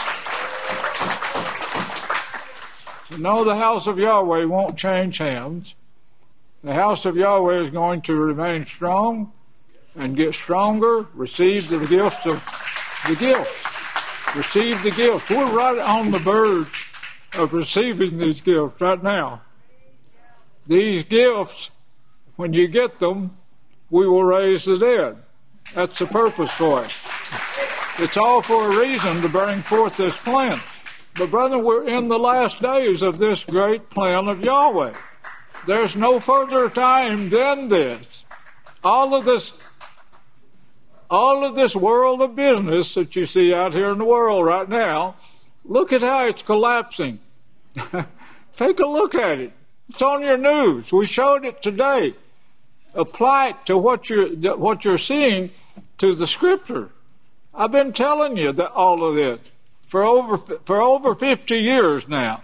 [SPEAKER 15] So no, the house of Yahweh won't change hands. The house of Yahweh is going to remain strong and get stronger. Receive the gifts of the gifts. Receive the gifts. We're right on the verge of receiving these gifts right now. These gifts, when you get them, we will raise the dead. That's the purpose for it. It's all for a reason to bring forth this plan. But, brethren, we're in the last days of this great plan of Yahweh. There's no further time than this. All of this, all of this world of business that you see out here in the world right now, look at how it's collapsing. Take a look at it. It's on your news. We showed it today. Apply it to what you're, what you're seeing to the Scripture. I've been telling you that all of this for over, for over fifty years now.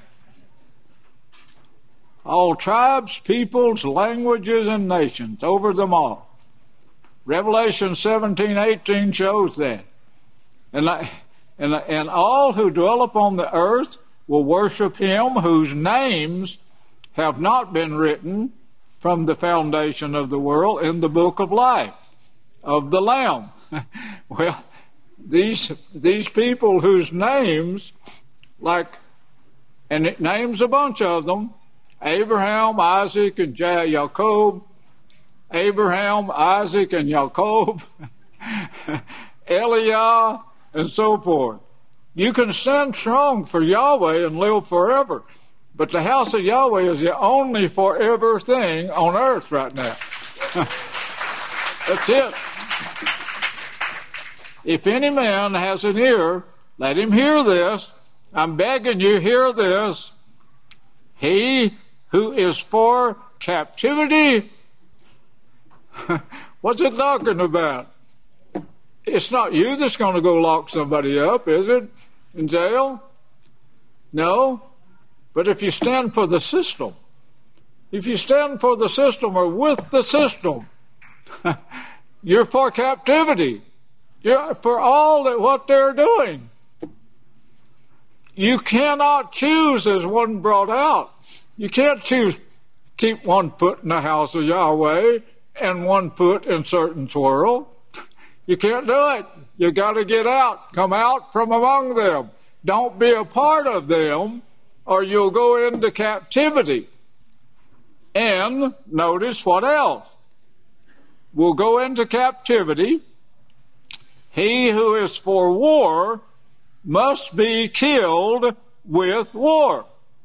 [SPEAKER 15] All tribes, peoples, languages, and nations, over them all. Revelation seventeen eighteen shows that. And, and, and all who dwell upon the earth will worship him whose names have not been written from the foundation of the world in the book of life of the Lamb. Well, these these people whose names, like, and it names a bunch of them, Abraham, Isaac, and Jacob, Abraham, Isaac, and Jacob, Eliah, and so forth. You can stand strong for Yahweh and live forever. But the house of Yahweh is the only forever thing on earth right now. That's it. If any man has an ear, let him hear this. I'm begging you, hear this. He who is for captivity, what's it talking about? It's not you that's going to go lock somebody up, is it? In jail? No. But if you stand for the system, if you stand for the system or with the system, you're for captivity. You're for all that what they're doing. You cannot choose, as one brought out. You can't choose keep one foot in the house of Yahweh and one foot in Satan's world. You can't do it. You got to get out. Come out from among them. Don't be a part of them, or you'll go into captivity. And notice what else? We'll go into captivity. He who is for war must be killed with war.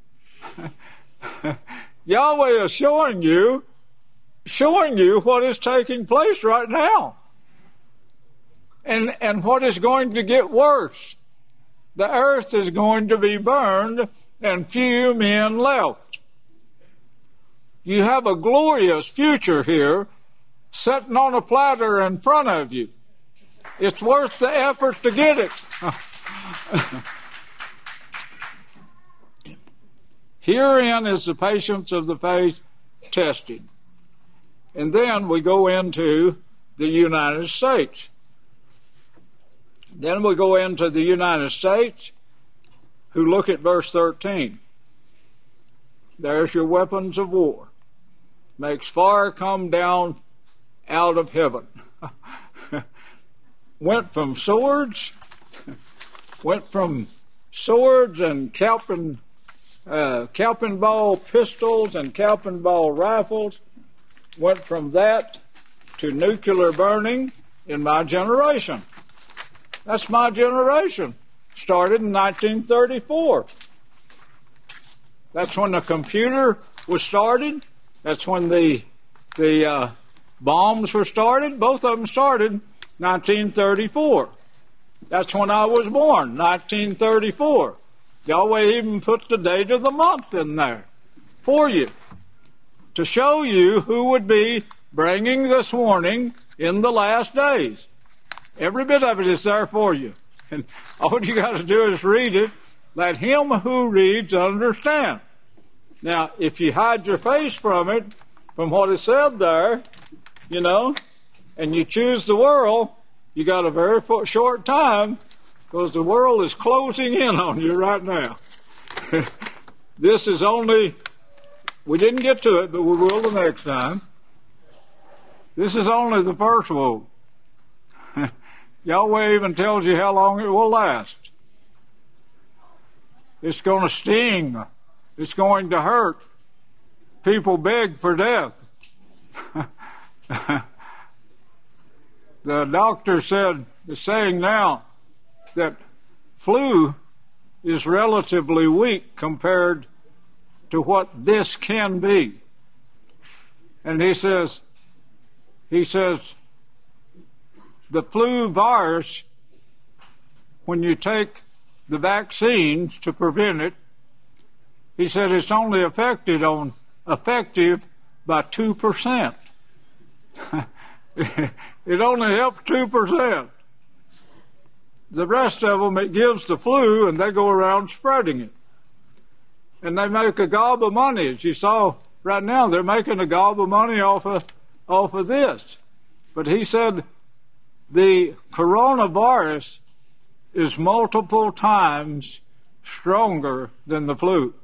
[SPEAKER 15] Yahweh is showing you, showing you what is taking place right now. And, and what is going to get worse. The earth is going to be burned and few men left. You have a glorious future here sitting on a platter in front of you. It's worth the effort to get it. Herein is the patience of the faith tested. And then we go into the United States. Then we go into the United States, who look at verse thirteen. There's your weapons of war. Makes fire come down out of heaven. Went from swords, went from swords and Calpin, uh, Calpin ball pistols and Calpin ball rifles, went from that to nuclear burning in my generation. That's my generation. Started in nineteen thirty-four. That's when the computer was started. That's when the the uh, bombs were started. Both of them started nineteen thirty-four. That's when I was born, nineteen thirty-four. Yahweh even put the date of the month in there for you to show you who would be bringing this warning in the last days. Every bit of it is there for you. And all you got to do is read it. Let him who reads understand. Now, if you hide your face from it, from what is said there, you know, and you choose the world, you got a very short time, because the world is closing in on you right now. This is only, we didn't get to it, but we will the next time. This is only the first woe. Yahweh even tells you how long it will last. It's going to sting. It's going to hurt. People beg for death. The doctor said, is saying now that flu is relatively weak compared to what this can be. And he says, he says, the flu virus, when you take the vaccines to prevent it, he said it's only affected on effective by two percent. It only helps two percent. The rest of them, it gives the flu, and they go around spreading it. And they make a gob of money. As you saw right now, they're making a gob of money off of, off of this. But he said the coronavirus is multiple times stronger than the flu.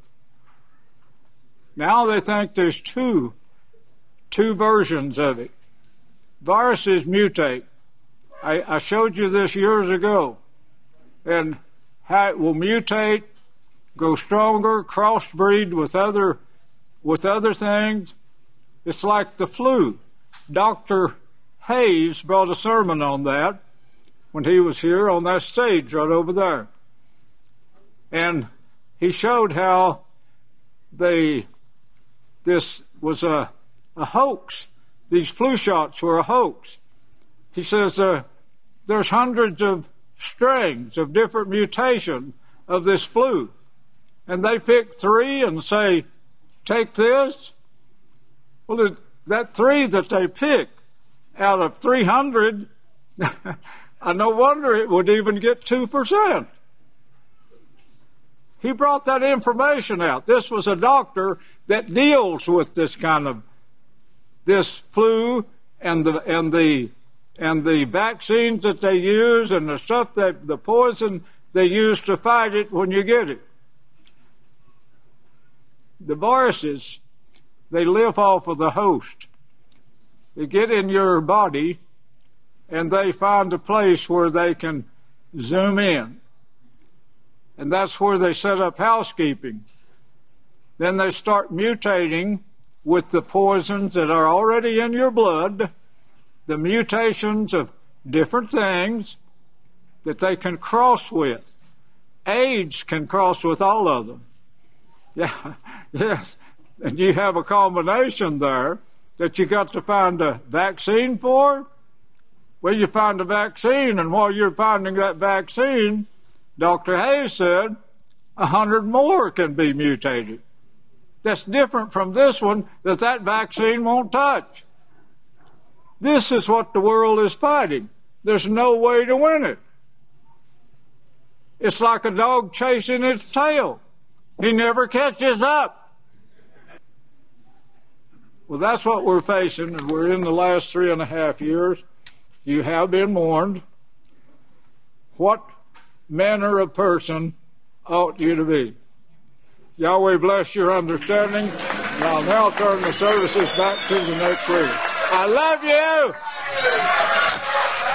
[SPEAKER 15] Now they think there's two, two versions of it. Viruses mutate. I, I showed you this years ago, and how it will mutate, go stronger, crossbreed with other, with other things. It's like the flu. Doctor Hayes brought a sermon on that when he was here on that stage right over there. And he showed how they, this was a, a hoax. These flu shots were a hoax. He says uh, there's hundreds of strains of different mutations of this flu. And they pick three and say, take this. Well, that three that they pick out of three hundred, no wonder it would even get two percent. He brought that information out. This was a doctor that deals with this kind of, this flu and the, and the, and the vaccines that they use and the stuff that, the poison they use to fight it when you get it. The viruses, they live off of the host. They get in your body and they find a place where they can zoom in. And that's where they set up housekeeping. Then they start mutating with the poisons that are already in your blood, the mutations of different things that they can cross with. AIDS can cross with all of them. Yeah, yes. And you have a combination there that you got to find a vaccine for. Well, you find a vaccine, and while you're finding that vaccine, Doctor Hayes said a hundred more can be mutated. That's different from this one that that vaccine won't touch. This is what the world is fighting. There's no way to win it. It's like a dog chasing its tail. He never catches up. Well, that's what we're facing, and we're in the last three and a half years. You have been warned. What manner of person ought you to be? Yahweh bless your understanding. And I'll now turn the services back to the next reader. I love you.